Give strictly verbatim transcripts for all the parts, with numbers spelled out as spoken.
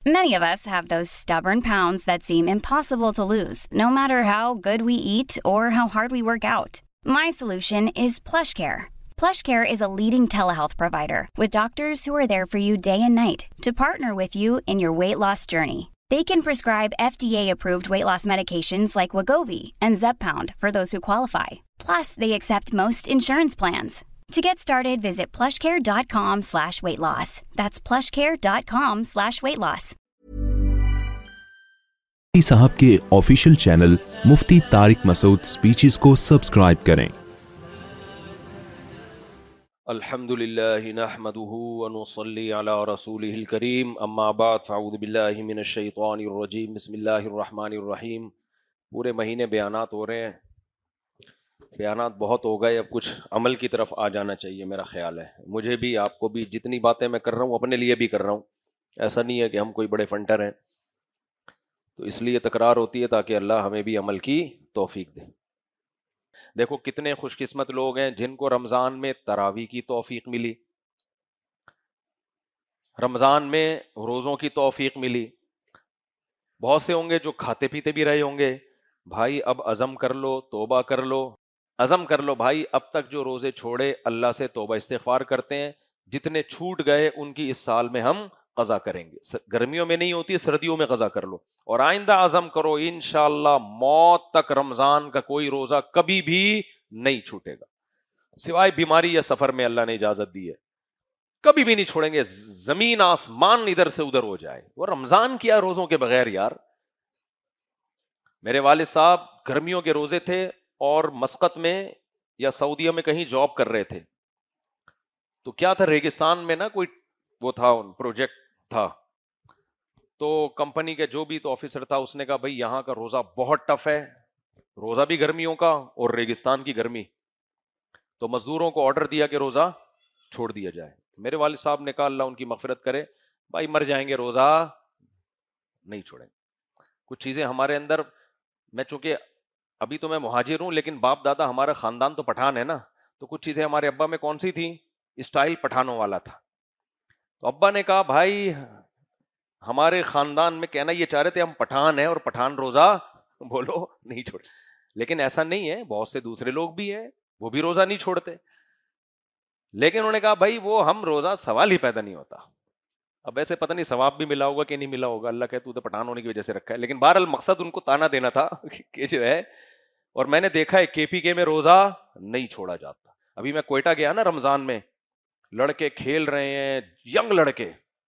Many of us have those stubborn pounds that seem impossible to lose, no matter how good we eat or how hard we work out. My solution is PlushCare. PlushCare is a leading telehealth provider with doctors who are there for you day and night to partner with you in your weight loss journey. They can prescribe F D A-approved weight loss medications like Wegovy and Zepbound for those who qualify. Plus, they accept most insurance plans. To get started, visit plushcare.com slash weight loss. That's plushcare.com slash weight loss. साहब के official channel Mufti Tariq Masood speeches को subscribe करें। अल्हम्दुलिल्लाहि नहमदुहु व नुसल्ली अला रसूलिहिल करीम, अम्मा बाद फ़अऊज़ु बिल्लाहि मिनश शैतानिर रजीम, बिस्मिल्लाहिर रहमानिर रहीम। पूरे महीने बयानात हो रहे हैं, बयानात बहुत हो गए, अब कुछ अमल की तरफ आ जाना चाहिए मेरा ख्याल है। मुझे भी, आपको भी, जितनी बातें मैं कर रहा हूँ अपने लिए भी कर रहा हूँ, ऐसा नहीं है कि हम कोई बड़े फंटर हैं, तो इसलिए तकरार होती है ताकि अल्लाह हमें भी अमल की तौफीक दे। देखो कितने खुशकिस्मत लोग हैं जिनको रमज़ान में तरावी की तौफीक मिली, रमज़ान में रोज़ों की तौफीक मिली। बहुत से होंगे जो खाते पीते भी रहे होंगे, भाई अब अज़म कर लो, तौबा कर लो, अज़म कर लो भाई, अब तक जो रोज़े छोड़े अल्लाह से तौबा इस्तिग़फ़ार करते हैं, जितने छूट गए उनकी इस साल में हम क़ज़ा करेंगे। गर्मियों में नहीं होती, सर्दियों में क़ज़ा कर लो, और आइंदा अज़म करो इंशाअल्लाह मौत तक रमज़ान का कोई रोज़ा कभी भी नहीं छूटेगा, सिवाय बीमारी या सफ़र में अल्लाह ने इजाज़त दी है, कभी भी नहीं छोड़ेंगे। ज़मीन आसमान इधर से उधर हो जाए, वो रमज़ान किया रोज़ों के बगैर यार। मेरे वालिद साहब गर्मियों के रोज़े थे और मस्कत में या सऊदीया में कहीं जॉब कर रहे थे, तो क्या था, रेगिस्तान में ना कोई वो था, प्रोजेक्ट था, तो कंपनी के जो भी तो ऑफिसर था उसने कहा भाई यहाँ का रोज़ा बहुत टफ है, रोज़ा भी गर्मियों का और रेगिस्तान की गर्मी, तो मजदूरों को ऑर्डर दिया कि रोज़ा छोड़ दिया जाए। मेरे वालिद साहब ने कहा अल्लाह उनकी मगफिरत करे, भाई मर जाएंगे रोज़ा नहीं छोड़ेंगे। कुछ चीज़ें हमारे अंदर, मैं चूंकि अभी तो मैं मुहाजिर हूँ लेकिन बाप दादा हमारा ख़ानदान तो पठान है ना, तो कुछ चीज़ें हमारे अब्बा में कौन सी थी, स्टाइल पठानों वाला था। तो अब्बा ने कहा भाई हमारे ख़ानदान में कहना ये चाह रहे थे हम पठान हैं और पठान रोज़ा बोलो नहीं छोड़े, लेकिन ऐसा नहीं है, बहुत से दूसरे लोग भी हैं वो भी रोज़ा नहीं छोड़ते, लेकिन उन्होंने कहा भाई वो हम रोज़ा सवाल ही पैदा नहीं होता। अब ऐसे पता नहीं सवाब भी मिला होगा कि नहीं मिला होगा, अल्लाह कहते तू तो पठान होने की वजह से रखा है, लेकिन बहरहाल मकसद उनको ताना देना था कि जो है। और मैंने देखा है केपीके में रोज़ा नहीं छोड़ा जाता। अभी मैं कोयटा गया ना रमज़ान में, लड़के खेल रहे हैं, यंग लड़के,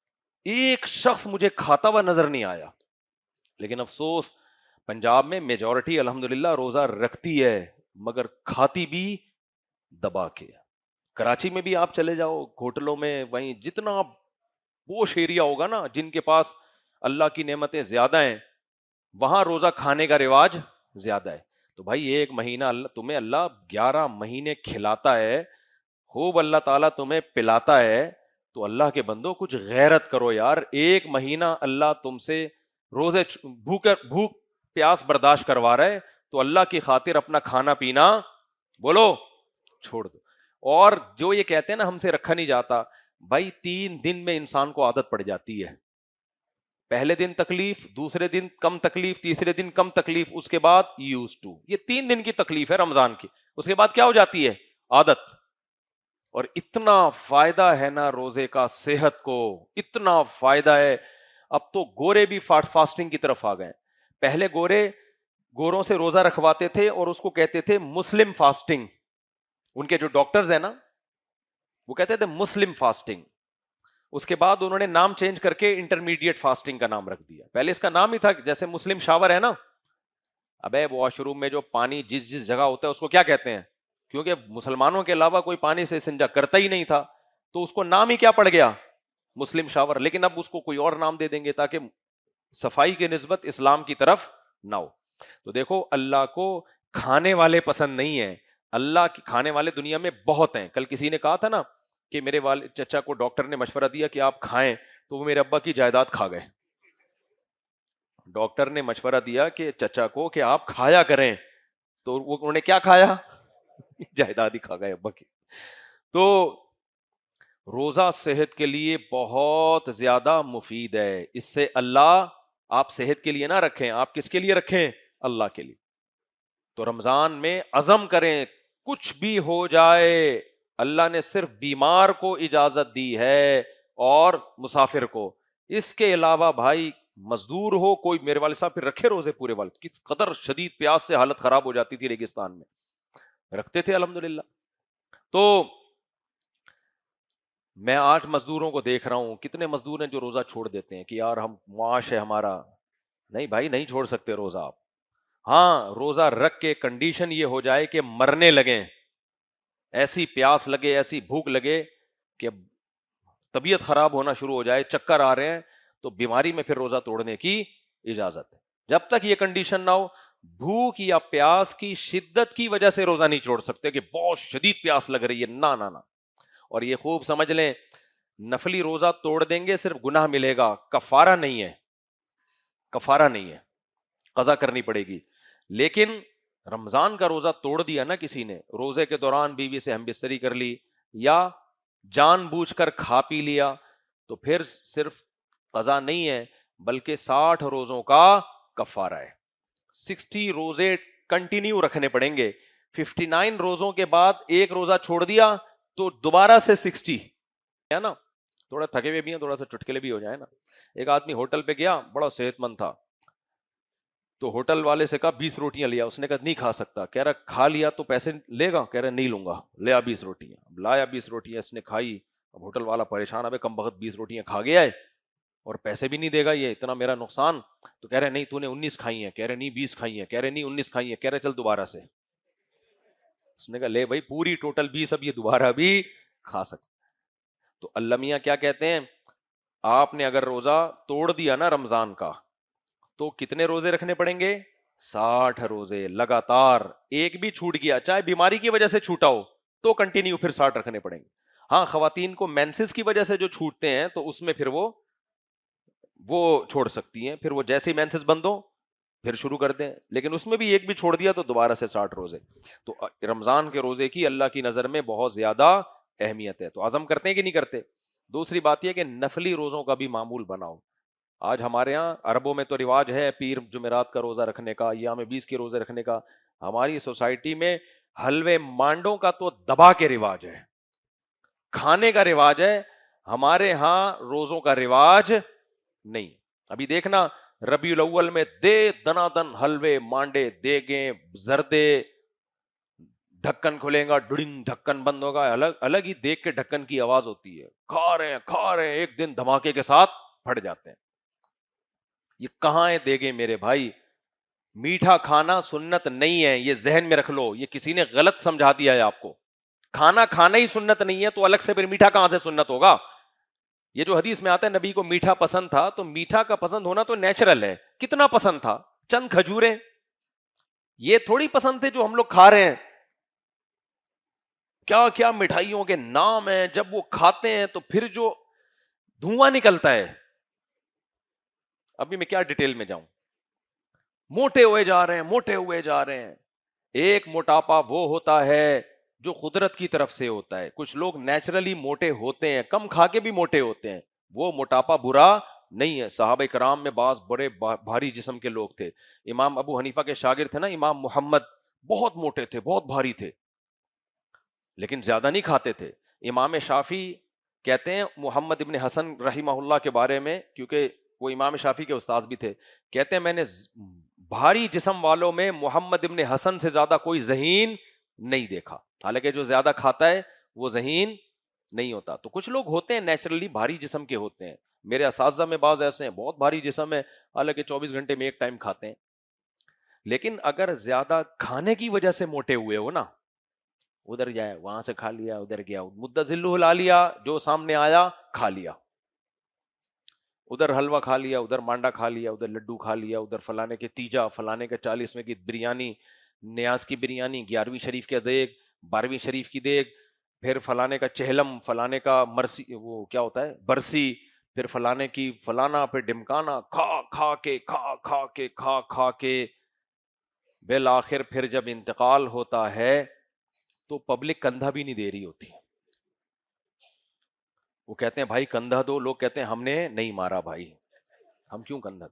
एक शख्स मुझे खाता हुआ नजर नहीं आया, लेकिन अफसोस पंजाब में मेजॉरिटी अल्हम्दुलिल्लाह रोज़ा रखती है मगर खाती भी दबा के। कराची में भी आप चले जाओ होटलों में, वहीं जितना पोश एरिया होगा ना जिनके पास अल्लाह की नेमतें ज्यादा हैं, वहां रोजा खाने का रिवाज ज्यादा है। तो भाई एक महीना अल्लाह तुम्हें, अल्लाह ग्यारह महीने खिलाता है, खूब अल्लाह ताला तुम्हें पिलाता है, तो अल्लाह के बंदो कुछ गैरत करो यार। एक महीना अल्लाह तुमसे रोजे भूख भूख प्यास बर्दाश्त करवा रहा है, तो अल्लाह की खातिर अपना खाना पीना बोलो छोड़ दो। और जो ये कहते हैं ना हमसे रखा नहीं जाता, भाई तीन दिन में इंसान को आदत पड़ जाती है। पहले दिन तकलीफ, दूसरे दिन कम तकलीफ, तीसरे दिन कम तकलीफ, उसके बाद यूज टू। ये तीन दिन की तकलीफ है रमजान की, उसके बाद क्या हो जाती है, आदत। और इतना फायदा है ना रोजे का सेहत को, इतना फायदा है। अब तो गोरे भी फास्टिंग की तरफ आ गए। पहले गोरे गोरों से रोजा रखवाते थे और उसको कहते थे मुस्लिम फास्टिंग। उनके जो डॉक्टर्स हैं ना वो कहते थे मुस्लिम फास्टिंग। उसके बाद उन्होंने नाम चेंज करके इंटरमीडिएट फास्टिंग का नाम रख दिया। पहले इसका नाम ही था जैसे मुस्लिम शावर है ना, अबे वॉशरूम में जो पानी जिस जिस जगह होता है उसको क्या कहते हैं, क्योंकि मुसलमानों के अलावा कोई पानी से इस्तिंजा करता ही नहीं था, तो उसको नाम ही क्या पड़ गया, मुस्लिम शावर। लेकिन अब उसको कोई और नाम दे देंगे ताकि सफाई की निस्बत इस्लाम की तरफ ना हो। तो देखो अल्लाह को खाने वाले पसंद नहीं है, अल्लाह की खाने वाले दुनिया में बहुत हैं। कल किसी ने कहा था ना कि मेरे वाले चचा को डॉक्टर ने मशवरा दिया कि आप खाएं, तो वो मेरे अब्बा की जायदाद खा गए। डॉक्टर ने मशवरा दिया कि चचा को कि आप खाया करें, तो वो उन्होंने क्या खाया जायदाद ही खा गए अब्बा की। तो روزہ صحت کے لیے بہت زیادہ مفید ہے. اس سے اللہ, آپ صحت کے لیے نہ رکھیں, آپ کس کے لیے رکھیں؟ اللہ کے لیے. تو رمضان میں عزم کریں, کچھ بھی ہو جائے, اللہ نے صرف بیمار کو اجازت دی ہے اور مسافر کو. اس کے علاوہ بھائی مزدور ہو کوئی, میرے والد صاحب پھر رکھے روزے پورے والد, کس قدر شدید پیاس سے حالت خراب ہو جاتی تھی ریگستان میں, رکھتے تھے الحمدللہ. تو میں آٹھ مزدوروں کو دیکھ رہا ہوں, کتنے مزدور ہیں جو روزہ چھوڑ دیتے ہیں کہ یار ہم معاش ہے ہمارا. نہیں بھائی, نہیں چھوڑ سکتے روزہ آپ. ہاں, روزہ رکھ کے کنڈیشن یہ ہو جائے کہ مرنے لگیں, ایسی پیاس لگے, ایسی بھوک لگے کہ طبیعت خراب ہونا شروع ہو جائے, چکر آ رہے ہیں, تو بیماری میں پھر روزہ توڑنے کی اجازت ہے. جب تک یہ کنڈیشن نہ ہو, بھوک یا پیاس کی شدت کی وجہ سے روزہ نہیں چھوڑ سکتے کہ بہت شدید پیاس لگ رہی ہے, نہ نہ نہ. اور یہ خوب سمجھ لیں, نفلی روزہ توڑ دیں گے صرف گناہ ملے گا, کفارہ نہیں ہے, کفارہ نہیں ہے, قضا کرنی پڑے گی. لیکن رمضان کا روزہ توڑ دیا نا کسی نے, روزے کے دوران بیوی سے ہم بستری کر لی یا جان بوجھ کر کھا پی لیا, تو پھر صرف قضا نہیں ہے بلکہ ساٹھ روزوں کا کفارہ ہے. سکسٹی روزے کنٹینیو رکھنے پڑیں گے. ففٹی نائن روزوں کے بعد ایک روزہ چھوڑ دیا تو دوبارہ سے سکسٹی ہے نا. تھوڑا تھکے ہوئے بھی ہیں, تھوڑا سا چٹکلے بھی ہو جائے نا. ایک آدمی ہوٹل پہ گیا, بڑا صحت مند تھا, تو ہوٹل والے سے کہا بیس روٹیاں لیا. اس نے کہا نہیں کھا سکتا. کہہ رہا کھا لیا تو پیسے لے گا؟ کہہ رہا نہیں لوں گا. لیا بیس روٹیاں, لایا بیس روٹیاں, اس نے کھائی. اب ہوٹل والا پریشان, ابے کم بخت بیس روٹیاں کھا گیا ہے اور پیسے بھی نہیں دے گا, یہ اتنا میرا نقصان. تو کہہ رہے نہیں تو نے انیس کھائی ہیں. کہہ رہے نہیں بیس کھائی ہیں. کہہ رہے نہیں انیس کھائی ہیں. کہہ رہے چل دوبارہ سے. اس نے کہا لے بھائی پوری ٹوٹل بیس, اب یہ دوبارہ بھی کھا سکتے. تو اللہ میاں کیا کہتے ہیں, آپ نے اگر روزہ توڑ دیا نا رمضان کا, تو کتنے روزے رکھنے پڑیں گے؟ ساٹھ روزے لگاتار. ایک بھی چھوٹ گیا, چاہے بیماری کی وجہ سے چھوٹا ہو, تو کنٹینیو پھر ساٹھ رکھنے پڑیں گے. ہاں, خواتین کو مینسس کی وجہ سے جو چھوٹتے ہیں تو اس میں پھر وہ وہ چھوڑ سکتی ہیں, پھر وہ جیسے ہی مینسس بند ہو پھر شروع کر دیں. لیکن اس میں بھی ایک بھی چھوڑ دیا تو دوبارہ سے ساٹھ روزے. تو رمضان کے روزے کی اللہ کی نظر میں بہت زیادہ اہمیت ہے. تو عزم کرتے ہیں کہ نہیں کرتے؟ دوسری بات یہ کہ نفلی روزوں کا بھی معمول بناؤ. آج ہمارے یہاں عربوں میں تو رواج ہے پیر جمعرات کا روزہ رکھنے کا, ایام بیس کے روزے رکھنے کا. ہماری سوسائٹی میں حلوے مانڈوں کا تو دبا کے رواج ہے, کھانے کا رواج ہے. ہمارے ہاں روزوں کا رواج نہیں. ابھی دیکھنا ربیع الاول میں دے دنا دن حلوے مانڈے دیگیں زردے, ڈھکن کھلیں گا ڈڑنگ, ڈھکن بند ہوگا, الگ الگ ہی دیکھ کے ڈھکن کی آواز ہوتی ہے. کھا رہے ہیں کھا رہے ہیں, ایک دن دھماکے کے ساتھ پھٹ جاتے ہیں. یہ کہاں ہے دیگے میرے بھائی؟ میٹھا کھانا سنت نہیں ہے, یہ ذہن میں رکھ لو. یہ کسی نے غلط سمجھا دیا ہے آپ کو. کھانا کھانا ہی سنت نہیں ہے تو الگ سے پھر میٹھا کہاں سے سنت ہوگا؟ یہ جو حدیث میں آتا ہے نبی کو میٹھا پسند تھا, تو میٹھا کا پسند ہونا تو نیچرل ہے. کتنا پسند تھا؟ چند کھجوریں. یہ تھوڑی پسند تھے جو ہم لوگ کھا رہے ہیں. کیا کیا مٹھائیوں کے نام ہیں, جب وہ کھاتے ہیں تو پھر جو دھواں نکلتا ہے. ابھی میں کیا ڈیٹیل میں جاؤں. موٹے ہوئے جا رہے ہیں موٹے ہوئے جا رہے ہیں. ایک موٹاپا وہ ہوتا ہے جو قدرت کی طرف سے ہوتا ہے. کچھ لوگ نیچرلی موٹے ہوتے ہیں, کم کھا کے بھی موٹے ہوتے ہیں. وہ موٹاپا برا نہیں ہے. صحابہ کرام میں بعض بڑے بھاری جسم کے لوگ تھے. امام ابو حنیفہ کے شاگرد تھے نا امام محمد, بہت موٹے تھے, بہت بھاری تھے, لیکن زیادہ نہیں کھاتے تھے. امام شافعی کہتے ہیں محمد ابن حسن رحمہ اللہ کے بارے میں, کیونکہ وہ امام شافعی کے استاذ بھی تھے, کہتے ہیں میں نے بھاری جسم والوں میں محمد ابن حسن سے زیادہ کوئی ذہین نہیں دیکھا. حالانکہ جو زیادہ کھاتا ہے وہ ذہین نہیں ہوتا. تو کچھ لوگ ہوتے ہیں نیچرلی بھاری جسم کے ہوتے ہیں. میرے اساتذہ میں بعض ایسے ہیں بہت بھاری جسم ہے, حالانکہ چوبیس گھنٹے میں ایک ٹائم کھاتے ہیں. لیکن اگر زیادہ کھانے کی وجہ سے موٹے ہوئے ہو نا, ادھر جائے وہاں سے کھا لیا, ادھر گیا مدہ ذلہ لا لیا, جو سامنے آیا کھا لیا, ادھر حلوہ کھا لیا, ادھر مانڈا کھا لیا, ادھر لڈو کھا لیا, ادھر فلانے کے تیجا, فلانے کے چالیسویں کی بریانی, نیاز کی بریانی, گیارہویں شریف کے دیگ, بارہویں شریف کی دیگ, پھر فلانے کا چہلم, فلانے کا مرسی, وہ کیا ہوتا ہے برسی, پھر فلانے کی فلانا, پھر ڈمکانا, کھا کھا کے کھا کھا کے کھا کھا کے بالآخر پھر جب انتقال ہوتا ہے تو پبلک کندھا بھی نہیں دے رہی ہوتی. وہ کہتے ہیں بھائی کندھا دو, لوگ کہتے ہیں ہم نے نہیں مارا بھائی, ہم کیوں کندھا.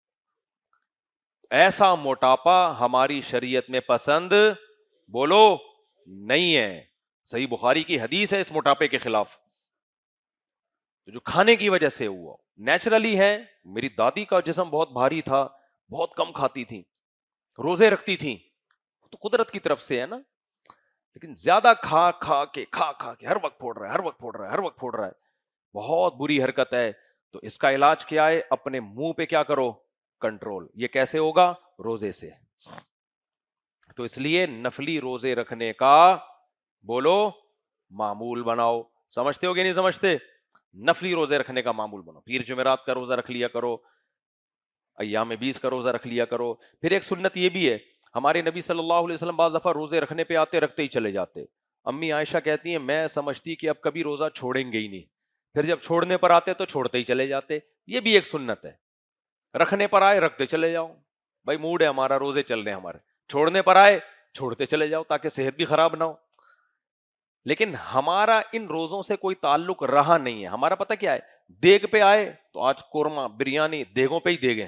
ایسا موٹاپا ہماری شریعت میں پسند بولو نہیں ہے. صحیح بخاری کی حدیث ہے اس موٹاپے کے خلاف, جو کھانے کی وجہ سے ہوا. نیچرلی ہے, میری دادی کا جسم بہت بھاری تھا, بہت کم کھاتی تھی, روزے رکھتی تھیں, تو قدرت کی طرف سے ہے نا. لیکن زیادہ کھا کھا کے کھا کھا کے ہر وقت پھوڑ رہا ہے, ہر وقت پھوڑ رہا ہے, ہر وقت پھوڑ رہا ہے, بہت بری حرکت ہے. تو اس کا علاج کیا ہے؟ اپنے منہ پہ کیا کرو؟ کنٹرول. یہ کیسے ہوگا؟ روزے سے. تو اس لیے نفلی روزے رکھنے کا بولو معمول بناؤ. سمجھتے ہو کہ نہیں سمجھتے؟ نفلی روزے رکھنے کا معمول بناؤ. پیر جمعرات کا روزہ رکھ لیا کرو, ایام بیس کا روزہ رکھ لیا کرو. پھر ایک سنت یہ بھی ہے, ہمارے نبی صلی اللہ علیہ وسلم بعض دفعہ روزے رکھنے پہ آتے رکھتے ہی چلے جاتے. امی عائشہ کہتی ہیں میں سمجھتی کہ اب کبھی روزہ چھوڑیں گے ہی نہیں, پھر جب چھوڑنے پر آتے تو چھوڑتے ہی چلے جاتے. یہ بھی ایک سنت ہے, رکھنے پر آئے رکھتے چلے جاؤ, بھائی موڈ ہے ہمارا, روزے چل رہے ہیں ہمارے, چھوڑنے پر آئے چھوڑتے چلے جاؤ تاکہ صحت بھی خراب نہ ہو. لیکن ہمارا ان روزوں سے کوئی تعلق رہا نہیں ہے. ہمارا پتہ کیا ہے, دیگ پہ آئے تو آج قورمہ بریانی دیگوں پہ ہی دیگیں,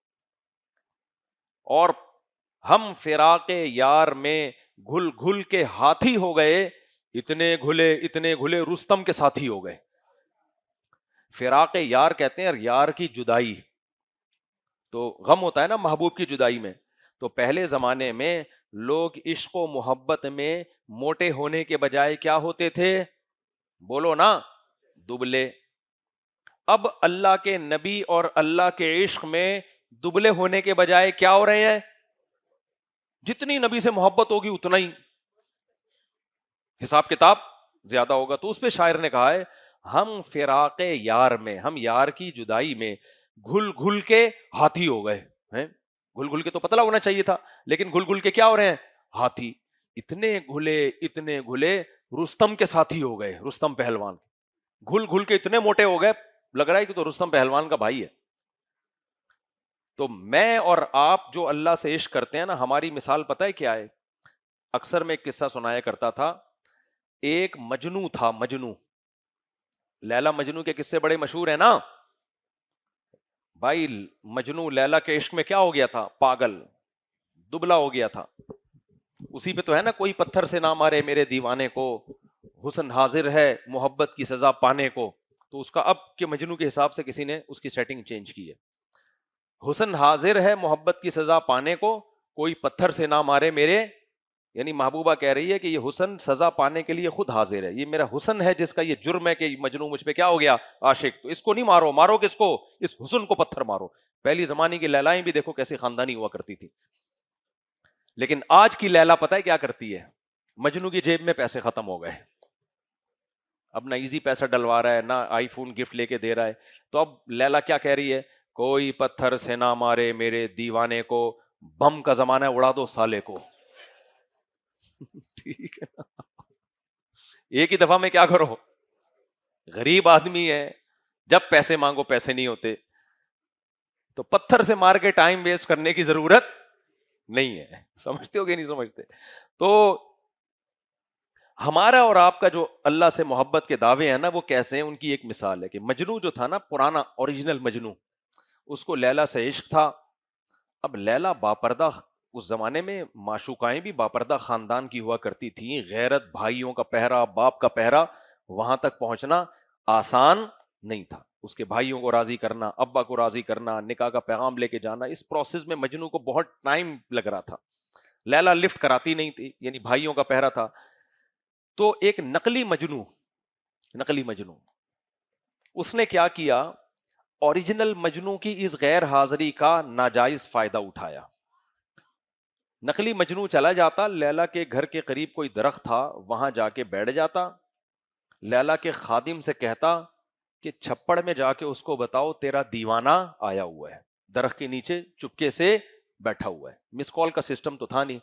اور ہم فراق یار میں گھل گھل کے ہاتھی ہو گئے, اتنے گھلے اتنے گھلے رستم کے ساتھی ہو گئے. فراق یار کہتے ہیں یار کی جدائی, تو غم ہوتا ہے نا محبوب کی جدائی میں. تو پہلے زمانے میں لوگ عشق و محبت میں موٹے ہونے کے بجائے کیا ہوتے تھے؟ بولو نا, دبلے. اب اللہ کے نبی اور اللہ کے عشق میں دبلے ہونے کے بجائے کیا ہو رہے ہیں؟ جتنی نبی سے محبت ہوگی اتنا ہی حساب کتاب زیادہ ہوگا. تو اس پہ شاعر نے کہا ہے ہم فراق یار میں, ہم یار کی جدائی میں گھل گھل کے ہاتھی ہو گئے ہیں. گھل گھل کے تو پتلا ہونا چاہیے تھا, لیکن گھل گھل کے کیا ہو رہے ہیں؟ ہاتھی. اتنے گھلے اتنے گھلے رستم کے ساتھی ہو گئے, رستم پہلوان. گھل گھل کے اتنے موٹے ہو گئے, لگ رہا ہے کہ تو رستم پہلوان کا بھائی ہے. تو میں اور آپ جو اللہ سے عشق کرتے ہیں نا, ہماری مثال پتہ ہے کیا ہے؟ اکثر میں ایک قصہ سنایا کرتا تھا. ایک مجنو تھا, مجنو. لیلا مجنو کے قصے بڑے مشہور ہیں نا بھائی. مجنو لیلا کے عشق میں کیا ہو گیا تھا؟ پاگل, دبلا ہو گیا تھا. اسی پہ تو ہے نا, کوئی پتھر سے نہ مارے میرے دیوانے کو, حسن حاضر ہے محبت کی سزا پانے کو. تو اس کا اب کے مجنو کے حساب سے کسی نے اس کی سیٹنگ چینج کی ہے. حسن حاضر ہے محبت کی سزا پانے کو, کوئی پتھر سے نہ مارے میرے, یعنی محبوبہ کہہ رہی ہے کہ یہ حسن سزا پانے کے لیے خود حاضر ہے. یہ میرا حسن ہے جس کا یہ جرم ہے کہ مجنو مجھ پہ کیا ہو گیا؟ عاشق. تو اس کو نہیں مارو, مارو کس کو؟ اس حسن کو پتھر مارو. پہلی زمانے کی لیلائیں بھی دیکھو کیسے خاندانی ہوا کرتی تھی. لیکن آج کی لیلا پتہ ہے کیا کرتی ہے؟ مجنو کی جیب میں پیسے ختم ہو گئے, اب نہ ایزی پیسہ ڈلوا رہا ہے, نہ آئی فون گفٹ لے کے دے رہا ہے. تو اب لیلا کیا کہہ رہی ہے؟ کوئی پتھر سے نہ مارے میرے دیوانے کو, بم کا زمانہ ہے اڑا دو سالے کو. ٹھیک ہے نا, ایک ہی دفعہ میں کیا کرو؟ غریب آدمی ہے, جب پیسے مانگو پیسے نہیں ہوتے. تو پتھر سے مار کے ٹائم ویسٹ کرنے کی ضرورت نہیں ہے. سمجھتے ہو کہ نہیں سمجھتے؟ تو ہمارا اور آپ کا جو اللہ سے محبت کے دعوے ہیں نا, وہ کیسے ہیں؟ ان کی ایک مثال ہے کہ مجنو جو تھا نا, پرانا اوریجنل مجنو, اس کو لیلا سے عشق تھا. اب لیلا باپردہ, اس زمانے میں معشوقائیں بھی باپردہ خاندان کی ہوا کرتی تھیں. غیرت, بھائیوں کا پہرا, باپ کا پہرا, وہاں تک پہنچنا آسان نہیں تھا. اس کے بھائیوں کو راضی کرنا, ابا کو راضی کرنا, نکاح کا پیغام لے کے جانا, اس پروسیس میں مجنو کو بہت ٹائم لگ رہا تھا. لیلا لفٹ کراتی نہیں تھی, یعنی بھائیوں کا پہرا تھا. تو ایک نقلی مجنو, نقلی مجنو اس نے کیا کیا؟ اوریجنل مجنو کی اس غیر حاضری کا ناجائز فائدہ اٹھایا. نقلی مجنو چلا جاتا, لیلا کے گھر کے قریب کوئی درخت تھا, وہاں جا کے بیٹھ جاتا. لیلا کے خادم سے کہتا کہ چھپڑ میں جا کے اس کو بتاؤ تیرا دیوانہ آیا ہوا ہے, درخت کے نیچے چپکے سے بیٹھا ہوا ہے. مس کال کا سسٹم تو تھا نہیں.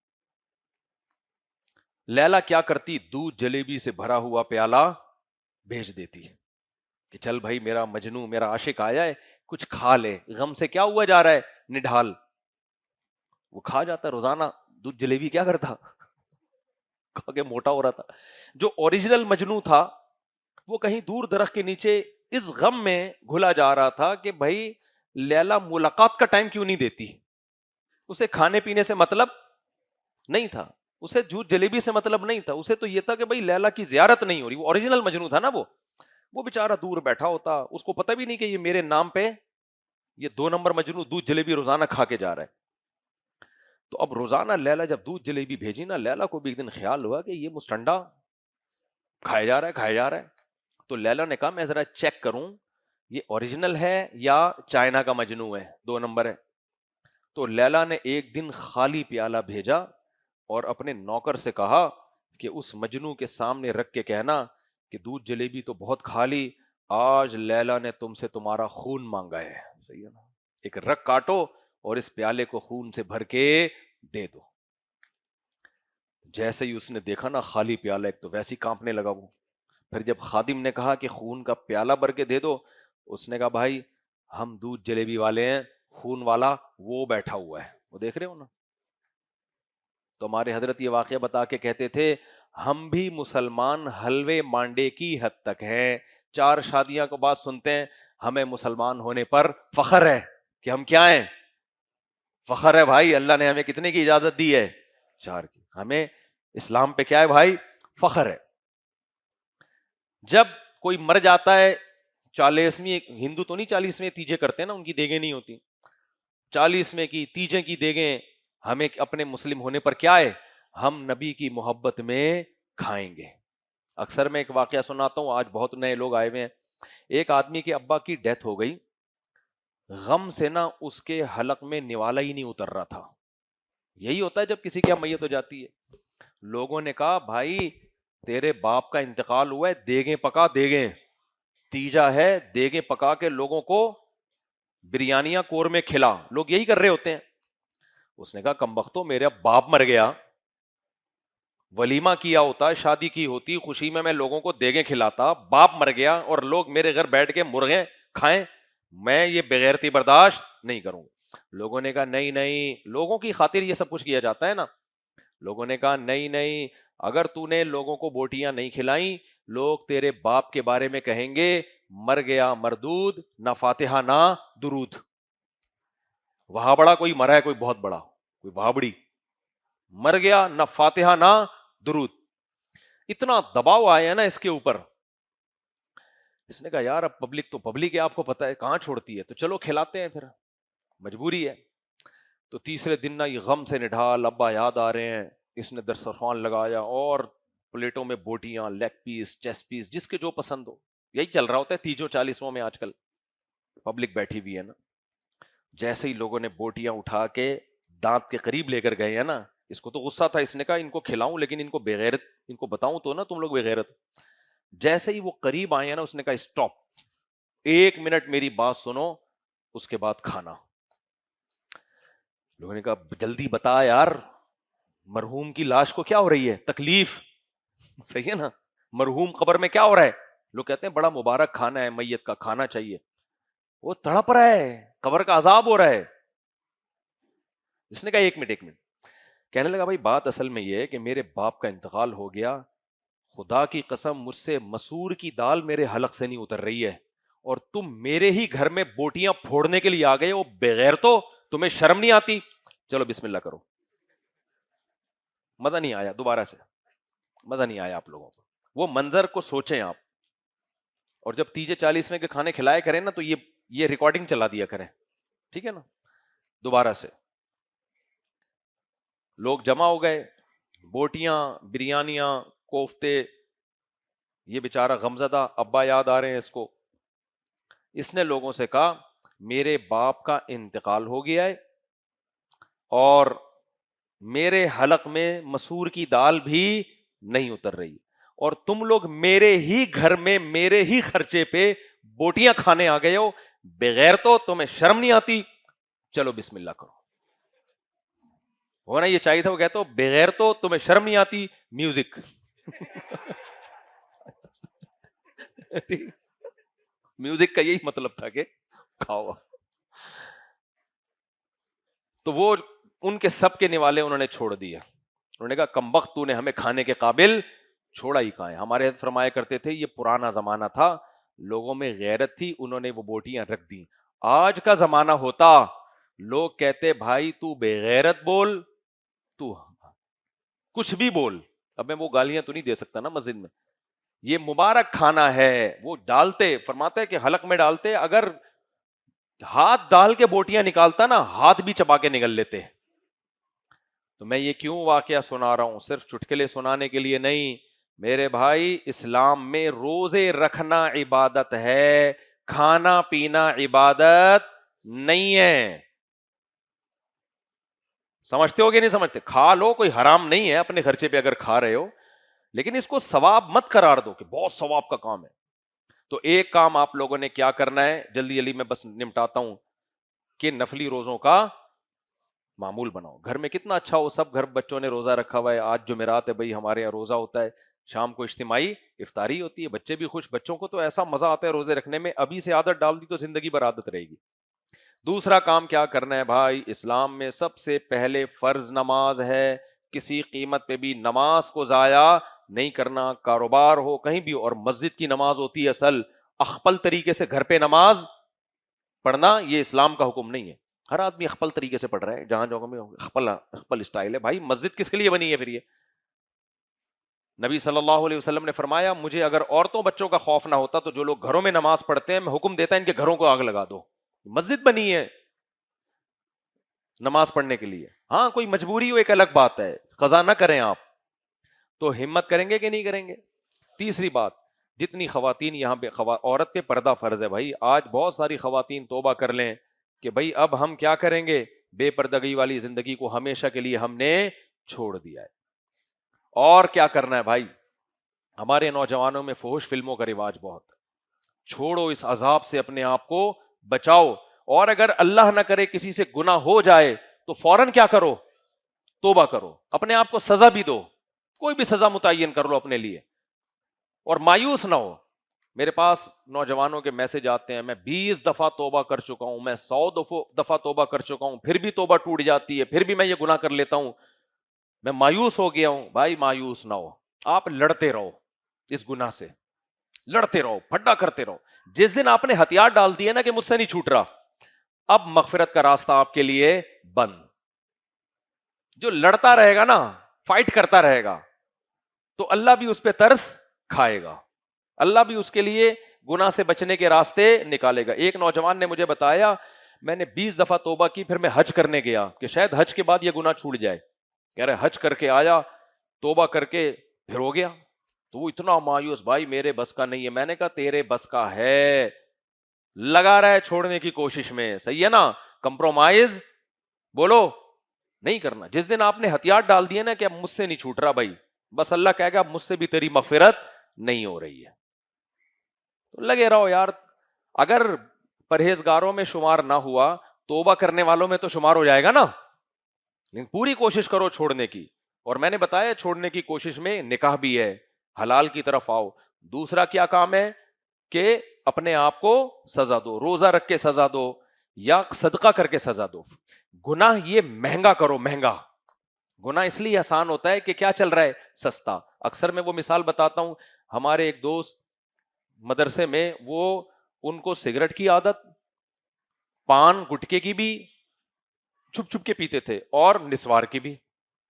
لیلا کیا کرتی؟ دودھ جلیبی سے بھرا ہوا پیالہ بھیج دیتی کہ چل بھائی میرا مجنو, میرا عاشق آیا ہے, کچھ کھا لے. غم سے کیا ہوا جا رہا ہے؟ نڈھال. وہ کھا جاتا روزانہ دودھ جلیبی. کیا کرتا؟ کھا کے موٹا ہو رہا تھا. جو اوریجنل مجنو تھا وہ کہیں دور درخت کے نیچے اس غم میں گھلا جا رہا تھا کہ بھائی لیلا ملاقات کا ٹائم کیوں نہیں دیتی. اسے کھانے پینے سے مطلب نہیں تھا, اسے جھوٹ جلیبی سے مطلب نہیں تھا, اسے تو یہ تھا کہ بھائی لیلا کی زیارت نہیں ہو رہی. وہ اوریجنل مجنوں تھا نا, وہ وہ بیچارہ دور بیٹھا ہوتا, اس کو پتہ بھی نہیں کہ یہ میرے نام پہ یہ دو نمبر مجنوں دودھ جلیبی روزانہ کھا کے جا رہا ہے. تو اب روزانہ لیلا جب دودھ جلیبی بھیجی نا, لیلا کو بھی ایک دن خیال ہوا کہ یہ مسٹنڈا کھایا جا رہا ہے کھایا جا رہا ہے. تو لیلا نے کہا میں ذرا چیک کروں یہ اوریجنل ہے یا چائنا کا مجنوں ہے, دو نمبر ہے. تو لیلا نے ایک دن خالی پیالہ بھیجا اور اپنے نوکر سے کہا کہ اس مجنوں کے سامنے رکھ کے کہنا کہ دودھ جلیبی تو بہت کھا لی, آج لیلا نے تم سے تمہارا خون مانگا ہے. صحیح ہے نا, ایک رگ کاٹو اور اس پیالے کو خون سے بھر کے دے دو. جیسے ہی اس نے دیکھا نا خالی پیالہ, ایک تو ویسے ہی کانپنے لگا وہ. پھر جب خادم نے کہا کہ خون کا پیالہ بھر کے دے دو, اس نے کہا بھائی ہم دودھ جلیبی والے ہیں, خون والا وہ بیٹھا ہوا ہے, وہ دیکھ رہے ہو نا. تو ہمارے حضرت یہ واقعہ بتا کے کہتے تھے ہم بھی مسلمان حلوے مانڈے کی حد تک ہیں. چار شادیاں کو بات سنتے ہیں, ہمیں مسلمان ہونے پر فخر ہے کہ ہم کیا ہیں, فخر ہے بھائی. اللہ نے ہمیں کتنے کی اجازت دی ہے, چار کی. ہمیں اسلام پہ کیا ہے بھائی, فخر ہے. جب کوئی مر جاتا ہے چالیسویں, ہندو تو نہیں چالیسویں تیجے کرتے نا, ان کی دیگیں نہیں ہوتی, چالیسویں کی تیجے کی دیگیں ہمیں اپنے مسلم ہونے پر کیا ہے, ہم نبی کی محبت میں کھائیں گے. اکثر میں ایک واقعہ سناتا ہوں, آج بہت نئے لوگ آئے ہوئے ہیں. ایک آدمی کے ابا کی ڈیتھ ہو گئی, غم سے نا اس کے حلق میں نوالا ہی نہیں اتر رہا تھا. یہی ہوتا ہے جب کسی کی میت ہو جاتی ہے. لوگوں نے کہا بھائی تیرے باپ کا انتقال ہوا ہے, دیگیں پکا, دیگیں تیجا ہے, دیگیں پکا کے لوگوں کو بریانیاں قورمے کھلا. لوگ یہی کر رہے ہوتے ہیں. اس نے کہا کمبختو میرا باپ مر گیا, ولیمہ کیا ہوتا, شادی کی ہوتی, خوشی میں میں لوگوں کو دیگیں کھلاتا, باپ مر گیا اور لوگ میرے گھر بیٹھ کے مرغے کھائیں, میں یہ بغیرتی برداشت نہیں کروں. لوگوں نے کہا نہیں نہیں, لوگوں کی خاطر یہ سب کچھ کیا جاتا ہے نا. لوگوں نے کہا نہیں نہیں, اگر تو نے لوگوں کو بوٹیاں نہیں کھلائیں, لوگ تیرے باپ کے بارے میں کہیں گے مر گیا مردود, نہ فاتحہ نہ درود. وہاں بڑا کوئی مرا ہے, کوئی بہت بڑا, کوئی بھابڑی مر گیا, نہ فاتحہ نہ درود. اتنا دباؤ آیا نا اس کے اوپر. اس نے کہا یار اب پبلک تو پبلک ہے, آپ کو پتا ہے کہاں چھوڑتی ہے, تو چلو کھلاتے ہیں, پھر مجبوری ہے. تو تیسرے دن نا یہ غم سے نڈھال, ابا یاد آ رہے ہیں, اس نے دسترخوان لگایا اور پلیٹوں میں بوٹیاں, لیگ پیس, چیسٹ پیس, جس کے جو پسند ہو. یہی چل رہا ہوتا ہے تیجوں چالیسوں میں, آج کل پبلک بیٹھی ہوئی ہے نا. جیسے ہی لوگوں نے بوٹیاں اٹھا کے دانت کے قریب لے کر گئے ہیں نا, اس کو تو غصہ تھا, اس نے کہا ان کو کھلاؤں لیکن ان کو بغیرت, ان کو بتاؤں تو نا تم لوگ بغیرت. جیسے ہی وہ قریب آئے ہیں نا, اس نے کہا اسٹاپ, ایک منٹ میری بات سنو, اس کے بعد کھانا. لوگوں نے کہا جلدی بتا یار, مرحوم کی لاش کو کیا ہو رہی ہے تکلیف, صحیح ہے نا, مرحوم قبر میں کیا ہو رہا ہے. لوگ کہتے ہیں بڑا مبارک کھانا ہے, میت کا کھانا چاہیے. وہ تڑپ رہا ہے, قبر کا عذاب ہو رہا ہے. اس نے کہا ایک منٹ ایک منٹ. کہنے لگا بھائی بات اصل میں یہ ہے کہ میرے باپ کا انتقال ہو گیا, خدا کی قسم مجھ سے مسور کی دال میرے حلق سے نہیں اتر رہی ہے, اور تم میرے ہی گھر میں بوٹیاں پھوڑنے کے لیے آ گئے ہو, بغیر تو تمہیں شرم نہیں آتی. چلو بسم اللہ کرو. مزہ نہیں آیا, دوبارہ سے مزہ نہیں آیا آپ لوگوں کو. وہ منظر کو سوچیں آپ, اور جب تیجے چالیسویں کے کھانے کھلائے کریں نا تو یہ یہ ریکارڈنگ چلا دیا کریں, ٹھیک ہے نا. دوبارہ سے لوگ جمع ہو گئے, بوٹیاں, بریانیاں, کوفتے. یہ بیچارہ غمزدہ ابا یاد آ رہے ہیں اس کو. اس نے لوگوں سے کہا میرے باپ کا انتقال ہو گیا ہے اور میرے حلق میں مسور کی دال بھی نہیں اتر رہی, اور تم لوگ میرے ہی گھر میں میرے ہی خرچے پہ بوٹیاں کھانے آ گئے ہو, بغیر تو تمہیں شرم نہیں آتی. چلو بسم اللہ کرو. ہونا یہ چاہیے تھا, وہ کہتے ہو بغیر تو تمہیں شرم نہیں آتی, میوزک. میوزک کا یہی مطلب تھا کہ کھاؤ. تو وہ ان کے سب کے نوالے انہوں نے چھوڑ دیا. انہوں نے کہا کمبخت تو نے ہمیں کھانے کے قابل چھوڑا ہی کہاں ہے. ہمارے حضرت فرمایا کرتے تھے یہ پرانا زمانہ تھا, لوگوں میں غیرت تھی, انہوں نے وہ بوٹیاں رکھ دی. آج کا زمانہ ہوتا لوگ کہتے بھائی تو بے غیرت بول, تو کچھ بھی بول. اب میں وہ گالیاں تو نہیں دے سکتا نا مسجد میں, یہ مبارک کھانا ہے. وہ ڈالتے, فرماتے کہ حلق میں ڈالتے, اگر ہاتھ ڈال کے بوٹیاں نکالتا نا ہاتھ بھی چبا کے نکل لیتے. تو میں یہ کیوں واقعہ سنا رہا ہوں, صرف چٹکلے سنانے کے لیے نہیں میرے بھائی. اسلام میں روزے رکھنا عبادت ہے, کھانا پینا عبادت نہیں ہے. سمجھتے ہو کہ نہیں سمجھتے؟ کھا لو, کوئی حرام نہیں ہے اپنے خرچے پہ اگر کھا رہے ہو, لیکن اس کو ثواب مت قرار دو کہ بہت ثواب کا کام ہے. تو ایک کام آپ لوگوں نے کیا کرنا ہے, جلدی جلدی میں بس نمٹاتا ہوں, کہ نفلی روزوں کا معمول بناؤ. گھر میں کتنا اچھا ہو, سب گھر بچوں نے روزہ رکھا ہوا ہے. آج جمعرات ہے بھائی, ہمارے یہاں روزہ ہوتا ہے, شام کو اجتماعی افطاری ہوتی ہے, بچے بھی خوش. بچوں کو تو ایسا مزہ آتا ہے روزے رکھنے میں, ابھی سے عادت ڈال دی تو زندگی بھر عادت رہے گی. دوسرا کام کیا کرنا ہے بھائی, اسلام میں سب سے پہلے فرض نماز ہے. کسی قیمت پہ بھی نماز کو ضائع نہیں کرنا, کاروبار ہو کہیں بھی. اور مسجد کی نماز ہوتی ہے اصل, اخپل طریقے سے گھر پہ نماز پڑھنا یہ اسلام کا حکم نہیں ہے. ہر آدمی اخپل طریقے سے پڑھ رہا ہے, جہاں جگہ میں اخپل اخپل اسٹائل ہے. بھائی مسجد کس کے لیے بنی ہے پھر؟ یہ نبی صلی اللہ علیہ وسلم نے فرمایا مجھے اگر عورتوں بچوں کا خوف نہ ہوتا تو جو لوگ گھروں میں نماز پڑھتے ہیں میں حکم دیتا ان کے گھروں کو آگ لگا دو. مسجد بنی ہے نماز پڑھنے کے لیے. ہاں کوئی مجبوری ہو ایک الگ بات ہے, قضا نہ کریں آپ تو ہمت کریں گے کہ نہیں کریں گے. تیسری بات, جتنی خواتین یہاں پہ خوا... عورت پہ پردہ فرض ہے بھائی. آج بہت ساری خواتین توبہ کر لیں کہ بھائی اب ہم کیا کریں گے, بے پردگی والی زندگی کو ہمیشہ کے لیے ہم نے چھوڑ دیا ہے. اور کیا کرنا ہے بھائی, ہمارے نوجوانوں میں فحش فلموں کا رواج بہت ہے. چھوڑو اس عذاب سے, اپنے آپ کو بچاؤ. اور اگر اللہ نہ کرے کسی سے گناہ ہو جائے تو فوراً کیا کرو, توبہ کرو, اپنے آپ کو سزا بھی دو, کوئی بھی سزا متعین کر لو اپنے لیے, اور مایوس نہ ہو. میرے پاس نوجوانوں کے میسج آتے ہیں, میں بیس دفعہ توبہ کر چکا ہوں, میں سو دفعہ توبہ کر چکا ہوں, پھر بھی توبہ ٹوٹ جاتی ہے, پھر بھی میں یہ گناہ کر لیتا ہوں, میں مایوس ہو گیا ہوں. بھائی مایوس نہ ہو, آپ لڑتے رہو اس گناہ سے, لڑتے رہو, پھڈا کرتے رہو. جس دن آپ نے ہتھیار ڈال دیے نا کہ مجھ سے نہیں چھوٹ رہا, اب مغفرت کا راستہ آپ کے لیے بند. جو لڑتا رہے گا نا, فائٹ کرتا رہے گا, تو اللہ بھی اس پہ ترس کھائے گا, اللہ بھی اس کے لیے گناہ سے بچنے کے راستے نکالے گا. ایک نوجوان نے مجھے بتایا میں نے بیس دفعہ توبہ کی, پھر میں حج کرنے گیا کہ شاید حج کے بعد یہ گناہ چھوٹ جائے. کہہ رہے حج کر کے آیا, توبہ کر کے پھر ہو گیا. تو وہ اتنا مایوس, بھائی میرے بس کا نہیں ہے. میں نے کہا تیرے بس کا ہے, لگا رہا ہے چھوڑنے کی کوشش میں, صحیح ہے نا, کمپرومائز بولو نہیں کرنا. جس دن آپ نے ہتھیار ڈال دیے نا کہ اب مجھ سے نہیں چھوٹ رہا بھائی, بس اللہ کہے گا اب مجھ سے بھی تیری مغفرت نہیں ہو رہی ہے. تو لگے رہو یار, اگر پرہیزگاروں میں شمار نہ ہوا توبہ کرنے والوں میں تو شمار ہو جائے گا نا. لیکن پوری کوشش کرو چھوڑنے کی. اور میں نے بتایا چھوڑنے کی کوشش میں نکاح بھی ہے, حلال کی طرف آؤ. دوسرا کیا کام ہے کہ اپنے آپ کو سزا دو, روزہ رکھ کے سزا دو یا صدقہ کر کے سزا دو. گناہ یہ مہنگا کرو, مہنگا. گناہ اس لیے آسان ہوتا ہے کہ کیا چل رہا ہے, سستا. اکثر میں وہ مثال بتاتا ہوں, ہمارے ایک دوست مدرسے میں, وہ ان کو سگریٹ کی عادت, پان گٹکے کی بھی چھپ چھپ کے پیتے تھے, اور نسوار کی بھی.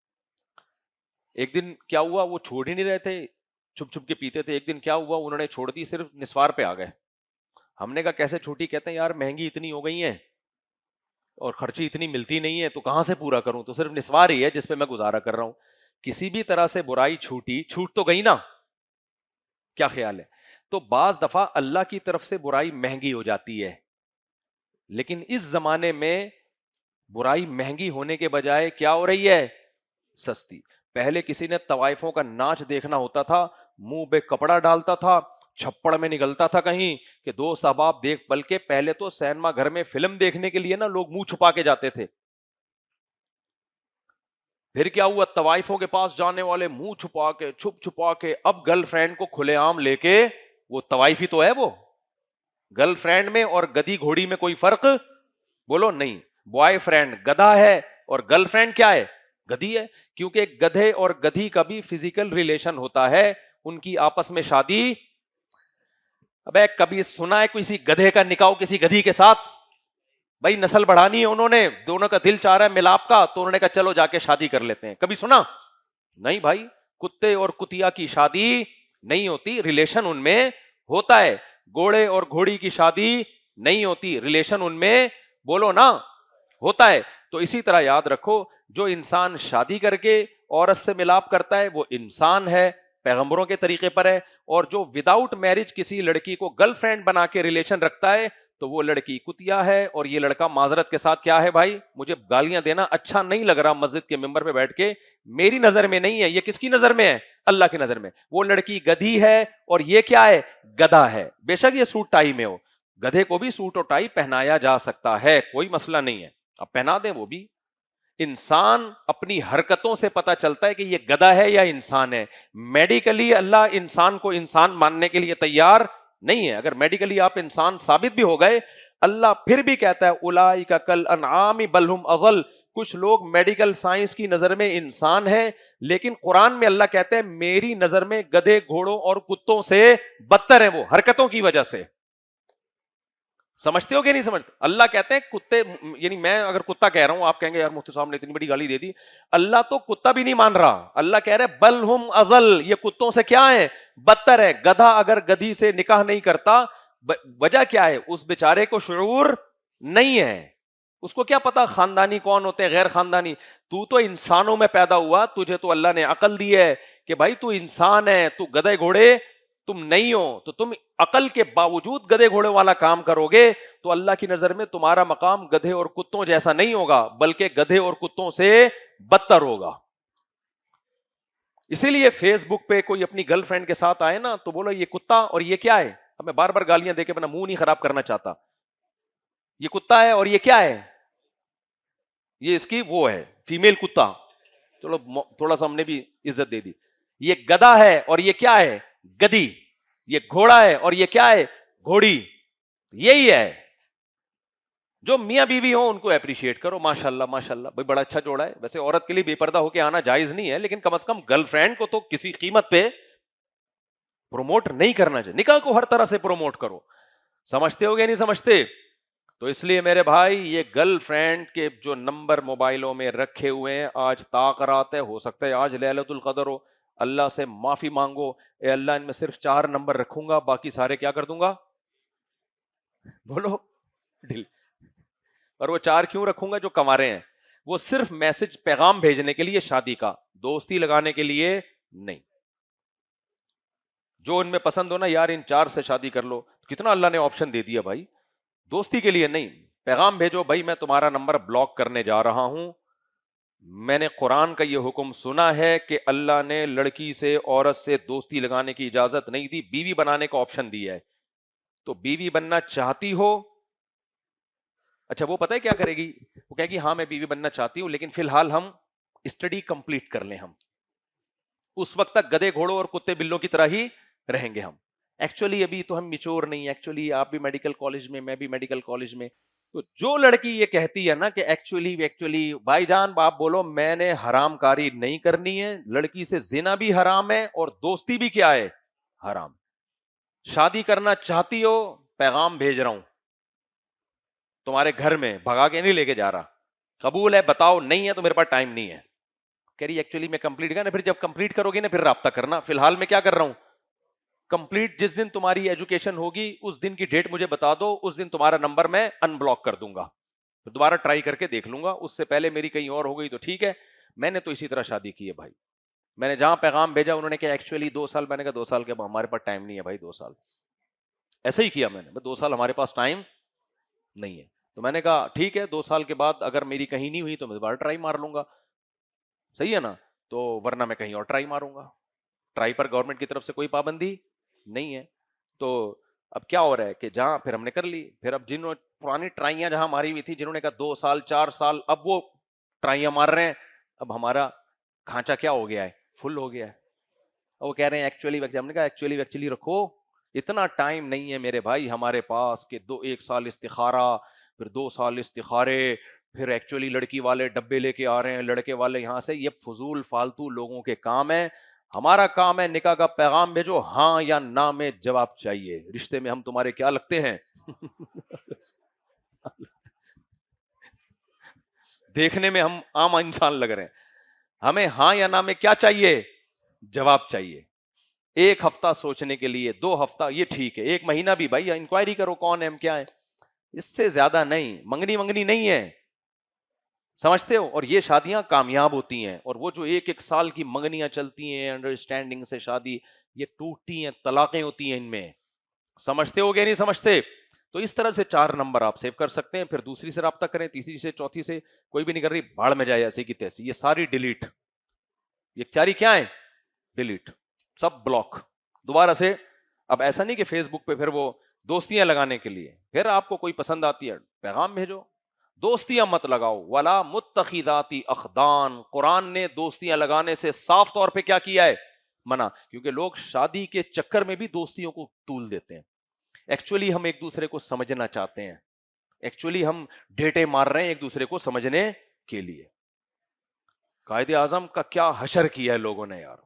ایک دن کیا ہوا, وہ چھوڑ ہی نہیں رہے تھے, چھپ چھپ کے پیتے تھے. ایک دن کیا ہوا, انہوں نے چھوڑ دی, صرف نسوار پہ آ گئے. ہم نے کہا کیسے چھوٹی؟ کہتے ہیں یار مہنگی اتنی ہو گئی ہیں اور خرچی اتنی ملتی نہیں ہے, تو کہاں سے پورا کروں, تو صرف نسوار ہی ہے جس پہ میں گزارا کر رہا ہوں. کسی بھی طرح سے برائی چھوٹی, چھوٹ تو گئی نا. کیا خیال ہے؟ تو بعض دفعہ اللہ کی طرف سے برائی مہنگی ہو جاتی ہے, لیکن اس زمانے میں برائی مہنگی ہونے کے بجائے کیا ہو رہی ہے, سستی. پہلے کسی نے طوائفوں کا ناچ دیکھنا ہوتا تھا, منہ پہ کپڑا ڈالتا تھا, چھپڑ میں نکلتا تھا کہیں کہ دوست احباب دیکھ. بلکہ پہلے تو سینما گھر میں فلم دیکھنے کے لیے نا لوگ منہ چھپا کے جاتے تھے. پھر کیا ہوا, طوائفوں کے پاس جانے والے منہ چھپا کے, چھپ چھپا کے. اب گرل فرینڈ کو کھلے عام لے کے, وہ طوائفی تو ہے, وہ گرل فرینڈ میں اور گدھی گھوڑی میں کوئی فرق بولو نہیں. بوائے فرینڈ گدھا ہے اور گرل فرینڈ کیا ہے, گدھی ہے. کیونکہ گدھے اور گدھی کا بھی فزیکل ریلیشن ہوتا ہے, ان کی آپس میں شادی. ابے کبھی سنا ہے کسی گدھے کا نکاح کسی گدھی کے ساتھ؟ بھائی نسل بڑھانی ہے, انہوں نے دونوں کا دل چاہ رہا ہے ملاپ کا, تو انہوں نے کہا چلو جا کے شادی کر لیتے ہیں. کبھی سنا؟ نہیں بھائی, کتے اور کتیا کی شادی نہیں ہوتی, ریلیشن ان میں ہوتا ہے. گھوڑے اور گھوڑی کی شادی نہیں ہوتی, ریلیشن ان میں بولو نا ہوتا ہے. تو اسی طرح یاد رکھو, جو انسان شادی کر کے عورت سے ملاپ کرتا ہے وہ انسان ہے, پیغمبروں کے طریقے پر ہے. اور جو وداؤٹ میرج کسی لڑکی کو گرل فرینڈ بنا کے ریلیشن رکھتا ہے تو وہ لڑکی کتیا ہے, اور یہ لڑکا معذرت کے ساتھ کیا ہے بھائی, مجھے گالیاں دینا اچھا نہیں لگ رہا مسجد کے ممبر پہ بیٹھ کے, میری نظر میں نہیں ہے, یہ کس کی نظر میں ہے؟ اللہ کی نظر میں. وہ لڑکی گدھی ہے اور یہ کیا ہے؟ گدھا ہے. بے شک یہ سوٹ ٹائی میں ہو, گدھے کو بھی سوٹ اور ٹائی پہنایا جا سکتا ہے, کوئی مسئلہ نہیں ہے, اب پہنا دیں وہ بھی. انسان اپنی حرکتوں سے پتا چلتا ہے کہ یہ گدھا ہے یا انسان ہے. میڈیکلی اللہ انسان کو انسان ماننے کے لیے تیار نہیں ہے. اگر میڈیکلی آپ انسان ثابت بھی ہو گئے, اللہ پھر بھی کہتا ہے اولئک کالانعام بل هم اضل. کچھ لوگ میڈیکل سائنس کی نظر میں انسان ہیں, لیکن قرآن میں اللہ کہتے ہیں میری نظر میں گدھے گھوڑوں اور کتوں سے بدتر ہیں وہ, حرکتوں کی وجہ سے. سمجھتے ہو کہ نہیں سمجھتے؟ اللہ کہتے ہیں کتے, یعنی میں اگر کتا کہہ رہا ہوں آپ کہیں گے یار مفتی صاحب نے اتنی بڑی گالی دے دی. اللہ تو کتا بھی نہیں مان رہا, اللہ کہہ رہے بل ہم ازل, یہ کتوں سے کیا ہے؟ بدتر ہے. گدھا اگر گدھی سے نکاح نہیں کرتا, وجہ کیا ہے؟ اس بیچارے کو شعور نہیں ہے, اس کو کیا پتا خاندانی کون ہوتے ہیں غیر خاندانی. تو تو انسانوں میں پیدا ہوا, تجھے تو اللہ نے عقل دی ہے کہ بھائی تو انسان ہے, تو گدھے گھوڑے تم نہیں ہو, تو تم عقل کے باوجود گدھے گھوڑے والا کام کرو گے تو اللہ کی نظر میں تمہارا مقام گدھے اور کتوں جیسا نہیں ہوگا, بلکہ گدھے اور کتوں سے بدتر ہوگا. اسی لیے فیس بک پہ کوئی اپنی گرل فرینڈ کے ساتھ آئے نا تو بولو یہ کتا اور یہ کیا ہے. اب میں بار بار گالیاں دے کے اپنا منہ نہیں خراب کرنا چاہتا, یہ کتا ہے اور یہ کیا ہے, یہ اس کی وہ ہے فیمیل کتا, چلو تھوڑا سا ہم نے بھی عزت دے دی. یہ گدھا ہے اور یہ کیا ہے؟ گدی. یہ گھوڑا ہے اور یہ کیا ہے؟ گھوڑی. یہی ہے. جو میاں بیوی ہوں ان کو اپریشیٹ کرو, ماشاءاللہ ماشاءاللہ بھائی بڑا اچھا جوڑا ہے. ویسے عورت کے لیے بے پردہ ہو کے آنا جائز نہیں ہے, لیکن کم از کم گرل فرینڈ کو تو کسی قیمت پہ پروموٹ نہیں کرنا چاہیے, نکاح کو ہر طرح سے پروموٹ کرو. سمجھتے ہو گے نہیں سمجھتے؟ تو اس لیے میرے بھائی یہ گرل فرینڈ کے جو نمبر موبائلوں میں رکھے ہوئے ہیں, آج طاق رات ہے, ہو سکتا ہے آج لیلۃ القدر ہو, اللہ سے معافی مانگو, اے اللہ ان میں صرف چار نمبر رکھوں گا, باقی سارے کیا کر دوں گا, بولو ڈھیل. اور وہ چار کیوں رکھوں گا جو کنوارے ہیں؟ وہ صرف میسج پیغام بھیجنے کے لیے شادی کا, دوستی لگانے کے لیے نہیں. جو ان میں پسند ہو نا یار ان چار سے شادی کر لو, کتنا اللہ نے آپشن دے دیا بھائی, دوستی کے لیے نہیں. پیغام بھیجو بھائی میں تمہارا نمبر بلاک کرنے جا رہا ہوں, میں نے قرآن کا یہ حکم سنا ہے کہ اللہ نے لڑکی سے عورت سے دوستی لگانے کی اجازت نہیں دی, بیوی بنانے کا آپشن دیا ہے. تو بیوی بننا چاہتی ہو, اچھا وہ پتہ ہے کیا کرے گی, وہ کہے گی ہاں میں بیوی بننا چاہتی ہوں لیکن فی الحال ہم اسٹڈی کمپلیٹ کر لیں, ہم اس وقت تک گدھے گھوڑوں اور کتے بلوں کی طرح ہی رہیں گے ہم. ایکچولی ابھی تو ہم میچور نہیں, ایکچولی آپ بھی میڈیکل کالج میں, میں بھی میڈیکل کالج میں. تو جو لڑکی یہ کہتی ہے نا کہ ایکچولی ایکچولی بھائی جان آپ بولو میں نے حرام کاری نہیں کرنی ہے, لڑکی سے زنا بھی حرام ہے اور دوستی بھی کیا ہے, حرام. شادی کرنا چاہتی ہو, پیغام بھیج رہا ہوں تمہارے گھر میں, بھگا کے نہیں لے کے جا رہا, قبول ہے بتاؤ, نہیں ہے تو میرے پاس ٹائم نہیں ہے. کہہ رہی ایکچولی میں کمپلیٹ کرنا, پھر جب کمپلیٹ کرو گی نا پھر رابطہ کرنا, فی الحال میں کیا کر رہا ہوں, کمپلیٹ جس دن تمہاری ایجوکیشن ہوگی اس دن کی ڈیٹ مجھے بتا دو, اس دن تمہارا نمبر میں ان بلاک کر دوں گا, پھر دوبارہ ٹرائی کر کے دیکھ لوں گا, اس سے پہلے میری کہیں اور ہو گئی تو ٹھیک ہے. میں نے تو اسی طرح شادی کی ہے بھائی, میں نے جہاں پیغام بھیجا انہوں نے کہا ایکچولی دو سال, میں نے کہا دو سال کے بعد ہمارے پاس ٹائم نہیں ہے بھائی, دو سال ایسے ہی کیا میں نے, دو سال ہمارے پاس ٹائم نہیں ہے. تو میں نے کہا ٹھیک ہے دو سال کے بعد اگر میری کہیں نہیں ہوئی تو میں دوبارہ ٹرائی مار لوں گا, صحیح ہے نا, تو ورنہ میں کہیں اور ٹرائی ماروں گا. ٹرائی پر گورنمنٹ کی طرف سے کوئی پابندی نہیں ہے. تو اب کیا ہو رہا ہے کہ جہاں پھر ہم نے کر لی, پھر اب جنہوں پرانی ٹرائیاں جہاں ماری ہوئی تھی, جنہوں نے کہا دو سال چار سال, اب وہ ٹرائیاں مار رہے ہیں, اب ہمارا کھانچا کیا ہو گیا ہے, فل ہو گیا ہے. وہ کہہ رہے ہیں ایکچولی, ہم نے کہا ایکچولی ایکچولی رکھو, اتنا ٹائم نہیں ہے میرے بھائی ہمارے پاس کہ دو ایک سال استخارہ, پھر دو سال استخارے, پھر ایکچولی لڑکی والے ڈبے لے کے آ رہے ہیں, لڑکے والے یہاں سے, یہ فضول فالتو لوگوں کے کام ہیں. ہمارا کام ہے نکاح کا پیغام بھیجو، ہاں یا نہ میں جواب چاہیے، رشتے میں ہم تمہارے کیا لگتے ہیں؟ دیکھنے میں ہم عام انسان لگ رہے ہیں، ہمیں ہاں یا نہ میں کیا چاہیے؟ جواب چاہیے۔ ایک ہفتہ سوچنے کے لیے، دو ہفتہ یہ ٹھیک ہے، ایک مہینہ بھی بھائی انکوائری کرو کون ہے ہم کیا ہے، اس سے زیادہ نہیں۔ منگنی منگنی نہیں ہے، سمجھتے ہو؟ اور یہ شادیاں کامیاب ہوتی ہیں، اور وہ جو ایک ایک سال کی منگنیاں چلتی ہیں انڈرسٹینڈنگ سے شادی، یہ ٹوٹتی ہیں، طلاقیں ہوتی ہیں ان میں، سمجھتے ہو گے نہیں سمجھتے؟ تو اس طرح سے چار نمبر آپ سیو کر سکتے ہیں، پھر دوسری سے رابطہ کریں، تیسری سے، چوتھی سے، کوئی بھی نہیں کر رہی، بھاڑ میں جائے ایسی کی تیسی، یہ ساری ڈیلیٹ، یہ چاری کیا ہے؟ ڈیلیٹ، سب بلاک دوبارہ سے۔ اب ایسا نہیں کہ فیس بک پہ پھر وہ دوستیاں لگانے کے لیے، پھر آپ کو کوئی پسند آتی ہے پیغام بھیجو، دوستیاں مت لگاؤ۔ ولا متخذاتی اخدان، قرآن نے دوستیاں لگانے سے صاف طور پہ کیا کیا ہے؟ منع، کیونکہ لوگ شادی کے چکر میں بھی دوستیوں کو طول دیتے ہیں۔ ایکچولی ہم ایک دوسرے کو سمجھنا چاہتے ہیں، ایکچولی ہم ڈیٹے مار رہے ہیں ایک دوسرے کو سمجھنے کے لیے۔ قائد اعظم کا کیا حشر کیا ہے لوگوں نے یار،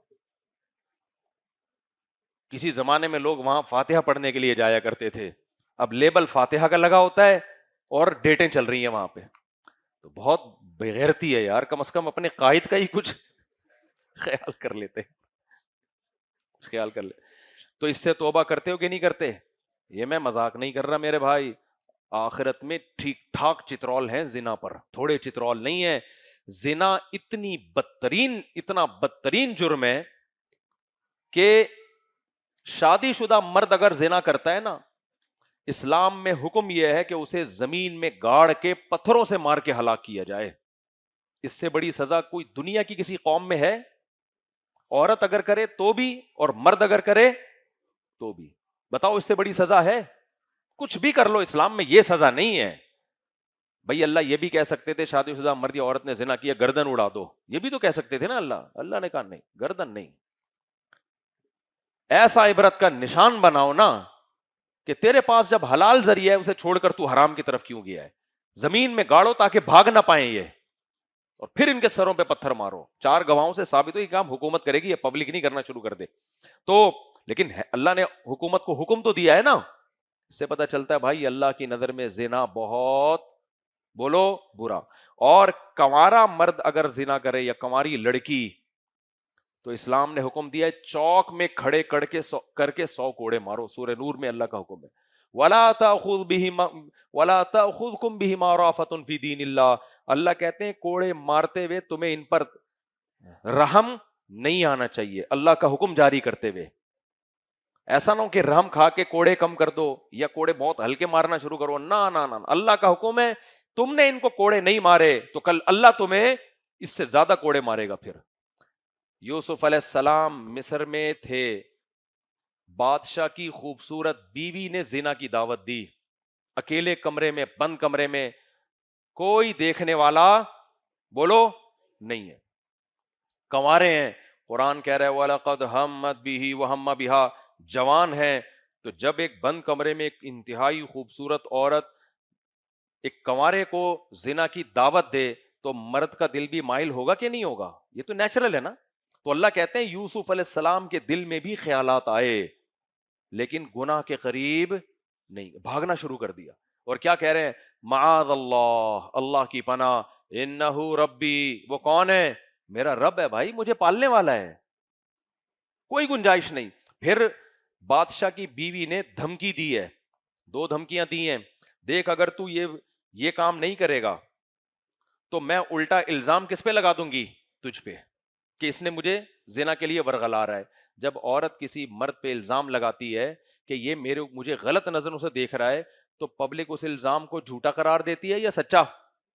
کسی زمانے میں لوگ وہاں فاتحہ پڑھنے کے لیے جایا کرتے تھے، اب لیبل فاتحہ کا لگا ہوتا ہے اور ڈیٹیں چل رہی ہیں وہاں پہ، تو بہت بےغیرتی ہے یار، کم از کم اپنے قائد کا ہی کچھ خیال کر لیتے، خیال کر لے۔ تو اس سے توبہ کرتے ہو کہ نہیں کرتے؟ یہ میں مذاق نہیں کر رہا میرے بھائی، آخرت میں ٹھیک ٹھاک چترول ہیں زنا پر، تھوڑے چترول نہیں ہے۔ زنا اتنی بدترین، اتنا بدترین جرم ہے کہ شادی شدہ مرد اگر زنا کرتا ہے نا، اسلام میں حکم یہ ہے کہ اسے زمین میں گاڑ کے پتھروں سے مار کے ہلاک کیا جائے۔ اس سے بڑی سزا کوئی دنیا کی کسی قوم میں ہے؟ عورت اگر کرے تو بھی اور مرد اگر کرے تو بھی، بتاؤ اس سے بڑی سزا ہے؟ کچھ بھی کر لو، اسلام میں یہ سزا نہیں ہے بھائی۔ اللہ یہ بھی کہہ سکتے تھے شادی شدہ مرد یا عورت نے زنا کیا گردن اڑا دو، یہ بھی تو کہہ سکتے تھے نا اللہ، اللہ نے کہا نہیں، گردن نہیں۔ ایسا عبرت کا نشان بناؤ نا کہ تیرے پاس جب حلال ذریعہ ہے اسے چھوڑ کر تو حرام کی طرف کیوں گیا ہے، زمین میں گاڑو تاکہ بھاگ نہ پائیں یہ، اور پھر ان کے سروں پہ پتھر مارو۔ چار گواہوں سے ثابت ہو یہ کام حکومت کرے گی، یہ پبلک نہیں کرنا شروع کر دے تو، لیکن اللہ نے حکومت کو حکم تو دیا ہے نا۔ اس سے پتہ چلتا ہے بھائی اللہ کی نظر میں زنا بہت، بولو، برا۔ اور کنوارا مرد اگر زنا کرے یا کنواری لڑکی، تو اسلام نے حکم دیا ہے چوک میں کھڑے کر کے سو کر کے سو کوڑے مارو۔ سورہ نور میں اللہ کا حکم ہے، وَلَا تَأْخُذْ بِهِمَا وَلَا تَأْخُذْكُمْ بِهِمَا رَأْفَةٌ فِي دِينِ اللَّهِ۔ اللہ کہتے ہیں کوڑے مارتے ہوئے تمہیں ان پر رحم نہیں آنا چاہیے، اللہ کا حکم جاری کرتے ہوئے۔ ایسا نہ ہو کہ رحم کھا کے کوڑے کم کر دو یا کوڑے بہت ہلکے مارنا شروع کرو، نہ نہ نہ، اللہ کا حکم ہے تم نے ان کو کوڑے نہیں مارے تو کل اللہ تمہیں اس سے زیادہ کوڑے مارے گا۔ پھر یوسف علیہ السلام مصر میں تھے، بادشاہ کی خوبصورت بیوی نے زنا کی دعوت دی، اکیلے کمرے میں، بند کمرے میں، کوئی دیکھنے والا بولو نہیں ہے، کنوارے ہیں۔ قرآن کہہ رہا ہے وَلَقَدْ هَمَّتْ بِهِ وَهَمَّ بِهَا، جوان ہیں، تو جب ایک بند کمرے میں ایک انتہائی خوبصورت عورت ایک کنوارے کو زنا کی دعوت دے تو مرد کا دل بھی مائل ہوگا کہ نہیں ہوگا؟ یہ تو نیچرل ہے نا۔ تو اللہ کہتے ہیں یوسف علیہ السلام کے دل میں بھی خیالات آئے لیکن گناہ کے قریب نہیں، بھاگنا شروع کر دیا۔ اور کیا کہہ رہے ہیں؟ معاذ اللہ، اللہ کی پناہ، انہ ربی، وہ کون ہے؟ میرا رب ہے بھائی، مجھے پالنے والا ہے، کوئی گنجائش نہیں۔ پھر بادشاہ کی بیوی نے دھمکی دی ہے، دو دھمکیاں دی ہیں، دیکھ اگر تو یہ یہ کام نہیں کرے گا تو میں الٹا الزام کس پہ لگا دوں گی؟ تجھ پہ، کہ اس نے مجھے زنا کے لیے ورغلا رہا ہے۔ جب عورت کسی مرد پہ الزام لگاتی ہے کہ یہ میرے مجھے غلط نظروں سے دیکھ رہا ہے تو پبلک اس الزام کو جھوٹا قرار دیتی ہے یا سچا؟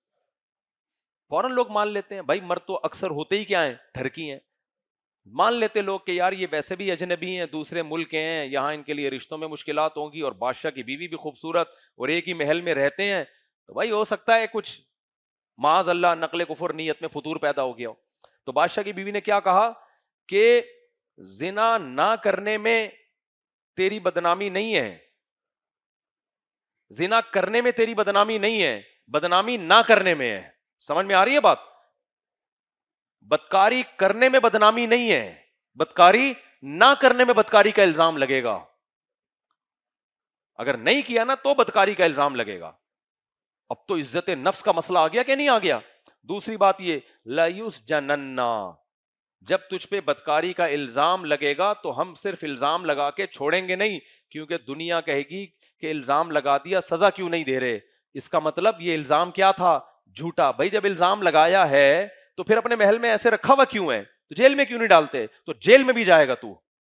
فوراً لوگ مان لیتے ہیں بھائی، مرد تو اکثر ہوتے ہی کیا ہیں؟ ٹھرکی ہیں۔ مان لیتے لوگ کہ یار یہ ویسے بھی اجنبی ہیں، دوسرے ملک کے ہیں، یہاں ان کے لیے رشتوں میں مشکلات ہوں گی، اور بادشاہ کی بیوی بھی خوبصورت اور ایک ہی محل میں رہتے ہیں، تو بھائی ہو سکتا ہے کچھ معاذ اللہ نقل کفر نیت میں فطور پیدا ہو گیا ہو۔ تو بادشاہ کی بیوی نے کیا کہا کہ زنا نہ کرنے میں تیری بدنامی نہیں ہے، زنا کرنے میں تیری بدنامی نہیں ہے، بدنامی نہ کرنے میں ہے۔ سمجھ میں آ رہی ہے بات؟ بدکاری کرنے میں بدنامی نہیں ہے، بدکاری نہ کرنے میں بدکاری کا الزام لگے گا, اگر نہیں کیا نا تو بدکاری کا الزام لگے گا. اب تو عزت نفس کا مسئلہ آ گیا کہ نہیں آ گیا؟ دوسری بات یہ لایوس جننا, جب تجھ پہ بدکاری کا الزام لگے گا تو ہم صرف الزام لگا کے چھوڑیں گے نہیں, کیونکہ دنیا کہے گی کہ الزام لگا دیا, سزا کیوں نہیں دے رہے؟ اس کا مطلب یہ الزام کیا تھا؟ جھوٹا. بھائی جب الزام لگایا ہے تو پھر اپنے محل میں ایسے رکھا ہوا کیوں ہے؟ تو جیل میں کیوں نہیں ڈالتے؟ تو جیل میں بھی جائے گا تو.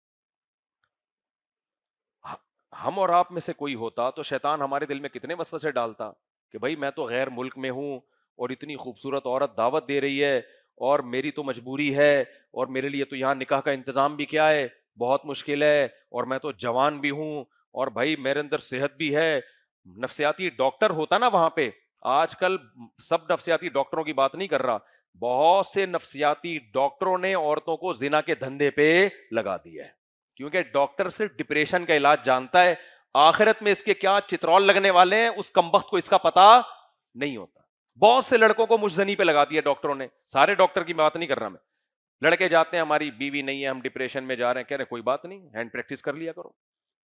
ہم اور آپ میں سے کوئی ہوتا تو شیطان ہمارے دل میں کتنے وسوسے ڈالتا کہ بھائی میں تو غیر ملک میں ہوں اور اتنی خوبصورت عورت دعوت دے رہی ہے اور میری تو مجبوری ہے, اور میرے لیے تو یہاں نکاح کا انتظام بھی کیا ہے, بہت مشکل ہے, اور میں تو جوان بھی ہوں, اور بھائی میرے اندر صحت بھی ہے. نفسیاتی ڈاکٹر ہوتا نا وہاں پہ, آج کل سب نفسیاتی ڈاکٹروں کی بات نہیں کر رہا, بہت سے نفسیاتی ڈاکٹروں نے عورتوں کو زنا کے دھندے پہ لگا دیا ہے, کیونکہ ڈاکٹر صرف ڈپریشن کا علاج جانتا ہے, آخرت میں اس کے کیا چترول لگنے والے ہیں اس کمبخت کو اس کا پتا نہیں ہوتا. بہت سے لڑکوں کو مجزنی پہ لگا دیا ڈاکٹروں نے, سارے ڈاکٹر کی بات نہیں کر رہا میں. لڑکے جاتے ہیں ہماری بیوی نہیں ہے, ہم ڈپریشن میں جا رہے ہیں, کہہ رہے کوئی بات نہیں, ہینڈ پریکٹس کر لیا کرو,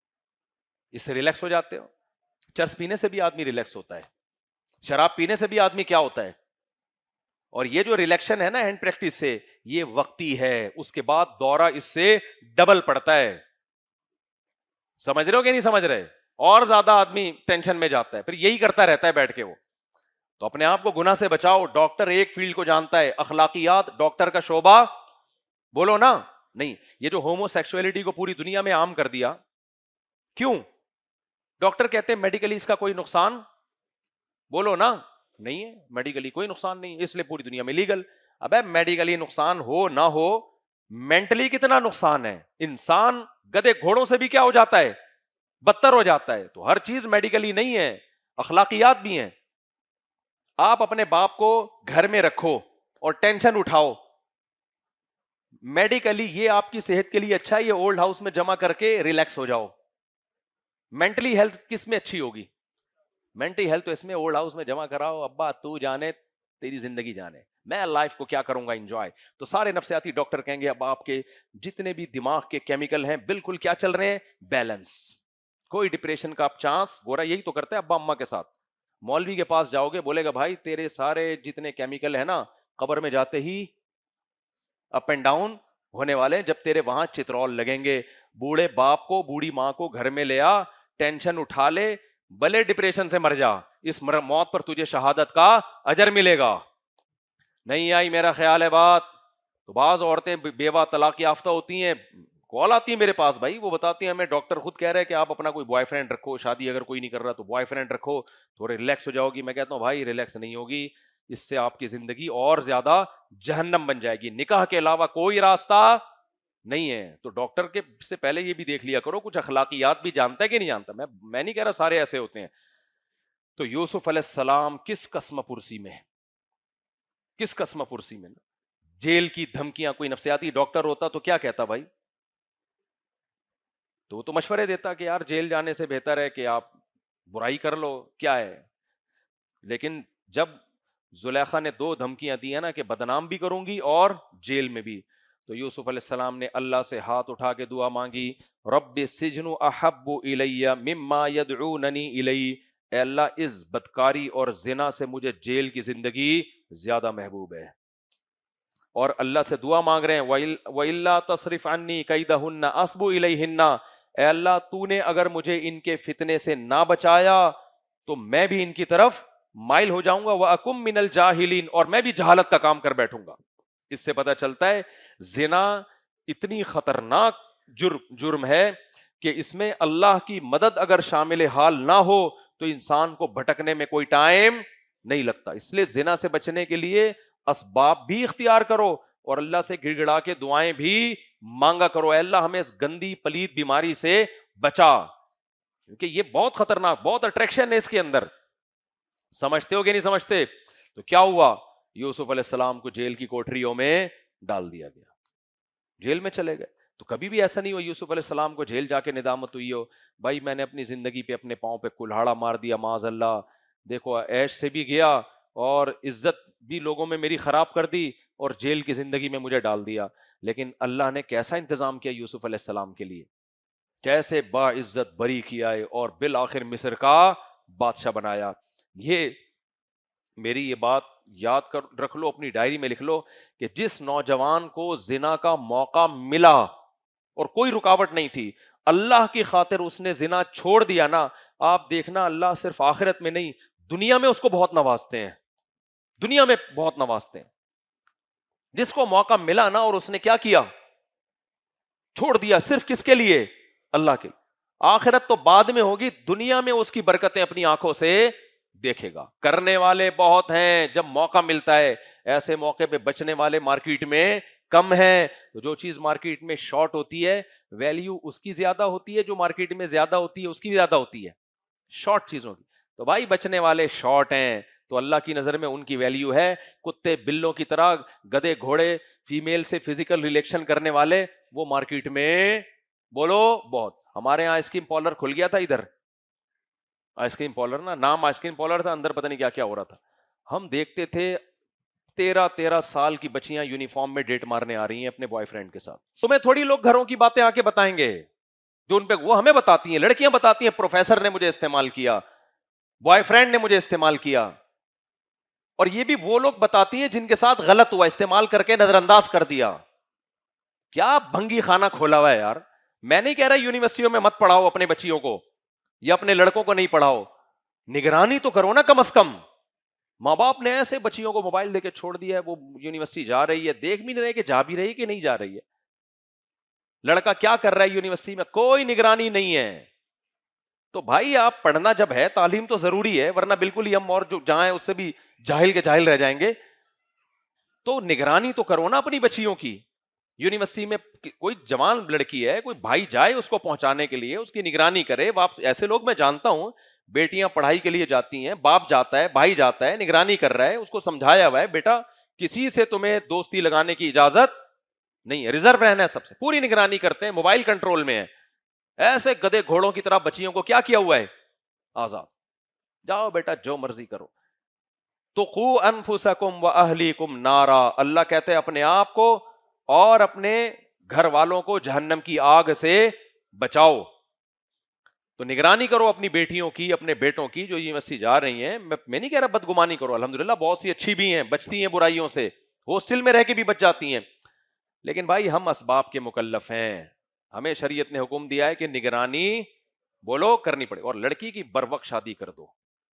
اس سے ریلیکس ہو جاتے ہو. چرس پینے سے بھی آدمی ریلیکس ہوتا ہے, شراب پینے سے بھی آدمی کیا ہوتا ہے, اور یہ جو ریلیکشن ہے نا ہینڈ پریکٹس سے, یہ وقتی ہے, اس کے بعد دورہ اس سے ڈبل پڑتا ہے. سمجھ رہے ہو کہ نہیں سمجھ رہے؟ اور زیادہ آدمی ٹینشن میں جاتا ہے, پھر یہی کرتا رہتا ہے بیٹھ کے وہ. تو اپنے آپ کو گناہ سے بچاؤ. ڈاکٹر ایک فیلڈ کو جانتا ہے, اخلاقیات ڈاکٹر کا شعبہ بولو نا نہیں. یہ جو ہومو سیکسولیٹی کو پوری دنیا میں عام کر دیا, کیوں؟ ڈاکٹر کہتے ہیں میڈیکلی اس کا کوئی نقصان بولو نا نہیں ہے, میڈیکلی کوئی نقصان نہیں, اس لیے پوری دنیا میں لیگل. ابے میڈیکلی نقصان ہو نہ ہو, مینٹلی کتنا نقصان ہے. انسان گدے گھوڑوں سے بھی کیا ہو جاتا ہے, بدتر ہو جاتا ہے. تو ہر چیز میڈیکلی نہیں ہے, اخلاقیات بھی ہیں. آپ اپنے باپ کو گھر میں رکھو اور ٹینشن اٹھاؤ, میڈیکلی یہ آپ کی صحت کے لیے اچھا ہے, یہ اولڈ ہاؤس میں جمع کر کے ریلیکس ہو جاؤ. مینٹلی ہیلتھ کس میں اچھی ہوگی؟ مینٹلی ہیلتھ تو اس میں اولڈ ہاؤس میں جمع کراؤ, ابا تو جانے تیری زندگی جانے, میں لائف کو کیا کروں گا انجوائے. تو سارے نفسیاتی ڈاکٹر کہیں گے اب آپ کے جتنے بھی دماغ کے کیمیکل ہیں بالکل کیا چل رہے ہیں, بیلنس, کوئی ڈپریشن کا آپ چانس. گورا یہی تو کرتا ہے ابا اماں کے ساتھ. مولوی کے پاس جاؤ گے بولے گا بھائی تیرے سارے جتنے کیمیکل ہیں نا قبر میں جاتے ہی اپ اینڈ ڈاؤن ہونے والے ہیں, جب تیرے وہاں چترول لگیں گے. بوڑھے باپ کو بوڑھی ماں کو گھر میں لے آ, ٹینشن اٹھا لے, بھلے ڈپریشن سے مر جا, اس موت پر تجھے شہادت کا اجر ملے گا. نہیں آئی میرا خیال ہے بات. تو بعض عورتیں بیوہ طلاق یافتہ ہوتی ہیں, کال آتی ہے میرے پاس, بھائی وہ بتاتی ہیں ہمیں ڈاکٹر خود کہہ رہے کہ آپ اپنا کوئی بوائے فرینڈ رکھو, شادی اگر کوئی نہیں کر رہا تو بوائے فرینڈ رکھو, تھوڑے ریلیکس ہو جاؤ گی. میں کہتا ہوں بھائی ریلیکس نہیں ہوگی, اس سے آپ کی زندگی اور زیادہ جہنم بن جائے گی. نکاح کے علاوہ کوئی راستہ نہیں ہے. تو ڈاکٹر کے سے پہلے یہ بھی دیکھ لیا کرو کچھ اخلاقیات بھی جانتا ہے کہ نہیں جانتا. میں میں نہیں کہہ رہا سارے ایسے ہوتے ہیں. تو یوسف علیہ السلام کس قسم پرسی میں, کس قسم پرسی میں, جیل کی دھمکیاں. کوئی نفسیاتی ڈاکٹر ہوتا تو کیا کہتا بھائی, تو وہ تو مشورے دیتا کہ یار جیل جانے سے بہتر ہے کہ آپ برائی کر لو, کیا ہے. لیکن جب زلیخا نے دو دھمکیاں دی ہیں نا کہ بدنام بھی کروں گی اور جیل میں بھی, تو یوسف علیہ السلام نے اللہ سے ہاتھ اٹھا کے دعا مانگی, رب السجن احب الی مما یدعوننی الی, اے اللہ اس بدکاری اور زنا سے مجھے جیل کی زندگی زیادہ محبوب ہے. اور اللہ سے دعا مانگ رہے ہیں وَإِلَّا تَصْرِفْ عَنِّي كَيْدَهُنَّ أَصْبُ إِلَيْهِنَّ, اے اللہ تو نے اگر مجھے ان کے فتنے سے نہ بچایا تو میں بھی ان کی طرف مائل ہو جاؤں گا, وَأَكُمْ مِنَ الْجَاهِلِينَ, اور میں بھی جہالت کا کام کر بیٹھوں گا. اس سے پتہ چلتا ہے زنا اتنی خطرناک جرم جرم ہے کہ اس میں اللہ کی مدد اگر شامل حال نہ ہو تو انسان کو بھٹکنے میں کوئی ٹائم نہیں لگتا. اس لیے زنا سے بچنے کے لیے اسباب بھی اختیار کرو اور اللہ سے گڑ گڑا کے دعائیں بھی مانگا کرو, اے اللہ ہمیں اس گندی پلید بیماری سے بچا, کیونکہ یہ بہت خطرناک, بہت اٹریکشن ہے اس کے اندر. سمجھتے ہو کہ نہیں سمجھتے؟ تو کیا ہوا, یوسف علیہ السلام کو جیل کی کوٹریوں میں ڈال دیا گیا, جیل میں چلے گئے. تو کبھی بھی ایسا نہیں ہوا یوسف علیہ السلام کو جیل جا کے ندامت ہوئی ہو بھائی میں نے اپنی زندگی پہ اپنے پاؤں پہ کلہاڑا مار دیا, معاذ اللہ, دیکھو عیش سے بھی گیا اور عزت بھی لوگوں میں میری خراب کر دی اور جیل کی زندگی میں مجھے ڈال دیا. لیکن اللہ نے کیسا انتظام کیا یوسف علیہ السلام کے لیے, کیسے باعزت بری کیا ہے اور بالآخر مصر کا بادشاہ بنایا. یہ میری یہ بات یاد کر رکھ لو, اپنی ڈائری میں لکھ لو کہ جس نوجوان کو زنا کا موقع ملا اور کوئی رکاوٹ نہیں تھی, اللہ کی خاطر اس نے زنا چھوڑ دیا نا, آپ دیکھنا اللہ صرف آخرت میں نہیں دنیا میں اس کو بہت نوازتے ہیں, دنیا میں بہت نوازتے ہیں. جس کو موقع ملا نا اور اس نے کیا کیا, چھوڑ دیا, صرف کس کے لیے, اللہ کے. آخرت تو بعد میں ہوگی, دنیا میں اس کی برکتیں اپنی آنکھوں سے دیکھے گا. کرنے والے بہت ہیں جب موقع ملتا ہے, ایسے موقع پہ بچنے والے مارکیٹ میں کم ہیں. جو چیز مارکیٹ میں شارٹ ہوتی ہے ویلیو اس کی زیادہ ہوتی ہے, جو مارکیٹ میں زیادہ ہوتی ہے اس کی بھی زیادہ ہوتی ہے شارٹ چیزوں کی. تو بھائی بچنے والے شارٹ ہیں تو اللہ کی نظر میں ان کی ویلیو ہے. کتے بلوں کی طرح گدے گھوڑے فیمیل سے فزیکل ریلیشن کرنے والے وہ مارکیٹ میں بولو بہت. ہمارے یہاں آئس کریم پارلر کھل گیا تھا ادھر, آئس کریم پارلر نا, نام آئس کریم پارلر تھا, اندر پتہ نہیں کیا کیا ہو رہا تھا. ہم دیکھتے تھے تیرہ تیرہ سال کی بچیاں یونیفارم میں ڈیٹ مارنے آ رہی ہیں اپنے بوائے فرینڈ کے ساتھ. تمہیں تھوڑی لوگ گھروں کی باتیں آ کے بتائیں گے جو ان پہ, وہ ہمیں بتاتی ہیں, لڑکیاں بتاتی ہیں پروفیسر نے مجھے استعمال کیا, بوائے فرینڈ نے مجھے استعمال کیا. اور یہ بھی وہ لوگ بتاتی ہیں جن کے ساتھ غلط ہوا, استعمال کر کے نظر انداز کر دیا. کیا بھنگی خانہ کھولا ہوا ہے یار. میں نہیں کہہ رہا یونیورسٹیوں میں مت پڑھاؤ اپنے بچیوں کو یا اپنے لڑکوں کو نہیں پڑھاؤ, نگرانی تو کرو نا کم از کم. ماں باپ نے ایسے بچیوں کو موبائل دے کے چھوڑ دیا ہے, وہ یونیورسٹی جا رہی ہے, دیکھ بھی نہیں رہے کہ جا بھی رہی ہے کہ نہیں جا رہی ہے, لڑکا کیا کر رہا ہے یونیورسٹی میں, کوئی نگرانی نہیں ہے. تو بھائی آپ پڑھنا جب ہے, تعلیم تو ضروری ہے, ورنہ بالکل ہی ہم اور جو جائیں اس سے بھی جاہل کے جاہل رہ جائیں گے. تو نگرانی تو کرو نا اپنی بچیوں کی. یونیورسٹی میں کوئی جوان لڑکی ہے, کوئی بھائی جائے اس کو پہنچانے کے لیے, اس کی نگرانی کرے. واپس ایسے لوگ میں جانتا ہوں, بیٹیاں پڑھائی کے لیے جاتی ہیں, باپ جاتا ہے, بھائی جاتا ہے, نگرانی کر رہا ہے, اس کو سمجھایا ہوا ہے بیٹا کسی سے تمہیں دوستی لگانے کی اجازت نہیں ہے, ریزرو رہنا ہے سب سے, پوری نگرانی کرتے ہیں, موبائل کنٹرول میں ہے. ایسے گدے گھوڑوں کی طرح بچیوں کو کیا کیا ہوا ہے, آزاد, جاؤ بیٹا جو مرضی کرو. تو قوا انفسکم واہلیکم نارا, اللہ کہتے ہیں اپنے آپ کو اور اپنے گھر والوں کو جہنم کی آگ سے بچاؤ. تو نگرانی کرو اپنی بیٹیوں کی, اپنے بیٹوں کی جو یونیورسٹی جا رہی ہیں. میں نہیں کہہ رہا بدگمانی کرو, الحمدللہ بہت سی اچھی بھی ہیں, بچتی ہیں برائیوں سے, ہاسٹل میں رہ کے بھی بچ جاتی ہیں. لیکن بھائی ہم اسباب کے مکلف ہیں, ہمیں شریعت نے حکم دیا ہے کہ نگرانی بولو کرنی پڑے. اور لڑکی کی بروقت شادی کر دو,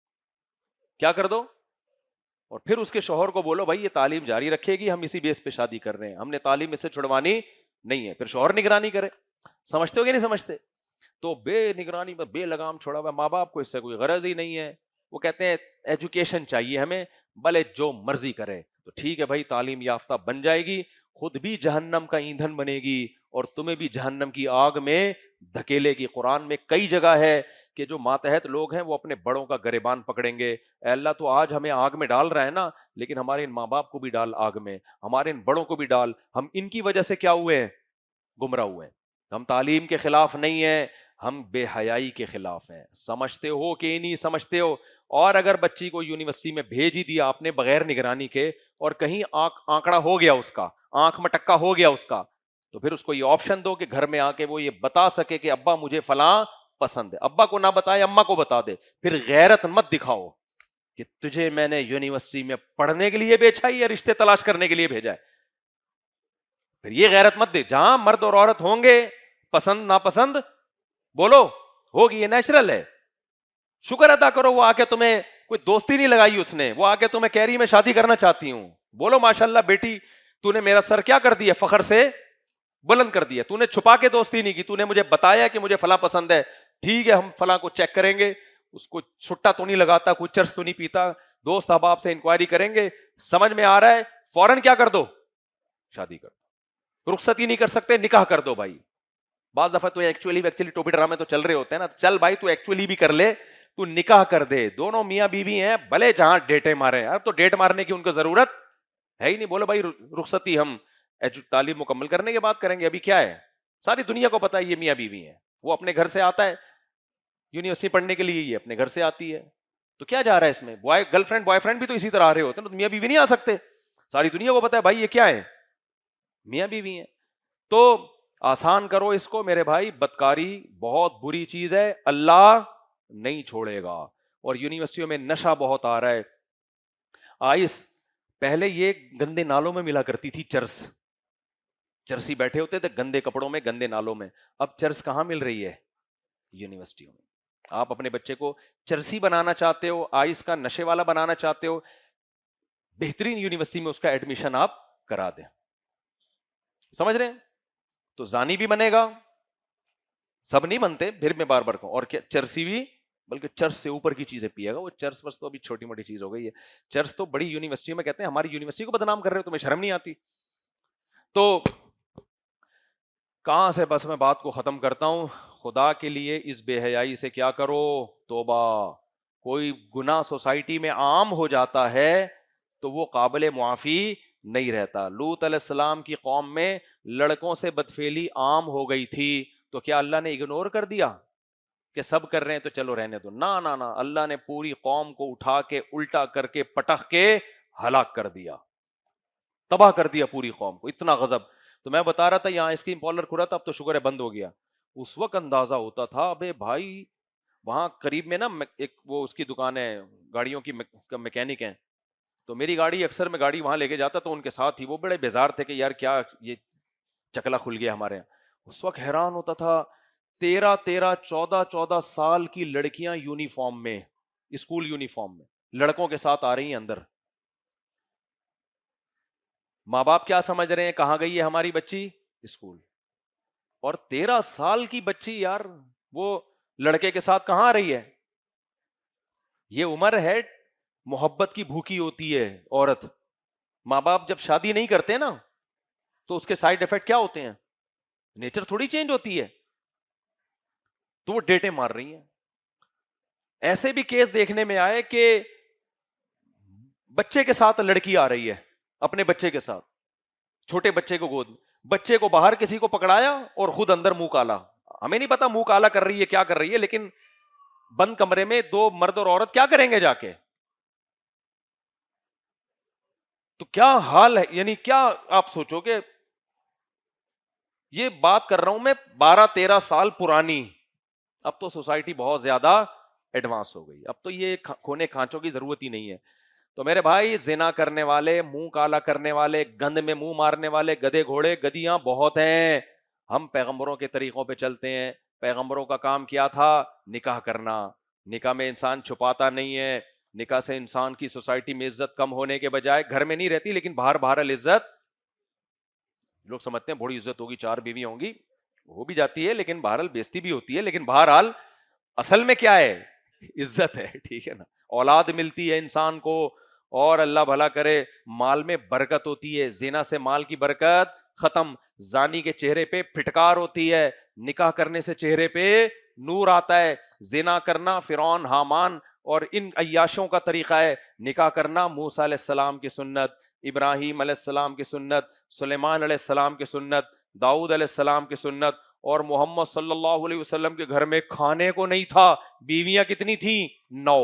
کیا کر دو, اور پھر اس کے شوہر کو بولو بھائی یہ تعلیم جاری رکھے گی, ہم اسی بیس پہ شادی کر رہے ہیں, ہم نے تعلیم اس سے چھڑوانی نہیں ہے. پھر شوہر نگرانی کرے. سمجھتے ہو کہ نہیں سمجھتے؟ تو بے نگرانی میں بے لگام چھوڑا ہوا, ماں باپ کو اس سے کوئی غرض ہی نہیں ہے. وہ کہتے ہیں ایجوکیشن چاہیے ہمیں, بھلے جو مرضی کرے. تو ٹھیک ہے بھائی, تعلیم یافتہ بن جائے گی, خود بھی جہنم کا ایندھن بنے گی اور تمہیں بھی جہنم کی آگ میں دھکیلے گی. قرآن میں کئی جگہ ہے کہ جو ماتحت لوگ ہیں وہ اپنے بڑوں کا گریبان پکڑیں گے, اے اللہ تو آج ہمیں آگ میں ڈال رہا ہے نا, لیکن ہمارے ان ماں باپ کو بھی ڈال آگ میں, ہمارے ان بڑوں کو بھی ڈال. ہم ان کی وجہ سے کیا ہوئے ہیں, گمراہ ہوئے ہیں. ہم تعلیم کے خلاف نہیں ہیں, ہم بے حیائی کے خلاف ہیں. سمجھتے ہو کہ نہیں سمجھتے ہو؟ اور اگر بچی کو یونیورسٹی میں بھیج ہی دیا آپ نے بغیر نگرانی کے, اور کہیں آنکھ آنکڑا ہو گیا اس کا, آنکھ مٹکا ہو گیا اس کا, تو پھر اس کو یہ آپشن دو کہ گھر میں آ کے وہ یہ بتا سکے کہ ابا مجھے فلاں پسند ہے. ابا کو نہ بتائے اماں کو بتا دے. پھر غیرت مت دکھاؤ کہ تجھے میں نے یونیورسٹی میں پڑھنے کے لیے بھیجا یا رشتے تلاش کرنے کے لیے بھیجا ہے. پھر یہ غیرت مت دے. جہاں مرد اور عورت ہوں گے, پسند ناپسند بولو ہوگی, یہ نیچرل ہے. شکر ادا کرو وہ آ کے تمہیں کوئی دوستی نہیں لگائی اس نے, وہ آ کے تمہیں کہہ رہی میں شادی کرنا چاہتی ہوں. بولو ماشاءاللہ بیٹی, تو نے میرا سر کیا کر دیا, فخر سے بلند کر دیا. تو نے چھپا کے دوستی نہیں کی, تو نے مجھے بتایا کہ مجھے فلاں پسند ہے. ٹھیک ہے ہم فلاں کو چیک کریں گے, اس کو چھٹا تو نہیں لگاتا, کوئی چرس تو نہیں پیتا, دوست احباب سے انکوائری کریں گے, سمجھ میں آ رہا ہے, فوراً کیا کر دو, شادی کر دو. رخصت ہی نہیں کر سکتے, نکاح کر دو بھائی. بعض دفعہ تو ایکچولی ایکچولی ٹوپی ڈرامے تو چل رہے ہوتے ہیں نا, چل بھائی تو ایکچولی بھی کر لے, تو نکاح کر دے. دونوں میاں بیوی ہیں, بھلے جہاں ڈیٹے مارے. یار تو ڈیٹ مارنے کی ان کو ضرورت ہے ہی نہیں. بولو بھائی رخصتی ہم تعلیم مکمل کرنے کے بعد کریں گے. ابھی کیا ہے, ساری دنیا کو پتا ہے یہ میاں بیوی ہیں. وہ اپنے گھر سے آتا ہے یونیورسٹی پڑھنے کے لیے, یہ اپنے گھر سے آتی ہے. تو کیا جا رہا ہے اس میں, boy girl friend boy friend بھی تو اسی طرح آ رہے ہوتے ہیں, تو میاں بیوی نہیں آ سکتے. ساری دنیا کو پتا ہے بھائی یہ کیا ہے, میاں بیوی ہیں. تو آسان کرو اس کو میرے بھائی, بدکاری بہت بری چیز ہے, اللہ نہیں چھوڑے گا. اور یونیورسٹیوں میں نشہ بہت آ رہا ہے. آئس پہلے یہ گندے نالوں میں ملا کرتی تھی چرس, چرسی بیٹھے ہوتے تھے گندے کپڑوں میں گندے نالوں میں. اب چرس کہاں مل رہی ہے؟ یونیورسٹیوں میں. آپ اپنے بچے کو چرسی بنانا چاہتے ہو, آئس کا نشے والا بنانا چاہتے ہو, بہترین یونیورسٹی میں اس کا ایڈمیشن آپ کرا دیں. سمجھ رہے ہیں؟ تو زانی بھی بنے گا, سب نہیں بنتے, پھر میں بار بار کہوں, اور کیا چرسی بھی, بلکہ چرس سے اوپر کی چیزیں پیے گا. وہ چرس بس تو ابھی چھوٹی موٹی چیز ہو گئی ہے. چرس تو بڑی یونیورسٹی میں کہتے ہیں ہماری یونیورسٹی کو بدنام کر رہے ہو, تمہیں شرم نہیں آتی؟ تو کہاں سے بس میں بات کو ختم کرتا ہوں. خدا کے لیے اس بے حیائی سے کیا کرو, توبہ. کوئی گناہ سوسائٹی میں عام ہو جاتا ہے تو وہ قابل معافی نہیں رہتا. لوط علیہ السلام کی قوم میں لڑکوں سے بدفعلی عام ہو گئی تھی, تو کیا اللہ نے اگنور کر دیا کہ سب کر رہے ہیں تو چلو رہنے دو؟ نہ نہ نہ, اللہ نے پوری قوم کو اٹھا کے الٹا کر کے پٹخ کے ہلاک کر دیا, تباہ کر دیا پوری قوم کو. اتنا غضب. تو میں بتا رہا تھا یہاں اس کی پارلر کھلا تھا, اب تو شکر ہے بند ہو گیا. اس وقت اندازہ ہوتا تھا ابے بھائی وہاں قریب میں نا ایک وہ اس کی دکان ہے, گاڑیوں کی میکینک ہیں, تو میری گاڑی اکثر میں گاڑی وہاں لے کے جاتا, تو ان کے ساتھ ہی وہ بڑے بیزار تھے کہ یار کیا یہ چکلا کھل گیا ہمارے یہاں. اس وقت حیران ہوتا تھا, تیرہ تیرہ چودہ چودہ سال کی لڑکیاں یونیفارم میں, اسکول یونیفارم میں لڑکوں کے ساتھ آ رہی ہیں اندر. ماں باپ کیا سمجھ رہے ہیں, کہاں گئی ہے ہماری بچی؟ اسکول. اور تیرہ سال کی بچی یار وہ لڑکے کے ساتھ کہاں آ رہی ہے؟ یہ عمر ہے محبت کی بھوکی ہوتی ہے عورت. ماں باپ جب شادی نہیں کرتے نا تو اس کے سائیڈ ایفیکٹ کیا ہوتے ہیں؟ نیچر تھوڑی چینج ہوتی ہے, تو وہ ڈیٹے مار رہی ہیں. ایسے بھی کیس دیکھنے میں آئے کہ بچے کے ساتھ لڑکی آ رہی ہے, اپنے بچے کے ساتھ, چھوٹے بچے کو گود, بچے کو باہر کسی کو پکڑایا اور خود اندر منہ کالا. ہمیں نہیں پتا منہ کالا کر رہی ہے کیا کر رہی ہے, لیکن بند کمرے میں دو مرد اور عورت کیا کریں گے جا کے؟ تو کیا حال ہے, یعنی کیا آپ سوچو کہ یہ بات کر رہا ہوں میں بارہ تیرہ سال پرانی, اب تو سوسائٹی بہت زیادہ ایڈوانس ہو گئی, اب تو یہ کھونے کھانچوں کی ضرورت ہی نہیں ہے. تو میرے بھائی زنا کرنے والے, منہ کالا کرنے والے, گند میں منہ مارنے والے گدھے گھوڑے گدیاں بہت ہیں. ہم پیغمبروں کے طریقوں پہ چلتے ہیں. پیغمبروں کا کام کیا تھا؟ نکاح کرنا. نکاح میں انسان چھپاتا نہیں ہے. نکاح سے انسان کی سوسائٹی میں عزت کم ہونے کے بجائے, گھر میں نہیں رہتی لیکن باہر باہر عزت, لوگ سمجھتے ہیں بڑی عزت ہوگی, چار بیوی ہوں گی, ہو بھی جاتی ہے لیکن بہرحال بیزتی بھی ہوتی ہے, لیکن بہرحال اصل میں کیا ہے؟ عزت ہے. ٹھیک ہے نا, اولاد ملتی ہے انسان کو, اور اللہ بھلا کرے مال میں برکت ہوتی ہے. زنا سے مال کی برکت ختم. زانی کے چہرے پہ پھٹکار ہوتی ہے, نکاح کرنے سے چہرے پہ نور آتا ہے. زنا کرنا فرعون حامان اور ان عیاشوں کا طریقہ ہے, نکاح کرنا موسیٰ علیہ السلام کی سنت, ابراہیم علیہ السلام کی سنت, سلیمان علیہ السلام کی سنت, داؤد علیہ السلام کی سنت. اور محمد صلی اللہ علیہ وسلم کے گھر میں کھانے کو نہیں تھا, بیویاں کتنی تھیں؟ نو.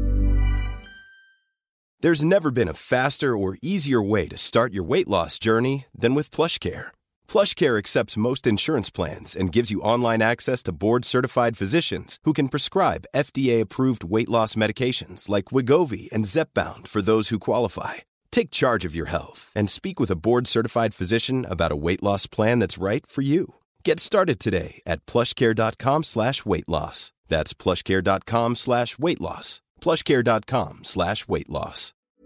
There's never been a faster or easier way to start your weight loss journey than with PlushCare. PlushCare accepts most insurance plans and gives you online access to board-certified physicians who can prescribe F D A-approved weight loss medications like Wegovy and Zepbound for those who qualify. Take charge of your health and speak with a board-certified physician about a weight loss plan that's right for you. Get started today at plushcare.com slash weight loss. That's plushcare.com slash weight loss. plushcare.com slash weight loss.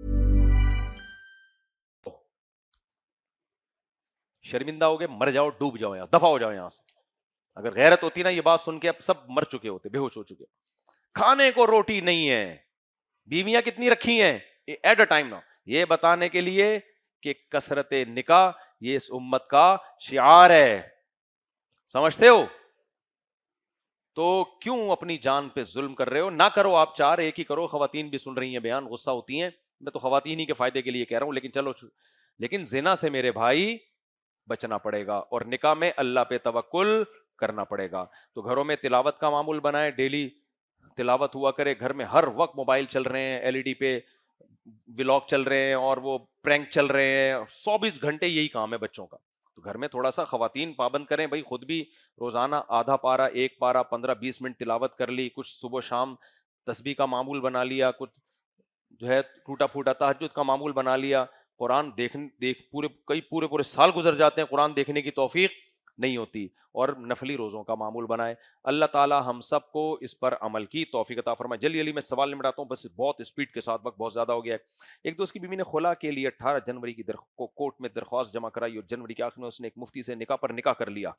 شرمندہ ہو گئے, مر جاؤ, ڈوب جاؤ, یہاں دفع ہو جاؤ یہاں سے. اگر غیرت ہوتی نا, یہ بات سن کے اب سب مر چکے ہوتے, بے ہوش ہو چکے. کھانے کو روٹی نہیں ہے, بیویاں کتنی رکھی ہیں ایٹ اے ٹائم نا, یہ بتانے کے لیے کہ کثرت نکاح یہ اس امت کا شعار ہے. سمجھتے ہو؟ تو کیوں اپنی جان پہ ظلم کر رہے ہو؟ نہ کرو آپ, چار ایک ہی کرو. خواتین بھی سن رہی ہیں بیان, غصہ ہوتی ہیں, میں تو خواتین ہی کے فائدے کے لیے کہہ رہا ہوں, لیکن چلو. لیکن زنا سے میرے بھائی بچنا پڑے گا, اور نکاح میں اللہ پہ توکل کرنا پڑے گا. تو گھروں میں تلاوت کا معمول بنائیں, ڈیلی تلاوت ہوا کرے. گھر میں ہر وقت موبائل چل رہے ہیں, ایل ای ڈی پہ ولاگ چل رہے ہیں, اور وہ پرینک چل رہے ہیں, چوبیس گھنٹے یہی کام ہے بچوں کا. تو گھر میں تھوڑا سا خواتین پابند کریں بھائی، خود بھی روزانہ آدھا پارا، ایک پارا، پندرہ بیس منٹ تلاوت کر لی، کچھ صبح شام تسبیح کا معمول بنا لیا، کچھ جو ہے ٹوٹا پھوٹا تہجد کا معمول بنا لیا. قرآن دیکھ دیکھ پورے کئی پورے پورے سال گزر جاتے ہیں، قرآن دیکھنے کی توفیق نہیں ہوتی. اور نفلی روزوں کا معمول بنائے. اللہ تعالی ہم سب کو اس پر عمل کی توفیق عطا فرمائے. جلدی جلدی میں سوال نمٹاتا ہوں، بس بہت اسپیڈ کے ساتھ، وقت بہت زیادہ ہو گیا ہے. ایک دوست کی بیوی نے خلا کے لیے اٹھارہ جنوری کی کو کورٹ میں درخواست جمع کرائی اور جنوری کے آخر میں اس نے ایک مفتی سے نکاح پر نکاح کر لیا،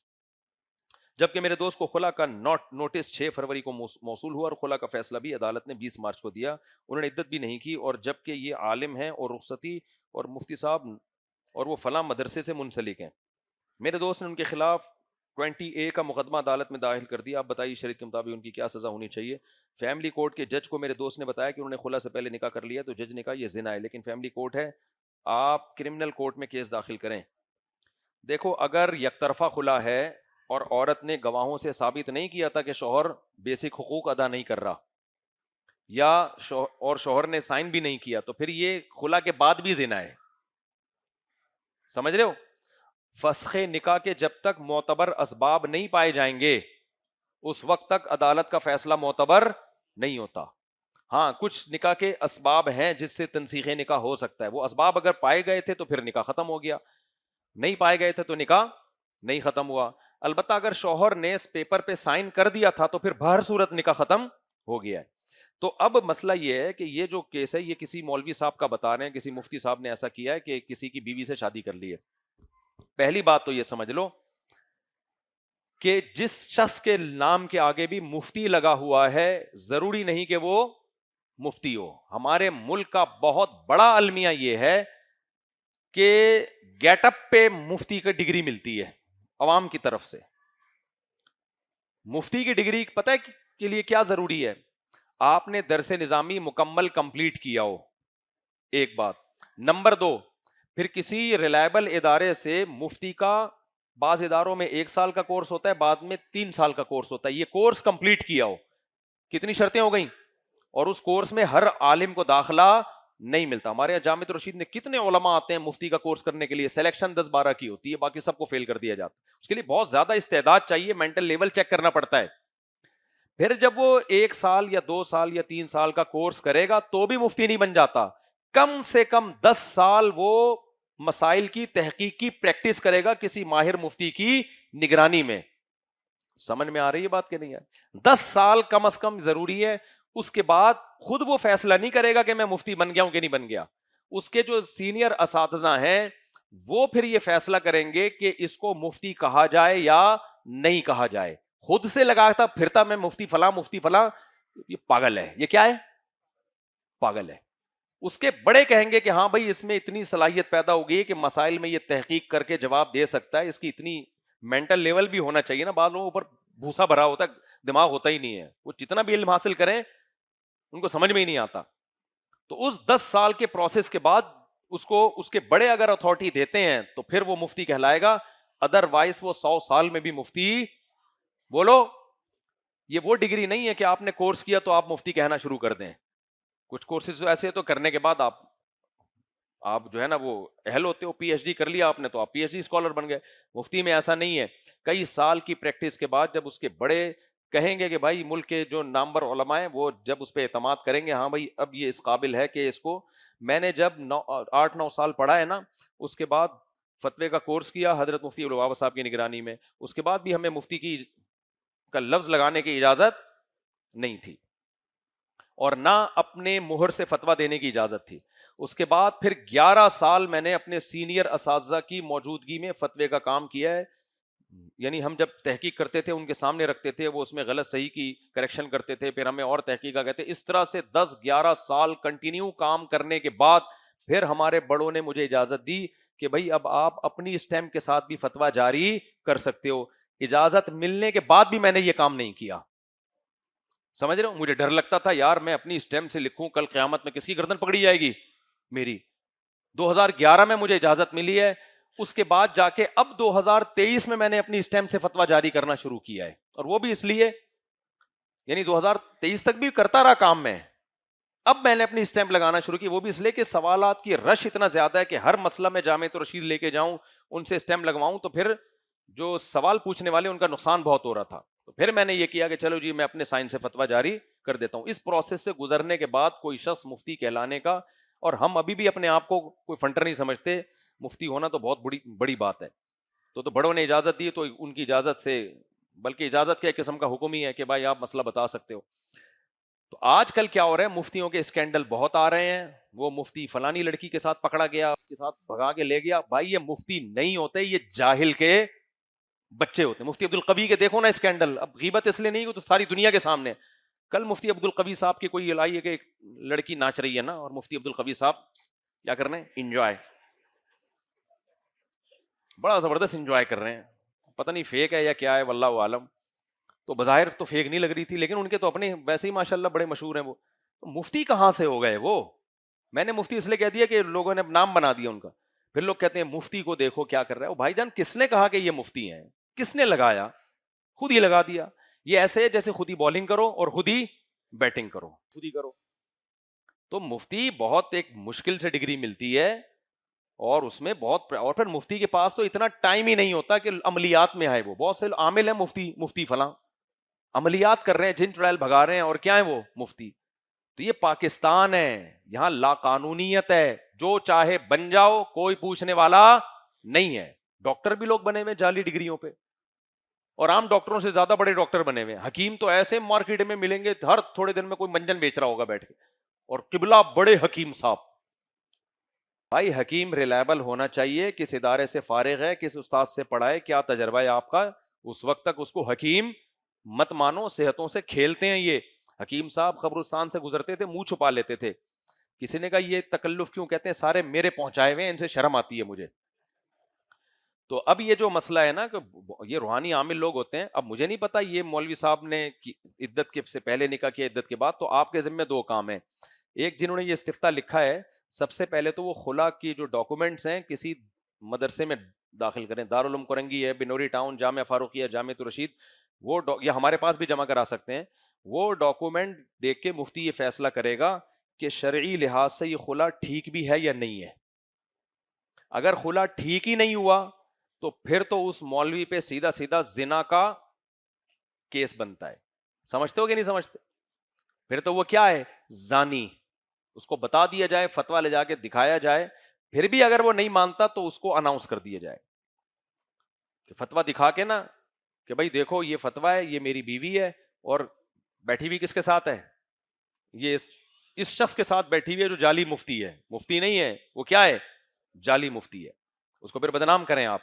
جبکہ میرے دوست کو خلا کا نوٹ نوٹس چھ فروری کو موصول ہوا اور خلا کا فیصلہ بھی عدالت نے بیس مارچ کو دیا. انہوں نے عدت بھی نہیں کی، اور جبکہ یہ عالم ہیں اور رخصتی اور مفتی صاحب اور وہ فلاں مدرسے سے منسلک ہیں. میرے دوست نے ان کے خلاف ٹوینٹی اے کا مقدمہ عدالت میں داخل کر دیا. آپ بتائیے شریعت کے مطابق ان کی کیا سزا ہونی چاہیے؟ فیملی کورٹ کے جج کو میرے دوست نے بتایا کہ انہوں نے خلا سے پہلے نکاح کر لیا، تو جج نے کہا یہ زنا ہے، لیکن فیملی کورٹ ہے، آپ کرمنل کورٹ میں کیس داخل کریں. دیکھو اگر یک طرفہ خلا ہے اور عورت نے گواہوں سے ثابت نہیں کیا تھا کہ شوہر بیسک حقوق ادا نہیں کر رہا، یا اور شوہر نے سائن بھی نہیں کیا، تو پھر یہ خلا کے بعد بھی زنا ہے. سمجھ رہے ہو؟ فسخ نکاح کے جب تک معتبر اسباب نہیں پائے جائیں گے اس وقت تک عدالت کا فیصلہ معتبر نہیں ہوتا. ہاں کچھ نکاح کے اسباب ہیں جس سے تنسیخ نکاح ہو سکتا ہے، وہ اسباب اگر پائے گئے تھے تو پھر نکاح ختم ہو گیا، نہیں پائے گئے تھے تو نکاح نہیں ختم ہوا. البتہ اگر شوہر نے اس پیپر پہ سائن کر دیا تھا تو پھر بہر صورت نکاح ختم ہو گیا ہے. تو اب مسئلہ یہ ہے کہ یہ جو کیس ہے یہ کسی مولوی صاحب کا بتا رہے ہیں، کسی مفتی صاحب نے ایسا کیا ہے کہ کسی کی بیوی سے شادی کر لی ہے. پہلی بات تو یہ سمجھ لو کہ جس شخص کے نام کے آگے بھی مفتی لگا ہوا ہے ضروری نہیں کہ وہ مفتی ہو. ہمارے ملک کا بہت بڑا المیہ یہ ہے کہ گیٹ اپ پہ مفتی کی ڈگری ملتی ہے عوام کی طرف سے. مفتی کی ڈگری پتہ ہے کے لیے کیا ضروری ہے؟ آپ نے درس نظامی مکمل کمپلیٹ کیا ہو، ایک بات. نمبر دو، پھر کسی ریلائبل ادارے سے مفتی کا بعض اداروں میں ایک سال کا کورس ہوتا ہے، بعد میں تین سال کا کورس ہوتا ہے، یہ کورس کمپلیٹ کیا ہو. کتنی شرطیں ہو گئیں؟ اور اس کورس میں ہر عالم کو داخلہ نہیں ملتا. ہمارے یہاں جامعۃ الرشید میں کتنے علماء آتے ہیں مفتی کا کورس کرنے کے لیے، سلیکشن دس بارہ کی ہوتی ہے، باقی سب کو فیل کر دیا جاتا ہے. اس کے لیے بہت زیادہ استعداد چاہیے، مینٹل لیول چیک کرنا پڑتا ہے. پھر جب وہ ایک سال یا دو سال یا تین سال کا کورس کرے گا تو بھی مفتی نہیں بن جاتا. کم سے کم دس سال وہ مسائل کی تحقیق کی پریکٹس کرے گا کسی ماہر مفتی کی نگرانی میں. سمجھ میں آ رہی ہے بات کہ نہیں ہے؟ دس سال کم از کم ضروری ہے. اس کے بعد خود وہ فیصلہ نہیں کرے گا کہ میں مفتی بن گیا ہوں کہ نہیں بن گیا. اس کے جو سینئر اساتذہ ہیں وہ پھر یہ فیصلہ کریں گے کہ اس کو مفتی کہا جائے یا نہیں کہا جائے. خود سے لگاتا پھرتا میں مفتی فلاں مفتی فلاں، یہ پاگل ہے. یہ کیا ہے؟ پاگل ہے. اس کے بڑے کہیں گے کہ ہاں بھائی اس میں اتنی صلاحیت پیدا ہو گئی کہ مسائل میں یہ تحقیق کر کے جواب دے سکتا ہے، اس کی اتنی مینٹل لیول بھی ہونا چاہیے نا. بعض لوگوں پر بھوسا بھرا ہوتا ہے، دماغ ہوتا ہی نہیں ہے، وہ جتنا بھی علم حاصل کریں ان کو سمجھ میں ہی نہیں آتا. تو اس دس سال کے پروسیس کے بعد اس کو اس کے بڑے اگر اتھارٹی دیتے ہیں تو پھر وہ مفتی کہلائے گا. ادر وائز وہ سو سال میں بھی مفتی. بولو، یہ وہ ڈگری نہیں ہے کہ آپ نے کورس کیا تو آپ مفتی کہنا شروع کر دیں. کچھ کورسز ایسے تو کرنے کے بعد آپ آپ جو ہے نا وہ اہل ہوتے ہو، پی ایچ ڈی کر لیا آپ نے تو آپ پی ایچ ڈی اسکالر بن گئے. مفتی میں ایسا نہیں ہے. کئی سال کی پریکٹس کے بعد جب اس کے بڑے کہیں گے کہ بھائی ملک کے جو نامور علماء ہیں وہ جب اس پہ اعتماد کریں گے، ہاں بھائی اب یہ اس قابل ہے کہ اس کو. میں نے جب نو آٹھ نو سال پڑھا ہے نا، اس کے بعد فتوے کا کورس کیا حضرت مفتی الوہاب صاحب کی نگرانی میں، اس کے بعد بھی ہمیں مفتی کی کا لفظ لگانے کی اجازت نہیں تھی اور نہ اپنے مہر سے فتویٰ دینے کی اجازت تھی. اس کے بعد پھر گیارہ سال میں نے اپنے سینئر اساتذہ کی موجودگی میں فتوے کا کام کیا ہے. یعنی ہم جب تحقیق کرتے تھے ان کے سامنے رکھتے تھے، وہ اس میں غلط صحیح کی کریکشن کرتے تھے، پھر ہمیں اور تحقیق کہتے. اس طرح سے دس گیارہ سال کنٹینیو کام کرنے کے بعد پھر ہمارے بڑوں نے مجھے اجازت دی کہ بھائی اب آپ اپنی اسٹیمپ کے ساتھ بھی فتویٰ جاری کر سکتے ہو. اجازت ملنے کے بعد بھی میں نے یہ کام نہیں کیا. سمجھ رہے ہو؟ مجھے ڈر لگتا تھا یار میں اپنی اسٹیمپ سے لکھوں کل قیامت میں کس کی گردن پکڑی جائے گی میری. دو ہزار گیارہ میں مجھے اجازت ملی ہے، اس کے بعد جا کے اب دو ہزار تیئیس میں میں نے اپنی اسٹیمپ سے فتویٰ جاری کرنا شروع کیا ہے. اور وہ بھی اس لیے، یعنی دو ہزار تیئیس تک بھی کرتا رہا کام میں، اب میں نے اپنی اسٹیمپ لگانا شروع کی, وہ بھی اس لیے کہ سوالات کی رش اتنا زیادہ ہے کہ ہر مسئلہ میں جامعۃ الرشید لے کے جاؤں, ان سے اسٹیمپ لگواؤں, تو پھر جو سوال پوچھنے والے ان کا نقصان بہت ہو رہا تھا. تو پھر میں نے یہ کیا کہ چلو جی میں اپنے سائن سے فتویٰ جاری کر دیتا ہوں. اس پروسیس سے گزرنے کے بعد کوئی شخص مفتی کہلانے کا, اور ہم ابھی بھی اپنے آپ کو کوئی فنٹر نہیں سمجھتے, مفتی ہونا تو بہت بڑی بڑی بات ہے. تو تو بڑوں نے اجازت دی تو ان کی اجازت سے, بلکہ اجازت کے ایک قسم کا حکم ہی ہے کہ بھائی آپ مسئلہ بتا سکتے ہو. تو آج کل کیا ہو رہا ہے, مفتیوں کے اسکینڈل بہت آ رہے ہیں. وہ مفتی فلانی لڑکی کے ساتھ پکڑا گیا, اس کے ساتھ بھگا کے لے گیا. بھائی یہ مفتی نہیں ہوتے, یہ جاہل کے بچے ہوتے ہیں. مفتی عبد القوی کے دیکھو نا اسکینڈل, اب غیبت اس لیے نہیں تو ساری دنیا کے سامنے. کل مفتی عبد القوی صاحب کی کوئی لائی ہے کہ ایک لڑکی ناچ رہی ہے نا, اور مفتی عبد القوی صاحب کیا کر رہے ہیں, انجوائے, بڑا زبردست انجوائے کر رہے ہیں. پتہ نہیں فیک ہے یا کیا ہے, واللہ عالم. تو بظاہر تو فیک نہیں لگ رہی تھی, لیکن ان کے تو اپنے ویسے ہی ماشاءاللہ بڑے مشہور ہیں وہ. تو مفتی کہاں سے ہو گئے وہ؟ میں نے مفتی اس لیے کہہ دیا کہ لوگوں نے نام بنا دیا ان کا. پھر لوگ کہتے ہیں مفتی کو دیکھو کیا کر رہا ہے. بھائی جان کس نے کہا کہ یہ مفتی ہیں؟ کس نے لگایا؟ خود ہی لگا دیا. یہ ایسے ہے جیسے خود ہی بالنگ کرو اور خود ہی بیٹنگ کرو, خود ہی کرو. تو مفتی بہت ایک مشکل سے ڈگری ملتی ہے, اور اس میں بہت, اور پھر مفتی کے پاس تو اتنا ٹائم ہی نہیں ہوتا کہ عملیات میں آئے. وہ بہت سے عامل ہیں مفتی, مفتی فلاں عملیات کر رہے ہیں, جن ٹرائل بھگا رہے ہیں, اور کیا ہے وہ مفتی. تو یہ پاکستان ہے, یہاں لا قانونیت ہے, جو چاہے بن جاؤ, کوئی پوچھنے والا نہیں ہے. ڈاکٹر بھی لوگ بنے ہوئے جعلی ڈگریوں پہ, اور عام ڈاکٹروں سے زیادہ بڑے ڈاکٹر بنے ہوئے. حکیم تو ایسے مارکیٹ میں ملیں گے, ہر تھوڑے دن میں کوئی منجن بیچ رہا ہوگا بیٹھ کے, اور قبلہ بڑے حکیم صاحب. بھائی حکیم ریلائبل ہونا چاہیے, کس ادارے سے فارغ ہے, کس استاد سے پڑھا ہے, کیا تجربہ ہے آپ کا, اس وقت تک اس کو حکیم مت مانو. صحتوں سے کھیلتے ہیں یہ. حکیم صاحب قبرستان سے گزرتے تھے, منہ چھپا لیتے تھے. کسی نے کہا یہ تکلف کیوں, کہتے ہیں سارے میرے پہنچائے ہوئے ہیں, ان سے شرم آتی ہے مجھے. تو اب یہ جو مسئلہ ہے نا کہ یہ روحانی عامل لوگ ہوتے ہیں. اب مجھے نہیں پتا یہ مولوی صاحب نے عدت کے سے پہلے نکاح کیا, عدت کے بعد, تو آپ کے ذمہ دو کام ہیں. ایک جنہوں نے یہ استفتاء لکھا ہے, سب سے پہلے تو وہ خلا کی جو ڈاکومنٹس ہیں کسی مدرسے میں داخل کریں. دارالعلوم کرنگی ہے, بنوری ٹاؤن, جامعہ فاروقیہ, جامعۃ الرشید, وہ یا ہمارے پاس بھی جمع کرا سکتے ہیں. وہ ڈاکومنٹ دیکھ کے مفتی یہ فیصلہ کرے گا کہ شرعی لحاظ سے یہ خلا ٹھیک بھی ہے یا نہیں ہے. اگر خلا ٹھیک ہی نہیں ہوا تو پھر تو اس مولوی پہ سیدھا سیدھا زنا کا کیس بنتا ہے. سمجھتے ہو کہ نہیں سمجھتے؟ پھر تو وہ کیا ہے, زانی. اس کو بتا دیا جائے, فتویٰ لے جا کے دکھایا جائے, پھر بھی اگر وہ نہیں مانتا تو اس کو اناؤنس کر دیا جائے کہ فتویٰ دکھا کے نا کہ بھائی دیکھو یہ فتویٰ ہے, یہ میری بیوی ہے, اور بیٹھی ہوئی کس کے ساتھ ہے, یہ اس, اس شخص کے ساتھ بیٹھی ہوئی ہے جو جعلی مفتی ہے. مفتی نہیں ہے وہ, کیا ہے, جعلی مفتی ہے. اس کو پھر بدنام کریں آپ.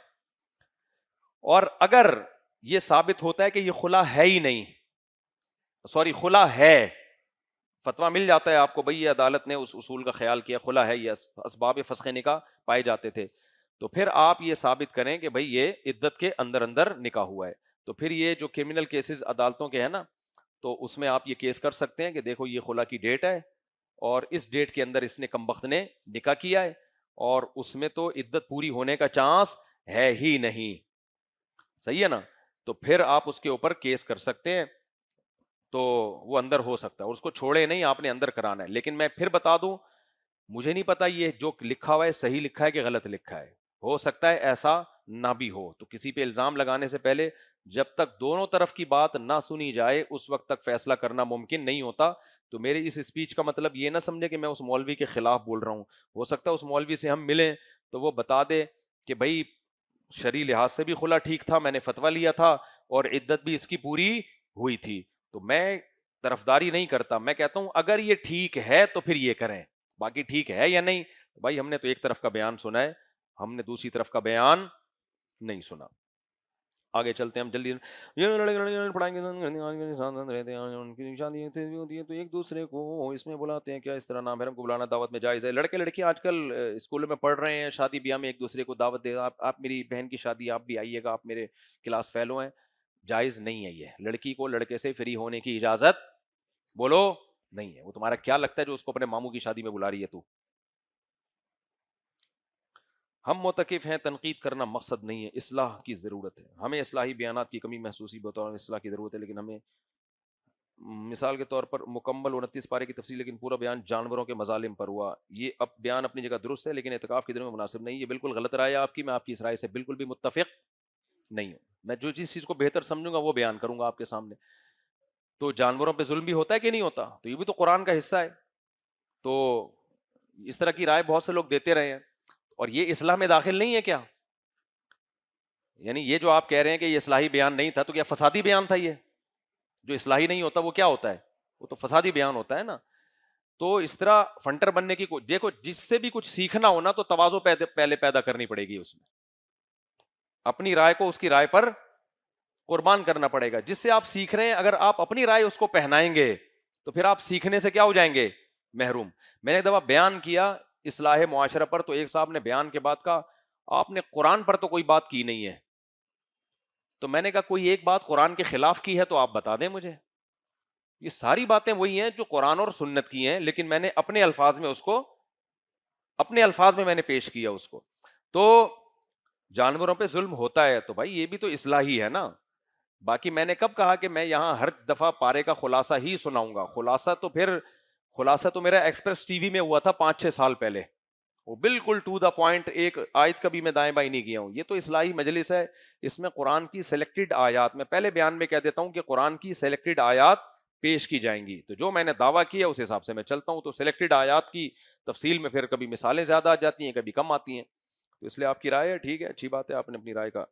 اور اگر یہ ثابت ہوتا ہے کہ یہ خلا ہے ہی نہیں, سوری خلا ہے, فتویٰ مل جاتا ہے آپ کو, بھئی یہ عدالت نے اس اصول کا خیال کیا, خلا ہے, یہ اسباب فسخ نکاح پائے جاتے تھے, تو پھر آپ یہ ثابت کریں کہ بھئی یہ عدت کے اندر اندر نکاح ہوا ہے. تو پھر یہ جو کرمنل کیسز عدالتوں کے ہیں نا, تو اس میں آپ یہ کیس کر سکتے ہیں کہ دیکھو یہ خلا کی ڈیٹ ہے, اور اس ڈیٹ کے اندر اس نے کمبخت نے نکاح کیا ہے, اور اس میں تو عدت پوری ہونے کا چانس ہے ہی نہیں. صحیح ہے نا؟ تو پھر آپ اس کے اوپر کیس کر سکتے ہیں, تو وہ اندر ہو سکتا ہے, اور اس کو چھوڑے نہیں, آپ نے اندر کرانا ہے. لیکن میں پھر بتا دوں, مجھے نہیں پتا یہ جو لکھا ہوا ہے صحیح لکھا ہے کہ غلط لکھا ہے, ہو سکتا ہے ایسا نہ بھی ہو. تو کسی پہ الزام لگانے سے پہلے جب تک دونوں طرف کی بات نہ سنی جائے اس وقت تک فیصلہ کرنا ممکن نہیں ہوتا. تو میرے اس اسپیچ کا مطلب یہ نہ سمجھے کہ میں اس مولوی کے خلاف بول رہا ہوں. ہو سکتا ہے اس مولوی سے ہم ملیں تو وہ بتا دے کہ بھائی شرعی لحاظ سے بھی خلا ٹھیک تھا, میں نے فتویٰ لیا تھا, اور عدت بھی اس کی پوری ہوئی تھی. تو میں طرفداری نہیں کرتا, میں کہتا ہوں اگر یہ ٹھیک ہے تو پھر یہ کریں, باقی ٹھیک ہے یا نہیں, بھائی ہم نے تو ایک طرف کا بیان سنا ہے, ہم نے دوسری طرف کا بیان نہیں سنا. آگے چلتے ہیں ہم جلدی. تو ایک دوسرے کو اس میں بلاتے ہیں, کیا اس طرح نامحرم کو بلانا دعوت میں جائز ہے؟ لڑکے لڑکیاں آج کل اسکولوں میں پڑھ رہے ہیں, شادی بیاہ میں ایک دوسرے کو دعوت دے, آپ آپ میری بہن کی شادی آپ بھی آئیے گا, آپ میرے کلاس فیلو ہیں. جائز نہیں ہے یہ. لڑکی کو لڑکے سے فری ہونے کی اجازت بولو نہیں ہے. وہ تمہارا کیا لگتا ہے جو اس کو اپنے ماموں کی شادی میں بلا رہی ہے تو؟ ہم معتکف ہیں, تنقید کرنا مقصد نہیں ہے, اصلاح کی ضرورت ہے. ہمیں اصلاحی بیانات کی کمی محسوسی بطور اصلاح کی ضرورت ہے, لیکن ہمیں مثال کے طور پر مکمل انتیس پارے کی تفصیل لیکن پورا بیان جانوروں کے مظالم پر ہوا. یہ اب بیان اپنی جگہ درست ہے لیکن اعتکاف کے دنوں میں مناسب نہیں. یہ بالکل غلط رائے ہے آپ کی, میں آپ کی اس رائے سے بالکل بھی متفق نہیں ہوں. میں جو جس چیز کو بہتر سمجھوں گا وہ بیان کروں گا آپ کے سامنے. تو جانوروں پہ ظلم بھی ہوتا ہے کہ نہیں ہوتا؟ تو یہ بھی تو قرآن کا حصہ ہے. تو اس طرح کی رائے بہت سے لوگ دیتے رہے ہیں, اور یہ اصلاح میں داخل نہیں ہے کیا؟ یعنی یہ جو آپ کہہ رہے ہیں کہ یہ اصلاحی بیان نہیں تھا, تو کیا فسادی بیان تھا؟ یہ جو اصلاحی نہیں ہوتا وہ کیا ہوتا ہے؟ وہ تو فسادی بیان ہوتا ہے نا. تو اس طرح فنٹر بننے کی کوئی, دیکھو جس سے بھی کچھ سیکھنا ہونا تو تواضع پہلے پیدا کرنی پڑے گی, اس میں اپنی رائے کو اس کی رائے پر قربان کرنا پڑے گا. جس سے آپ سیکھ رہے ہیں اگر آپ اپنی رائے اس کو پہنائیں گے تو پھر آپ سیکھنے سے کیا ہو جائیں گے؟ محروم. میں نے ایک دفعہ بیان کیا اصلاح معاشرہ پر, تو ایک صاحب نے بیان کے بعد کہا آپ نے قرآن پر تو کوئی بات کی نہیں ہے. تو میں نے کہا کوئی ایک بات قرآن کے خلاف کی ہے تو آپ بتا دیں مجھے. یہ ساری باتیں وہی ہیں جو قرآن اور سنت کی ہیں, لیکن میں نے اپنے الفاظ میں اس کو اپنے الفاظ میں میں نے پیش کیا اس کو. تو جانوروں پہ ظلم ہوتا ہے تو بھائی یہ بھی تو اصلاحی ہے نا. باقی میں نے کب کہا کہ میں یہاں ہر دفعہ پارے کا خلاصہ ہی سناؤں گا؟ خلاصہ تو پھر خلاصہ تو میرا ایکسپریس ٹی وی میں ہوا تھا پانچ چھ سال پہلے, وہ بالکل ٹو دا پوائنٹ, ایک آیت کبھی میں دائیں بائیں نہیں کیا ہوں. یہ تو اصلاحی مجلس ہے, اس میں قرآن کی سلیکٹڈ آیات, میں پہلے بیان میں کہہ دیتا ہوں کہ قرآن کی سلیکٹڈ آیات پیش کی جائیں گی. تو جو میں نے دعویٰ کیا اس حساب سے میں چلتا ہوں. تو سلیکٹڈ آیات کی تفصیل میں پھر کبھی مثالیں زیادہ آ جاتی ہیں, کبھی کم آتی ہیں. تو اس لیے آپ کی رائے ہے, ٹھیک ہے, اچھی بات ہے, آپ نے اپنی رائے کا.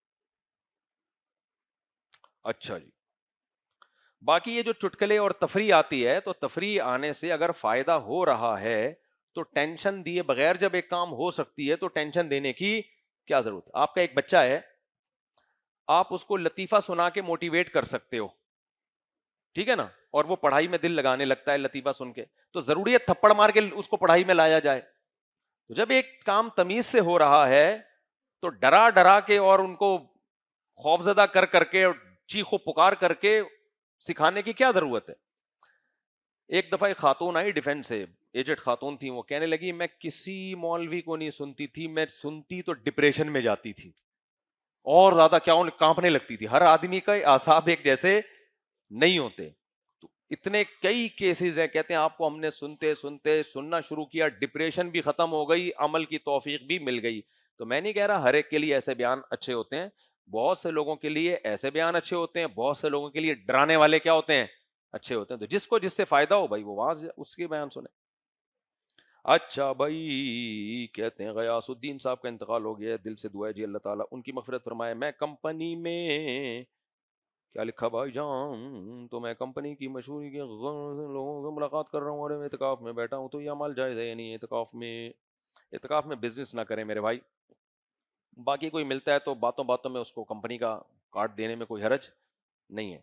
اچھا جی, باقی یہ جو چٹکلے اور تفریح آتی ہے, تو تفریح آنے سے اگر فائدہ ہو رہا ہے تو ٹینشن دیے بغیر جب ایک کام ہو سکتی ہے تو ٹینشن دینے کی کیا ضرورت؟ آپ کا ایک بچہ ہے, آپ اس کو لطیفہ سنا کے موٹیویٹ کر سکتے ہو, ٹھیک ہے نا, اور وہ پڑھائی میں دل لگانے لگتا ہے لطیفہ سن کے, تو ضروری ہے تھپڑ مار کے اس کو پڑھائی میں لایا جائے؟ تو جب ایک کام تمیز سے ہو رہا ہے تو ڈرا ڈرا کے اور ان کو خوفزدہ کر کر کے اور چیخو پکار کر کے سکھانے کی کیا ضرورت ہے؟ ایک دفعہ ایک خاتون آئی ڈیفینس سے, ایجنٹ خاتون تھی, وہ کہنے لگی میں کسی مولوی کو نہیں سنتی تھی, میں سنتی تو ڈپریشن میں جاتی تھی اور زیادہ کیا کانپنے لگتی تھی. ہر آدمی کا اعصاب ایک جیسے نہیں ہوتے. تو اتنے کئی کیسز ہیں, کہتے ہیں آپ کو ہم نے سنتے سنتے سننا شروع کیا, ڈپریشن بھی ختم ہو گئی, عمل کی توفیق بھی مل گئی. تو میں نہیں کہہ رہا ہر ایک کے لیے ایسے بیان اچھے ہوتے ہیں, بہت سے لوگوں کے لیے ایسے بیان اچھے ہوتے ہیں, بہت سے لوگوں کے لیے ڈرانے والے کیا ہوتے ہیں؟ اچھے ہوتے ہیں. تو جس کو جس سے فائدہ ہو بھائی وہ وہاں اس کے بیان سنیں. اچھا بھائی, کہتے ہیں غیاث الدین صاحب کا انتقال ہو گیا ہے, دل سے دعا ہے جی اللہ تعالیٰ ان کی مغفرت فرمائے. میں کمپنی میں کیا لکھا بھائی جان, تو میں کمپنی کی مشہوری کے لوگوں سے ملاقات کر رہا ہوں اور اعتکاف میں بیٹھا ہوں, تو یہ عمل جائز ہے یا نہیں؟ اعتکاف میں اعتکاف میں بزنس نہ کریں میرے بھائی. باقی کوئی ملتا ہے تو باتوں باتوں میں اس کو کمپنی کا کارڈ دینے میں کوئی حرج نہیں ہے.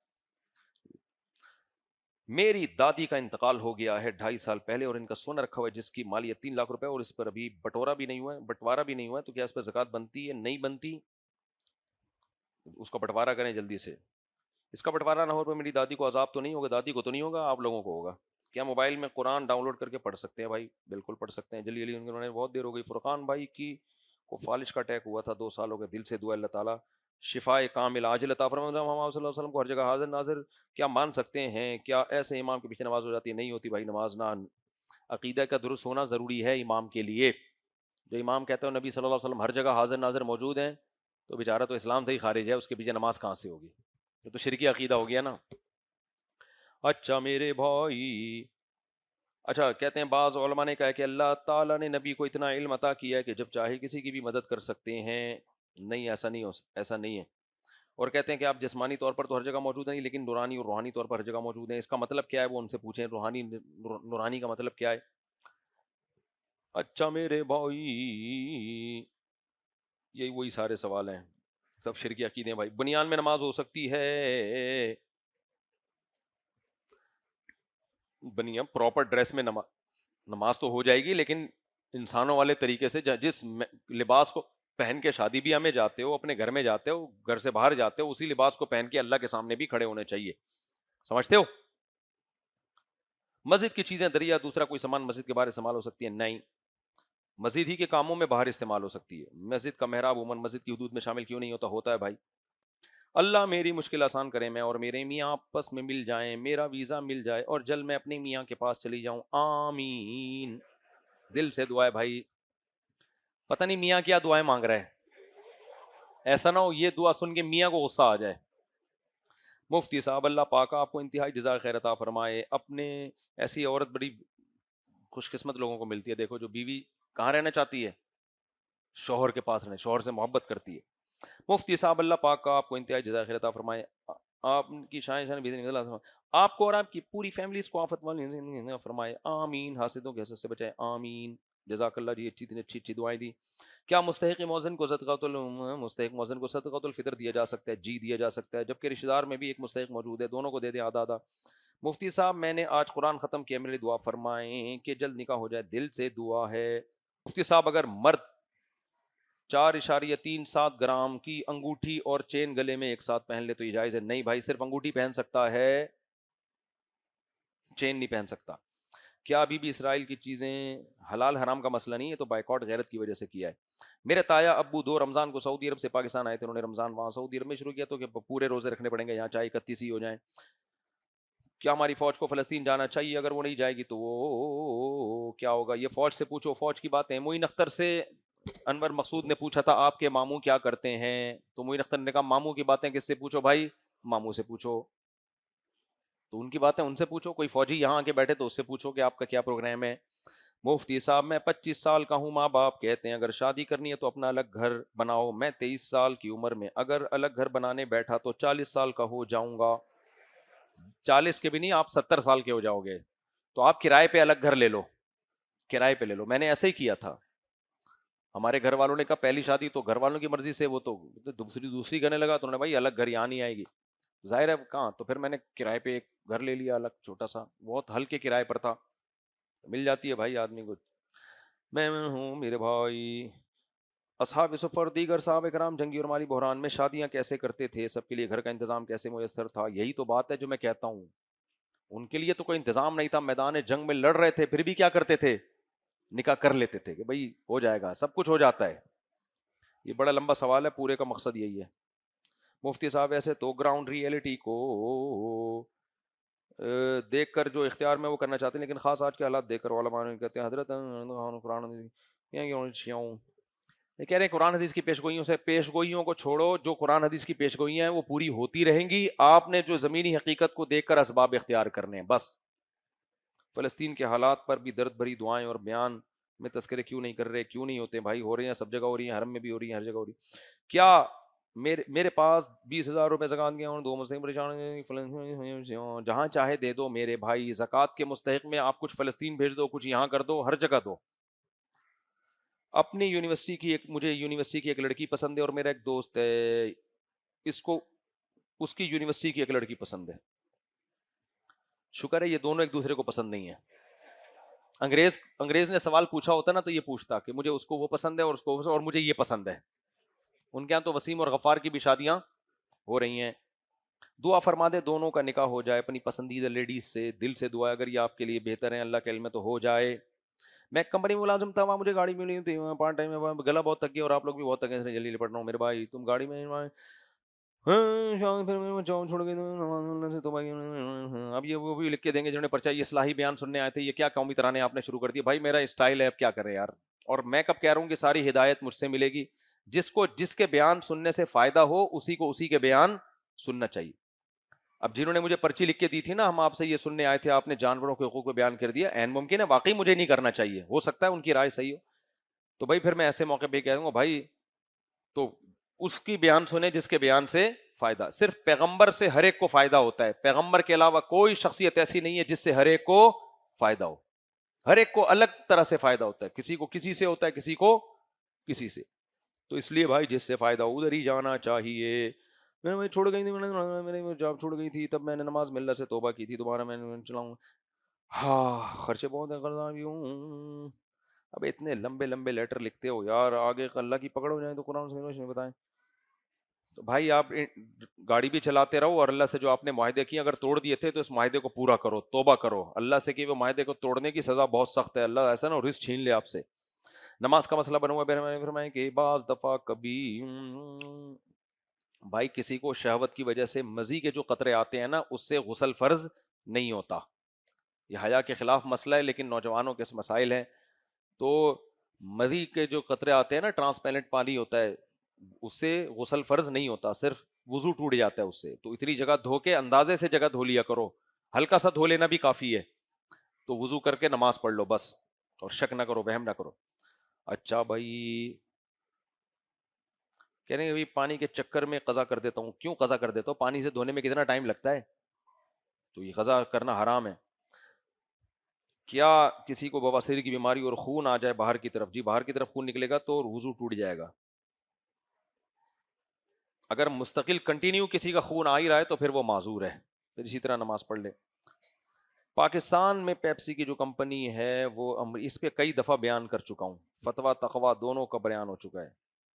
میری دادی کا انتقال ہو گیا ہے ڈھائی سال پہلے, اور ان کا سونا رکھا ہوا ہے جس کی مالیت تین لاکھ روپے, اور اس پر ابھی بٹورا بھی نہیں ہوا ہے بٹوارا بھی نہیں ہوا ہے, تو کیا اس پر زکوٰۃ بنتی ہے؟ نہیں بنتی, اس کا بٹوارا کریں جلدی سے. اس کا بٹوارا نہ ہو تو میری دادی کو عذاب تو نہیں ہوگا؟ دادی کو تو نہیں ہوگا, آپ لوگوں کو ہوگا. کیا موبائل میں قرآن ڈاؤن لوڈ کر کے پڑھ سکتے ہیں؟ بھائی بالکل پڑھ سکتے ہیں. جلدی جلدی انہوں نے بہت دیر ہو گئی. فرقان بھائی کی کو فالج کا اٹیک ہوا تھا, دو سال ہو گئے, دل سے دعا اللہ تعالیٰ شفائے کامل عاجل عطا فرمائے. محمد صلی اللہ علیہ وسلم کو ہر جگہ حاضر ناظر کیا مان سکتے ہیں؟ کیا ایسے امام کے پیچھے نماز ہو جاتی ہے؟ نہیں ہوتی بھائی, نماز نہ, عقیدہ کا درست ہونا ضروری ہے امام کے لیے. جو امام کہتے ہو نبی صلی اللہ علیہ وسلم ہر جگہ حاضر ناظر موجود ہیں, تو بیچارہ تو اسلام سے ہی خارج ہے, اس کے پیچھے نماز کہاں سے ہوگی؟ یہ تو شرکی عقیدہ ہو گیا نا. اچھا میرے بھائی, اچھا کہتے ہیں بعض علماء نے کہا کہ اللہ تعالیٰ نے نبی کو اتنا علم عطا کیا ہے کہ جب چاہے کسی کی بھی مدد کر سکتے ہیں. نہیں, ایسا نہیں ہو ایسا نہیں ہے. اور کہتے ہیں کہ آپ جسمانی طور پر تو ہر جگہ موجود ہیں لیکن نورانی اور روحانی طور پر ہر جگہ موجود ہیں. اس کا مطلب کیا ہے وہ ان سے پوچھیں, روحانی نورانی کا مطلب کیا ہے؟ اچھا میرے بھائی, یہی وہی سارے سوال ہیں, سب شرکی عقیدے ہیں بھائی. بنیان میں نماز ہو سکتی ہے؟ بنیان پراپر ڈریس میں نماز نماز تو ہو جائے گی, لیکن انسانوں والے طریقے سے, جس لباس کو پہن کے شادی بیاہ میں جاتے ہو, اپنے گھر میں جاتے ہو, گھر سے باہر جاتے ہو, اسی لباس کو پہن کے اللہ کے سامنے بھی کھڑے ہونے چاہیے. سمجھتے ہو؟ مسجد کی چیزیں دریا دوسرا کوئی سامان مسجد کے باہر استعمال ہو سکتی ہے؟ نہیں, مسجد ہی کے کاموں میں باہر استعمال ہو سکتی ہے. مسجد کا محراب عموماً مسجد کی حدود میں شامل کیوں نہیں ہوتا؟ ہوتا ہے بھائی. اللہ میری مشکل آسان کرے، میں اور میرے میاں آپس میں مل جائیں، میرا ویزا مل جائے اور جلد میں اپنے میاں کے پاس چلی جاؤں، آمین. دل سے دعا ہے بھائی. پتہ نہیں میاں کیا دعائیں مانگ رہے ہیں، ایسا نہ ہو یہ دعا سن کے میاں کو غصہ آ جائے. مفتی صاحب اللہ پاک آپ کو انتہائی جزائے خیر عطا فرمائے. اپنے ایسی عورت بڑی خوش قسمت لوگوں کو ملتی ہے، دیکھو جو بیوی کہاں رہنا چاہتی ہے، شوہر کے پاس رہنے، شوہر سے محبت کرتی ہے. مفتی صاحب اللہ پاک کا آپ کو انتہائی جزائے خیر عطا فرمائے. آپ کی شان شان بھی آپ کو اور آپ کی پوری فیملی کو آفت والی فرمائے، آمین. حاسدوں کے حسد سے بچائے، آمین. جزاک اللہ جی، اچھی اچھی اچھی دعائیں دی. کیا مستحق موزن کو صدقۃ مستحق موزن کو صدقۃ الفطر دیا جا سکتا ہے؟ جی دیا جا سکتا ہے، جبکہ رشتہ دار میں بھی ایک مستحق موجود ہے، دونوں کو دے دیں آدھا آدھا. مفتی صاحب میں نے آج قرآن ختم کیا، میرے لیے دعا فرمائیں کہ جلد نکاح ہو جائے، دل سے دعا ہے. مفتی صاحب اگر مرد چار اشاریہ تین سات گرام کی انگوٹھی اور چین گلے میں ایک ساتھ پہن لے تو یہ جائز ہے؟ نہیں بھائی، صرف انگوٹھی پہن سکتا ہے، چین نہیں پہن سکتا. کیا ابھی بھی اسرائیل کی چیزیں حلال حرام کا مسئلہ نہیں ہے، تو بائیکاٹ غیرت کی وجہ سے کیا ہے. میرے تایا ابو دو رمضان کو سعودی عرب سے پاکستان آئے تھے، انہوں نے رمضان وہاں سعودی عرب میں شروع کیا تو کہ پورے روزے رکھنے پڑیں گے، یہاں چاہے اکتیس ہی ہو جائیں. کیا ہماری فوج کو فلسطین جانا چاہیے؟ اگر وہ نہیں جائے گی تو وہ کیا ہوگا؟ یہ فوج سے پوچھو، فوج کی باتیں. معین اختر سے انور مقصود نے پوچھا تھا آپ کے ماموں کیا کرتے ہیں، تو معین اختر نے کہا ماموں کی باتیں کس سے پوچھو بھائی؟ ماموں سے پوچھو. تو ان کی باتیں ان سے پوچھو. کوئی فوجی یہاں آ کے بیٹھے تو اس سے پوچھو کہ آپ کا کیا پروگرام ہے. مفتی صاحب میں پچیس سال کا ہوں، ماں باپ کہتے ہیں اگر شادی کرنی ہے تو اپنا الگ گھر بناؤ. میں تیئیس سال کی عمر میں اگر الگ گھر بنانے بیٹھا تو چالیس سال کا ہو جاؤں گا. چالیس کے بھی نہیں، آپ ستر سال کے ہو جاؤ گے. تو آپ کرائے پہ الگ گھر لے لو، کرائے پہ لے لو. میں نے ایسے ہی کیا تھا. ہمارے گھر والوں نے کہا پہلی شادی تو گھر والوں کی مرضی سے، وہ تو دوسری دوسری کرنے لگا، تو انہوں نے بھائی الگ گھر یہاں نہیں آئے گی. ظاہر ہے کہاں، تو پھر میں نے کرائے پہ ایک گھر لے لیا الگ، چھوٹا سا، بہت ہلکے کرائے پر تھا. مل جاتی ہے بھائی آدمی کو. میں ہوں میرے بھائی. اصحاب سفر دیگر صحابہ کرام جنگی اور مالی بحران میں شادیاں کیسے کرتے تھے؟ سب کے لیے گھر کا انتظام کیسے میسر تھا؟ یہی تو بات ہے جو میں کہتا ہوں، ان کے لیے تو کوئی انتظام نہیں تھا، میدان جنگ میں لڑ رہے تھے، پھر بھی کیا کرتے تھے؟ نکاح کر لیتے تھے کہ بھائی ہو جائے گا، سب کچھ ہو جاتا ہے. یہ بڑا لمبا سوال ہے، پورے کا مقصد یہی ہے. مفتی صاحب ایسے تو گراؤنڈ ریئلٹی کو دیکھ کر جو اختیار میں وہ کرنا چاہتے ہیں، لیکن خاص آج کے حالات دیکھ کر علماء کہتے ہیں حضرت قرآن یہ کہہ رہے ہیں قرآن حدیث کی پیشگوئیوں سے، پیشگوئیوں کو چھوڑو، جو قرآن حدیث کی پیشگوئیاں ہیں وہ پوری ہوتی رہیں گی. آپ نے جو زمینی حقیقت کو دیکھ کر اسباب اختیار کرنے ہیں بس. فلسطین کے حالات پر بھی درد بھری دعائیں اور بیان میں تذکرے کیوں نہیں کر رہے؟ کیوں نہیں ہوتے بھائی؟ ہو رہے ہیں، سب جگہ ہو رہی ہیں، حرم میں بھی ہو رہی ہیں، ہر جگہ ہو رہی ہیں. کیا میرے میرے پاس بیس ہزار روپے زکات کے ہوں، دو مستحق پریشان، جہاں چاہے دے دو میرے بھائی. زکات کے مستحق میں آپ کچھ فلسطین بھیج دو، کچھ یہاں کر دو، ہر جگہ دو. اپنی یونیورسٹی کی ایک مجھے یونیورسٹی کی ایک لڑکی پسند ہے اور میرا ایک دوست ہے، اس کو اس کی یونیورسٹی کی ایک لڑکی پسند ہے. شکر ہے یہ دونوں ایک دوسرے کو پسند نہیں ہے. انگریز انگریز نے سوال پوچھا ہوتا نا تو یہ پوچھتا کہ مجھے اس کو وہ پسند ہے اور اس کو اور مجھے یہ پسند ہے. ان کے یہاں تو وسیم اور غفار کی بھی شادیاں ہو رہی ہیں. دعا فرما دے دونوں کا نکاح ہو جائے اپنی پسندیدہ لیڈیز سے. دل سے دعا اگر یہ آپ کے لیے بہتر ہے، اللہ کے علم میں تو ہو جائے. میں کمپنی میں ملازم تھا، وہاں مجھے گاڑی ملی تھی پارٹ ٹائم میں، گلا بہت تھک گیا اور آپ لوگ بھی بہت تھکے ہیں، جلدی لپٹ رہا ہوں میرے بھائی. تم گاڑی میں چھوڑ گئے اب یہ وہ بھی لکھ کے دیں گے جنہوں نے پرچہ یہ اصلاحی بیان سننے آئے تھے، یہ کیا قومی ترانے آپ نے شروع کر دی. بھائی میرا اسٹائل ہے، اب کیا کرے یار. اور میں کب کہہ رہا ہوں کہ ساری ہدایت مجھ سے ملے گی. جس کو جس کے بیان سننے سے فائدہ ہو اسی کو اسی کے بیان سننا چاہیے. اب جنہوں نے مجھے پرچی لکھ کے دی تھی نا، ہم آپ سے یہ سننے آئے تھے، آپ نے جانوروں کے حقوق کو بیان کر دیا، عین ممکن ہے واقعی مجھے نہیں کرنا چاہیے، ہو سکتا ہے ان کی رائے صحیح ہو. تو بھائی پھر میں ایسے موقع پہ کہہ دوں گا بھائی تو اس کی بیان سنے جس کے بیان سے فائدہ. صرف پیغمبر سے ہر ایک کو فائدہ ہوتا ہے، پیغمبر کے علاوہ کوئی شخصیت ایسی نہیں ہے جس سے ہر ایک کو فائدہ ہو. ہر ایک کو الگ طرح سے فائدہ ہوتا ہے، کسی کو کسی سے ہوتا ہے، کسی کو کسی سے. تو اس لیے بھائی جس سے فائدہ ادھر ہی جانا چاہیے. میں چھوڑ گئی تھی، میں جاب چھوڑ گئی تھی، تب میں نے نماز میں اللہ سے توبہ کی تھی، دوبارہ میں نے چلاؤں. ہاں خرچے بہت ہیں، قرضہ بھی ہوں. اب اتنے لمبے لمبے لیٹر لکھتے ہو یار، آگے اللہ کی پکڑ ہو جائے تو قرآن سے بتائیں. تو بھائی آپ گاڑی بھی چلاتے رہو اور اللہ سے جو آپ نے معاہدے کیے اگر توڑ دیے تھے تو اس معاہدے کو پورا کرو، توبہ کرو اللہ سے کہ وہ معاہدے کو توڑنے کی سزا بہت سخت ہے. اللہ ایسا نہ رزق چھین لے آپ سے. نماز کا مسئلہ بنا ہوا ہے کہ بعض دفعہ کبھی بھائی کسی کو شہوت کی وجہ سے مزی کے جو قطرے آتے ہیں نا اس سے غسل فرض نہیں ہوتا. یہ حیا کے خلاف مسئلہ ہے لیکن نوجوانوں کے مسائل ہیں. تو مزی کے جو قطرے آتے ہیں نا, ٹرانسپیرنٹ پانی ہوتا ہے, اس سے غسل فرض نہیں ہوتا, صرف وضو ٹوٹ جاتا ہے اس سے. تو اتنی جگہ دھو کے اندازے سے جگہ دھو لیا کرو, ہلکا سا دھو لینا بھی کافی ہے. تو وضو کر کے نماز پڑھ لو بس, اور شک نہ کرو, وہم نہ کرو. اچھا بھائی کہہ رہے ہیں پانی کے چکر میں قضا کر دیتا ہوں. کیوں قضا کر دیتا ہوں؟ پانی سے دھونے میں کتنا ٹائم لگتا ہے, تو یہ قضا کرنا حرام ہے. کیا کسی کو بواسیر کی بیماری اور خون آ جائے باہر کی طرف؟ جی باہر کی طرف خون نکلے گا تو وضو ٹوٹ جائے گا. اگر مستقل کنٹینیو کسی کا خون آ ہی رہا ہے تو پھر وہ معذور ہے, پھر اسی طرح نماز پڑھ لے. پاکستان میں پیپسی کی جو کمپنی ہے وہ اس پہ کئی دفعہ بیان کر چکا ہوں, فتویٰ تقویٰ دونوں کا بیان ہو چکا ہے.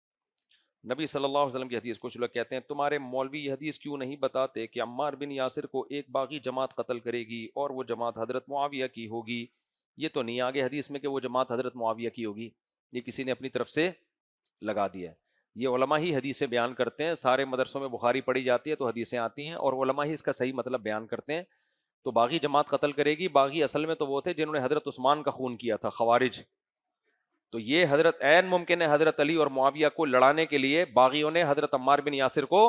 نبی صلی اللہ علیہ وسلم کی حدیث, کچھ لوگ کہتے ہیں تمہارے مولوی یہ حدیث کیوں نہیں بتاتے کہ عمار بن یاسر کو ایک باغی جماعت قتل کرے گی اور وہ جماعت حضرت معاویہ کی ہوگی. یہ تو نہیں آگے حدیث میں کہ وہ جماعت حضرت معاویہ کی ہوگی, یہ کسی نے اپنی طرف سے لگا دیا ہے. یہ علماء ہی حدیثیں بیان کرتے ہیں, سارے مدرسوں میں بخاری پڑھی جاتی ہے تو حدیثیں آتی ہیں اور علماء ہی اس کا صحیح مطلب بیان کرتے ہیں. تو باغی جماعت قتل کرے گی, باغی اصل میں تو وہ تھے جنہوں نے حضرت عثمان کا خون کیا تھا, خوارج. تو یہ حضرت عین ممکن ہے حضرت علی اور معاویہ کو لڑانے کے لیے باغیوں نے حضرت عمار بن یاسر کو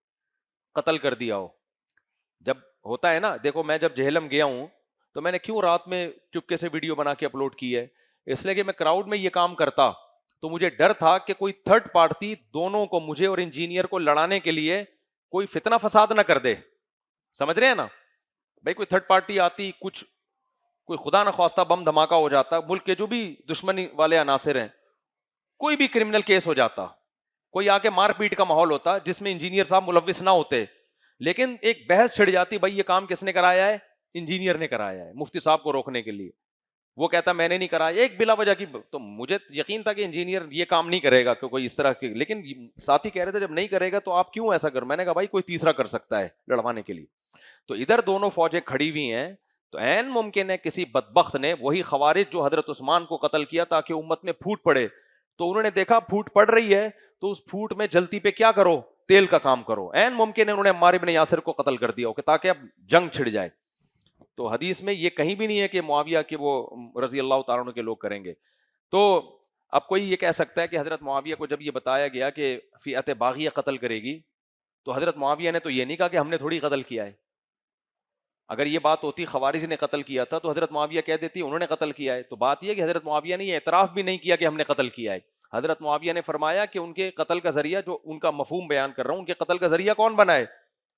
قتل کر دیا ہو. جب ہوتا ہے نا, دیکھو میں جب جہلم گیا ہوں تو میں نے کیوں رات میں چپکے سے ویڈیو بنا کے اپلوڈ کی ہے, اس لیے کہ میں کراؤڈ میں یہ کام کرتا تو مجھے ڈر تھا کہ کوئی تھرڈ پارٹی دونوں کو, مجھے اور انجینئر کو لڑانے کے لیے کوئی فتنہ فساد نہ کر دے. سمجھ رہے ہیں نا بھائی, کوئی تھرڈ پارٹی آتی, کچھ کوئی خدا نخواستہ بم دھماکہ ہو جاتا, ملک کے جو بھی دشمنی والے عناصر ہیں, کوئی بھی کرمنل کیس ہو جاتا, کوئی آ کے مار پیٹ کا ماحول ہوتا جس میں انجینئر صاحب ملوث نہ ہوتے, لیکن ایک بحث چھڑ جاتی, بھائی یہ کام کس نے کرایا ہے؟ انجینئر نے کرایا ہے, مفتی صاحب کو روکنے کے لیے. وہ کہتا میں نے نہیں کرایا, ایک بلا وجہ کی. تو مجھے یقین تھا کہ انجینئر یہ کام نہیں کرے گا کہ کوئی اس طرح کے, لیکن ساتھی کہہ رہے تھے جب نہیں کرے گا تو آپ کیوں ایسا کر. میں نے کہا بھائی کوئی تیسرا کر سکتا ہے لڑوانے کے لیے. تو ادھر دونوں فوجیں کھڑی ہوئی ہیں, تو عین ممکن ہے کسی بدبخت نے, وہی خوارج جو حضرت عثمان کو قتل کیا تاکہ امت میں پھوٹ پڑے, تو انہوں نے دیکھا پھوٹ پڑ رہی ہے تو اس پھوٹ میں جلتی پہ کیا کرو, تیل کا کام کرو. عین ممکن ہے انہوں نے عمار بن یاسر کو قتل کر دیا ہو کہ تاکہ اب جنگ چھڑ جائے. تو حدیث میں یہ کہیں بھی نہیں ہے کہ معاویہ کے وہ رضی اللہ تعالیٰ عنہ کے لوگ کریں گے. تو اب کوئی یہ کہہ سکتا ہے کہ حضرت معاویہ کو جب یہ بتایا گیا کہ فئت باغیہ قتل کرے گی, تو حضرت معاویہ نے تو یہ نہیں کہا کہ ہم نے تھوڑی قتل کیا ہے. اگر یہ بات ہوتی خوارج نے قتل کیا تھا تو حضرت معاویہ کہہ دیتی انہوں نے قتل کیا ہے. تو بات یہ کہ حضرت معاویہ نے یہ اعتراف بھی نہیں کیا کہ ہم نے قتل کیا ہے. حضرت معاویہ نے فرمایا کہ ان کے قتل کا ذریعہ, جو ان کا مفہوم بیان کر رہا ہوں, ان کے قتل کا ذریعہ کون بنا ہے؟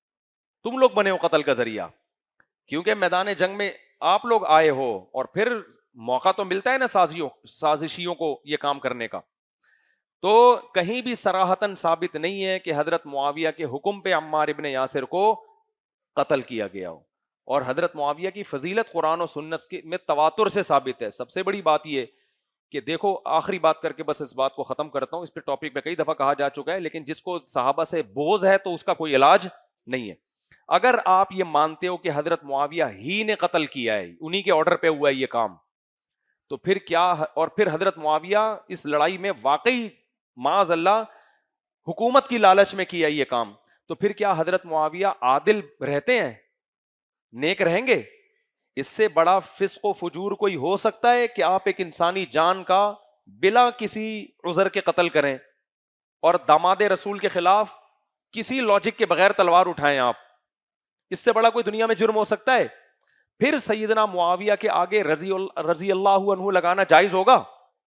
تم لوگ بنے ہو قتل کا ذریعہ, کیونکہ میدان جنگ میں آپ لوگ آئے ہو اور پھر موقع تو ملتا ہے نا سازیوں سازشیوں کو یہ کام کرنے کا. تو کہیں بھی صراحتاً ثابت نہیں ہے کہ حضرت معاویہ کے حکم پہ عمار ابن یاسر کو قتل کیا گیا ہو. اور حضرت معاویہ کی فضیلت قرآن و سنت میں تواتر سے ثابت ہے. سب سے بڑی بات یہ کہ دیکھو, آخری بات کر کے بس اس بات کو ختم کرتا ہوں, اس پہ ٹاپک پہ کئی دفعہ کہا جا چکا ہے, لیکن جس کو صحابہ سے بغض ہے تو اس کا کوئی علاج نہیں ہے. اگر آپ یہ مانتے ہو کہ حضرت معاویہ ہی نے قتل کیا ہے, انہی کے آرڈر پہ ہوا ہے یہ کام, تو پھر کیا, اور پھر حضرت معاویہ اس لڑائی میں واقعی معاذ اللہ حکومت کی لالچ میں کیا یہ کام, تو پھر کیا حضرت معاویہ عادل رہتے ہیں, نیک رہیں گے؟ اس سے بڑا فسق و فجور کوئی ہو سکتا ہے کہ آپ ایک انسانی جان کا بلا کسی عذر کے قتل کریں اور داماد رسول کے خلاف کسی لاجک کے بغیر تلوار اٹھائیں آپ؟ اس سے بڑا کوئی دنیا میں جرم ہو سکتا ہے؟ پھر سیدنا معاویہ کے آگے رضی رضی اللہ عنہ لگانا جائز ہوگا؟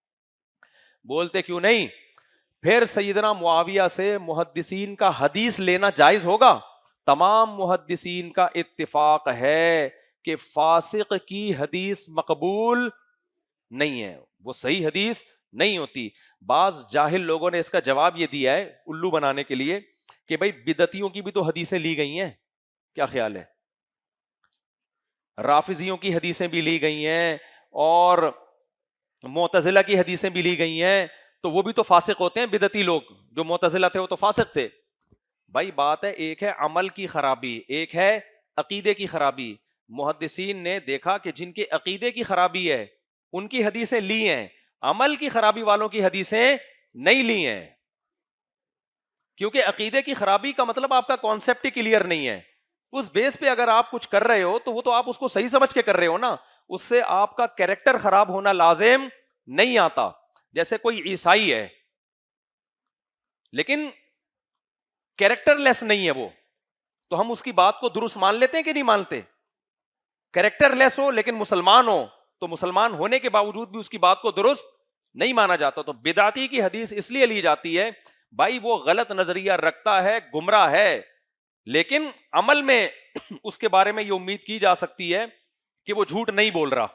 بولتے کیوں نہیں؟ پھر سیدنا معاویہ سے محدثین کا حدیث لینا جائز ہوگا؟ تمام محدثین کا اتفاق ہے کہ فاسق کی حدیث مقبول نہیں ہے, وہ صحیح حدیث نہیں ہوتی. بعض جاہل لوگوں نے اس کا جواب یہ دیا ہے الو بنانے کے لیے کہ بھائی بدعتیوں کی بھی تو حدیثیں لی گئی ہیں, کیا خیال ہے؟ رافضیوں کی حدیثیں بھی لی گئی ہیں اور معتزلہ کی حدیثیں بھی لی گئی ہیں, تو وہ بھی تو فاسق ہوتے ہیں بدعتی لوگ. جو معتزلہ تھے وہ تو فاسق تھے. بھائی بات ہے, ایک ہے عمل کی خرابی, ایک ہے عقیدے کی خرابی. محدثین نے دیکھا کہ جن کے عقیدے کی خرابی ہے ان کی حدیثیں لی ہیں, عمل کی خرابی والوں کی حدیثیں نہیں لی ہیں. کیونکہ عقیدے کی خرابی کا مطلب آپ کا کانسیپٹ ہی کلیئر نہیں ہے. اس بیس پہ اگر آپ کچھ کر رہے ہو تو وہ تو آپ اس کو صحیح سمجھ کے کر رہے ہو نا, اس سے آپ کا کیریکٹر خراب ہونا لازم نہیں آتا. جیسے کوئی عیسائی ہے لیکن کیریکٹر لیس نہیں ہے وہ, تو ہم اس کی بات کو درست مان لیتے ہیں کہ نہیں مانتے؟ کیریکٹر لیس ہو لیکن مسلمان ہو تو مسلمان ہونے کے باوجود بھی اس کی بات کو درست نہیں مانا جاتا. تو بدعتی کی حدیث اس لیے لی جاتی ہے بھائی وہ غلط نظریہ رکھتا ہے, گمراہ ہے, لیکن عمل میں اس کے بارے میں یہ امید کی جا سکتی ہے کہ وہ جھوٹ نہیں بول رہا.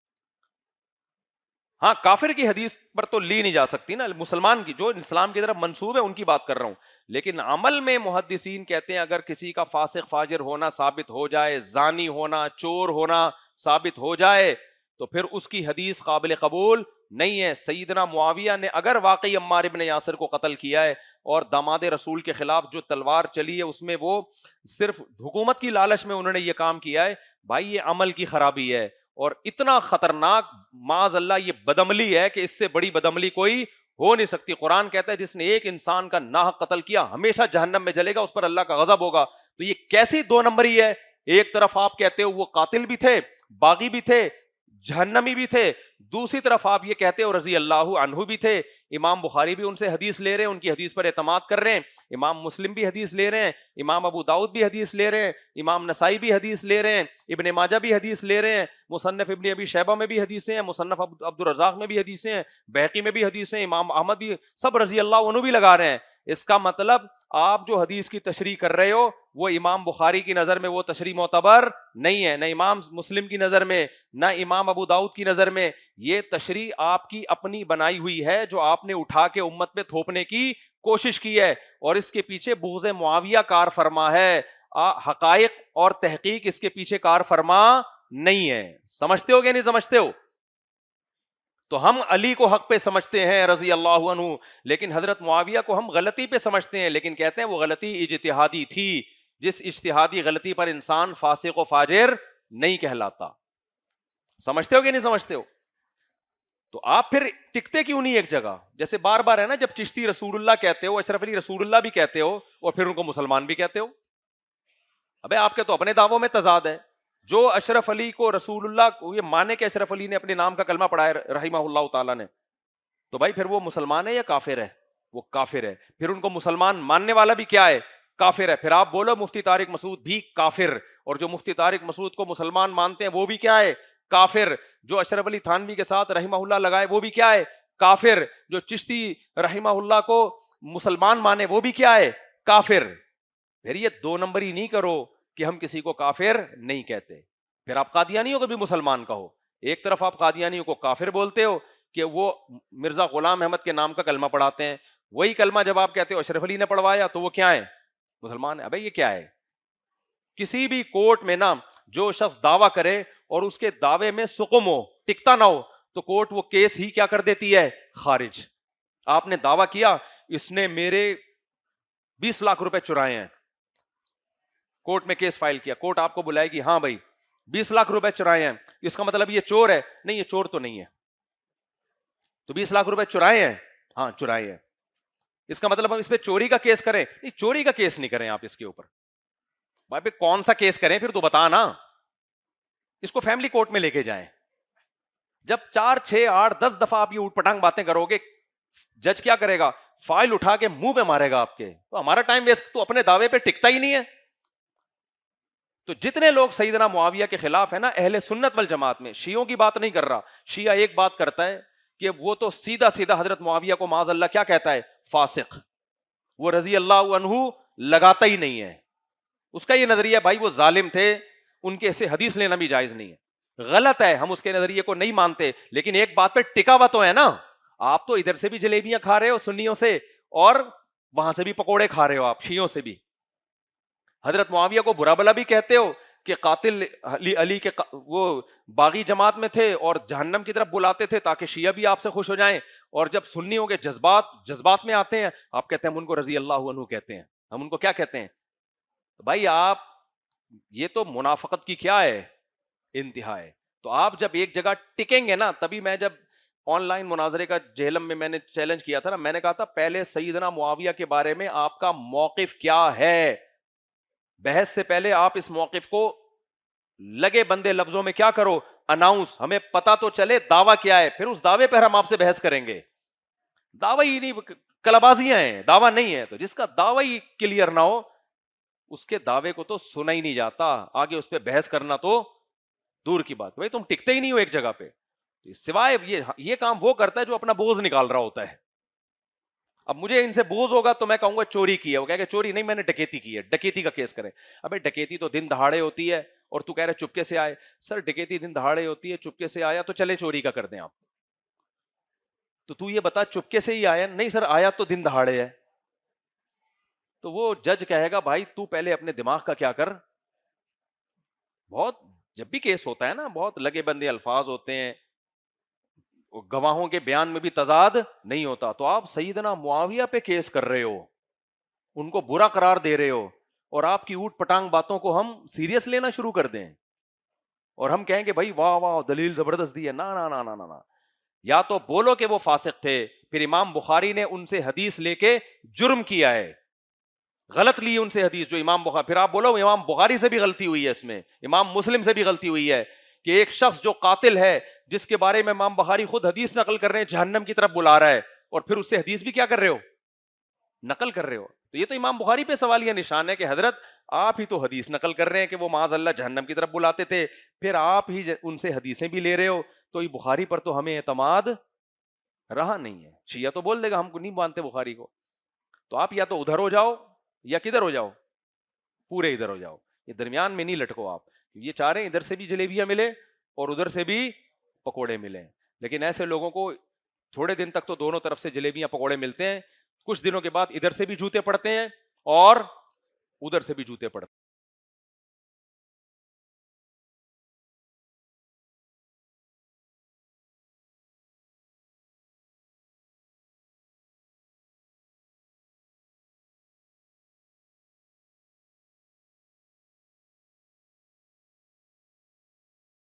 ہاں کافر کی حدیث پر تو لی نہیں جا سکتی نا, مسلمان کی جو اسلام کی طرف منسوب ہے ان کی بات کر رہا ہوں. لیکن عمل میں محدثین کہتے ہیں اگر کسی کا فاسق فاجر ہونا ثابت ہو جائے, زانی ہونا, چور ہونا ثابت ہو جائے, تو پھر اس کی حدیث قابل قبول نہیں ہے. سیدنا معاویہ نے اگر واقعی عمار ابن یاسر کو قتل کیا ہے اور داماد رسول کے خلاف جو تلوار چلی ہے اس میں وہ صرف حکومت کی لالچ میں انہوں نے یہ کام کیا ہے, بھائی یہ عمل کی خرابی ہے اور اتنا خطرناک معاذ اللہ یہ بدعملی ہے کہ اس سے بڑی بدعملی کوئی ہو نہیں سکتی. قرآن کہتا ہے جس نے ایک انسان کا ناحق قتل کیا ہمیشہ جہنم میں جلے گا, اس پر اللہ کا غضب ہوگا. تو یہ کیسی دو نمبری ہے؟ ایک طرف آپ کہتے ہو وہ قاتل بھی تھے, باغی بھی تھے, جہنمی بھی تھے, دوسری طرف آپ یہ کہتے ہو رضی اللہ عنہ بھی تھے. امام بخاری بھی ان سے حدیث لے رہے ہیں, ان کی حدیث پر اعتماد کر رہے ہیں, امام مسلم بھی حدیث لے رہے ہیں, امام ابو داؤد بھی حدیث لے رہے ہیں, امام نسائی بھی حدیث لے رہے ہیں, ابن ماجہ بھی حدیث لے رہے ہیں, مصنف ابن ابی شیبہ میں بھی حدیثیں ہیں, مصنف عبد الرزاق میں بھی حدیثیں ہیں, بہقی میں بھی حدیثیں ہیں, امام احمد بھی, سب رضی اللہ عنہ بھی لگا رہے ہیں. اس کا مطلب آپ جو حدیث کی تشریح کر رہے ہو وہ امام بخاری کی نظر میں وہ تشریح معتبر نہیں ہے, نہ امام مسلم کی نظر میں, نہ امام ابو داؤد کی نظر میں. یہ تشریح آپ کی اپنی بنائی ہوئی ہے جو آپ نے اٹھا کے امت پہ تھوپنے کی کوشش کی ہے, اور اس کے پیچھے بغض معاویہ کار فرما ہے, حقائق اور تحقیق اس کے پیچھے کار فرما نہیں ہے. سمجھتے ہو کہ نہیں سمجھتے ہو؟ تو ہم علی کو حق پہ سمجھتے ہیں رضی اللہ عنہ, لیکن حضرت معاویہ کو ہم غلطی پہ سمجھتے ہیں, لیکن کہتے ہیں وہ غلطی اجتہادی تھی, جس اجتہادی غلطی پر انسان فاسق و فاجر نہیں کہلاتا. سمجھتے ہو کہ نہیں سمجھتے ہو؟ تو آپ پھر ٹکتے کیوں نہیں ایک جگہ؟ جیسے بار بار ہے نا, جب چشتی رسول اللہ کہتے ہو, اشرف علی رسول اللہ بھی کہتے ہو, اور پھر ان کو مسلمان بھی کہتے ہو. ابے آپ کے تو اپنے دعووں میں تضاد ہے. جو اشرف علی کو رسول اللہ کو یہ مانے کہ اشرف علی نے اپنے نام کا کلمہ پڑھا ہے رحمہ اللہ تعالیٰ نے, تو بھائی پھر وہ مسلمان ہے یا کافر ہے؟ وہ کافر ہے. پھر ان کو مسلمان ماننے والا بھی کیا ہے؟ کافر ہے. پھر آپ بولو مفتی طارق مسعود بھی کافر, اور جو مفتی طارق مسعود کو مسلمان مانتے ہیں وہ بھی کیا ہے؟ کافر. جو اشرف علی تھانوی کے ساتھ رحمہ اللہ لگائے وہ بھی کیا ہے؟ کافر. جو چشتی رحمہ اللہ کو مسلمان مانے وہ بھی کیا ہے؟ کافر. پھر یہ دو نمبری نہیں کرو کہ ہم کسی کو کافر نہیں کہتے. پھر آپ قادیانیوں کو بھی مسلمان کہو. ایک طرف آپ قادیانیوں کو کافر بولتے ہو کہ وہ مرزا غلام احمد کے نام کا کلمہ پڑھاتے ہیں, وہی کلمہ جب آپ کہتے ہو اشرف علی نے پڑھوایا تو وہ کیا ہے؟ مسلمان ہے. ابے یہ کیا ہے؟ کسی بھی کورٹ میں نا جو شخص دعویٰ کرے اور اس کے دعوے میں سقم ہو, ٹکتا نہ ہو, تو کورٹ وہ کیس ہی کیا کر دیتی ہے؟ خارج. آپ نے دعویٰ کیا اس نے میرے بیس لاکھ روپے چرائے ہیں, کورٹ میں کیس فائل کیا, کورٹ آپ کو بلائے گی, ہاں بھائی بیس لاکھ روپے چرائے ہیں, اس کا مطلب یہ چور ہے؟ نہیں, یہ چور تو نہیں ہے. تو بیس لاکھ روپے چرائے ہیں؟ ہاں چرائے ہیں. اس کا مطلب ہم اس پہ چوری کا کیس کریں؟ نہیں, چوری کا کیس نہیں کریں آپ اس کے اوپر. بھائی پہ کون سا کیس کریں پھر تو بتا نا. اس کو فیملی کورٹ میں لے کے جائیں. جب چار چھ آٹھ دس دفعہ آپ یہ اوٹ پٹانگ باتیں کرو گے, جج کیا کرے گا؟ فائل اٹھا کے منہ پہ مارے گا آپ کے. تو ہمارا ٹائم ویسٹ تو اپنے دعوے پہ ٹکتا ہی نہیں ہے. تو جتنے لوگ سیدنا معاویہ کے خلاف ہے نا اہل سنت والجماعت میں, شیعوں کی بات نہیں کر رہا, شیعہ ایک بات کرتا ہے کہ وہ تو سیدھا سیدھا حضرت معاویہ کو معاذ اللہ کیا کہتا ہے؟ فاسق. وہ رضی اللہ عنہ لگاتا ہی نہیں ہے. اس کا یہ نظریہ بھائی وہ ظالم تھے, ان کے سے حدیث لینا بھی جائز نہیں ہے. غلط ہے, ہم اس کے نظریے کو نہیں مانتے, لیکن ایک بات پہ ٹکا ہوا تو ہے نا. آپ تو ادھر سے بھی جلیبیاں کھا رہے ہو سنیوں سے, اور وہاں سے بھی پکوڑے کھا رہے ہو آپ شیعوں سے بھی. حضرت معاویہ کو برا بلا بھی کہتے ہو کہ قاتل علی علی کے وہ باغی جماعت میں تھے اور جہنم کی طرف بلاتے تھے تاکہ شیعہ بھی آپ سے خوش ہو جائیں, اور جب سنیوں کے جذبات جذبات میں آتے ہیں آپ کہتے ہیں ہم ان کو رضی اللہ عنہ کہتے ہیں. ہم ان کو کیا کہتے ہیں؟ بھائی آپ یہ تو منافقت کی کیا ہے؟ انتہا ہے. تو آپ جب ایک جگہ ٹکیں گے نا, تبھی میں جب آن لائن مناظرے کا جہلم میں میں نے چیلنج کیا تھا نا, میں نے کہا تھا پہلے سیدنا معاویہ کے بارے میں آپ کا موقف کیا ہے, بحث سے پہلے آپ اس موقف کو لگے بندے لفظوں میں کیا کرو, اناؤنس, ہمیں پتا تو چلے دعویٰ کیا ہے, پھر اس دعوے پر ہم آپ سے بحث کریں گے. دعویٰ ہی نہیں, کلابازیاں ہیں, دعویٰ نہیں ہے. تو جس کا دعویٰ ہی کلیئر نہ ہو اس کے دعوے کو تو سنا ہی نہیں جاتا, آگے اس پہ بحث کرنا تو دور کی بات. بھائی تم ٹکتے ہی نہیں ہو ایک جگہ پہ, سوائے یہ یہ کام وہ کرتا ہے جو اپنا بوجھ نکال رہا ہوتا ہے. اب مجھے ان سے بوجھ ہوگا تو میں کہوں گا چوری کی ہے, وہ کہے کہ چوری نہیں, میں نے ڈکیتی کی ہے, ڈکیتی کا کیس کریں. ابے ڈکیتی تو دن دہاڑے ہوتی ہے اور تو کہہ رہے چپکے سے آئے. سر ڈکیتی دن دہاڑے ہوتی ہے, چپکے سے آیا تو چلے چوری کا کر دیں آپ. تو تو یہ بتا چپکے سے ہی آیا, نہیں سر آیا تو دن دہاڑے ہے. تو وہ جج کہے گا بھائی تو پہلے اپنے دماغ کا کیا کر. بہت جب بھی کیس ہوتا ہے نا, بہت لگے بندے الفاظ ہوتے ہیں, گواہوں کے بیان میں بھی تضاد نہیں ہوتا. تو آپ سیدنا معاویہ پہ کیس کر رہے ہو, ان کو برا قرار دے رہے ہو, اور آپ کی اوٹ پٹانگ باتوں کو ہم سیریس لینا شروع کر دیں اور ہم کہیں کہ بھائی واہ واہ دلیل زبردست دی ہے. نا نا نا نا نا, یا تو بولو کہ وہ فاسق تھے, پھر امام بخاری نے ان سے حدیث لے کے جرم کیا ہے, غلط لی ان سے حدیث جو امام بخاری, پھر آپ بولو امام بخاری سے بھی غلطی ہوئی ہے, اس میں امام مسلم سے بھی غلطی ہوئی ہے کہ ایک شخص جو قاتل ہے جس کے بارے میں امام بخاری خود حدیث نقل کر رہے ہیں جہنم کی طرف بلا رہا ہے, اور پھر اس سے حدیث بھی کیا کر رہے ہو, نقل کر رہے ہو. تو یہ تو امام بخاری پہ سوالیہ نشان ہے کہ حضرت آپ ہی تو حدیث نقل کر رہے ہیں کہ وہ معاذ اللہ جہنم کی طرف بلاتے تھے, پھر آپ ہی ان سے حدیثیں بھی لے رہے ہو. تو یہ بخاری پر تو ہمیں اعتماد رہا نہیں ہے. شیعہ تو بول دے گا ہم کو نہیں مانتے بخاری کو. تو آپ یا تو ادھر ہو جاؤ یا کدھر ہو جاؤ, پورے ادھر ہو جاؤ, یہ درمیان میں نہیں لٹکو آپ. یہ چاہ رہے ہیں ادھر سے بھی جلیبیاں ملے اور ادھر سے بھی پکوڑے ملیں, لیکن ایسے لوگوں کو تھوڑے دن تک تو دونوں طرف سے جلیبیاں پکوڑے ملتے ہیں, کچھ دنوں کے بعد ادھر سے بھی جوتے پڑتے ہیں اور ادھر سے بھی جوتے پڑتے ہیں.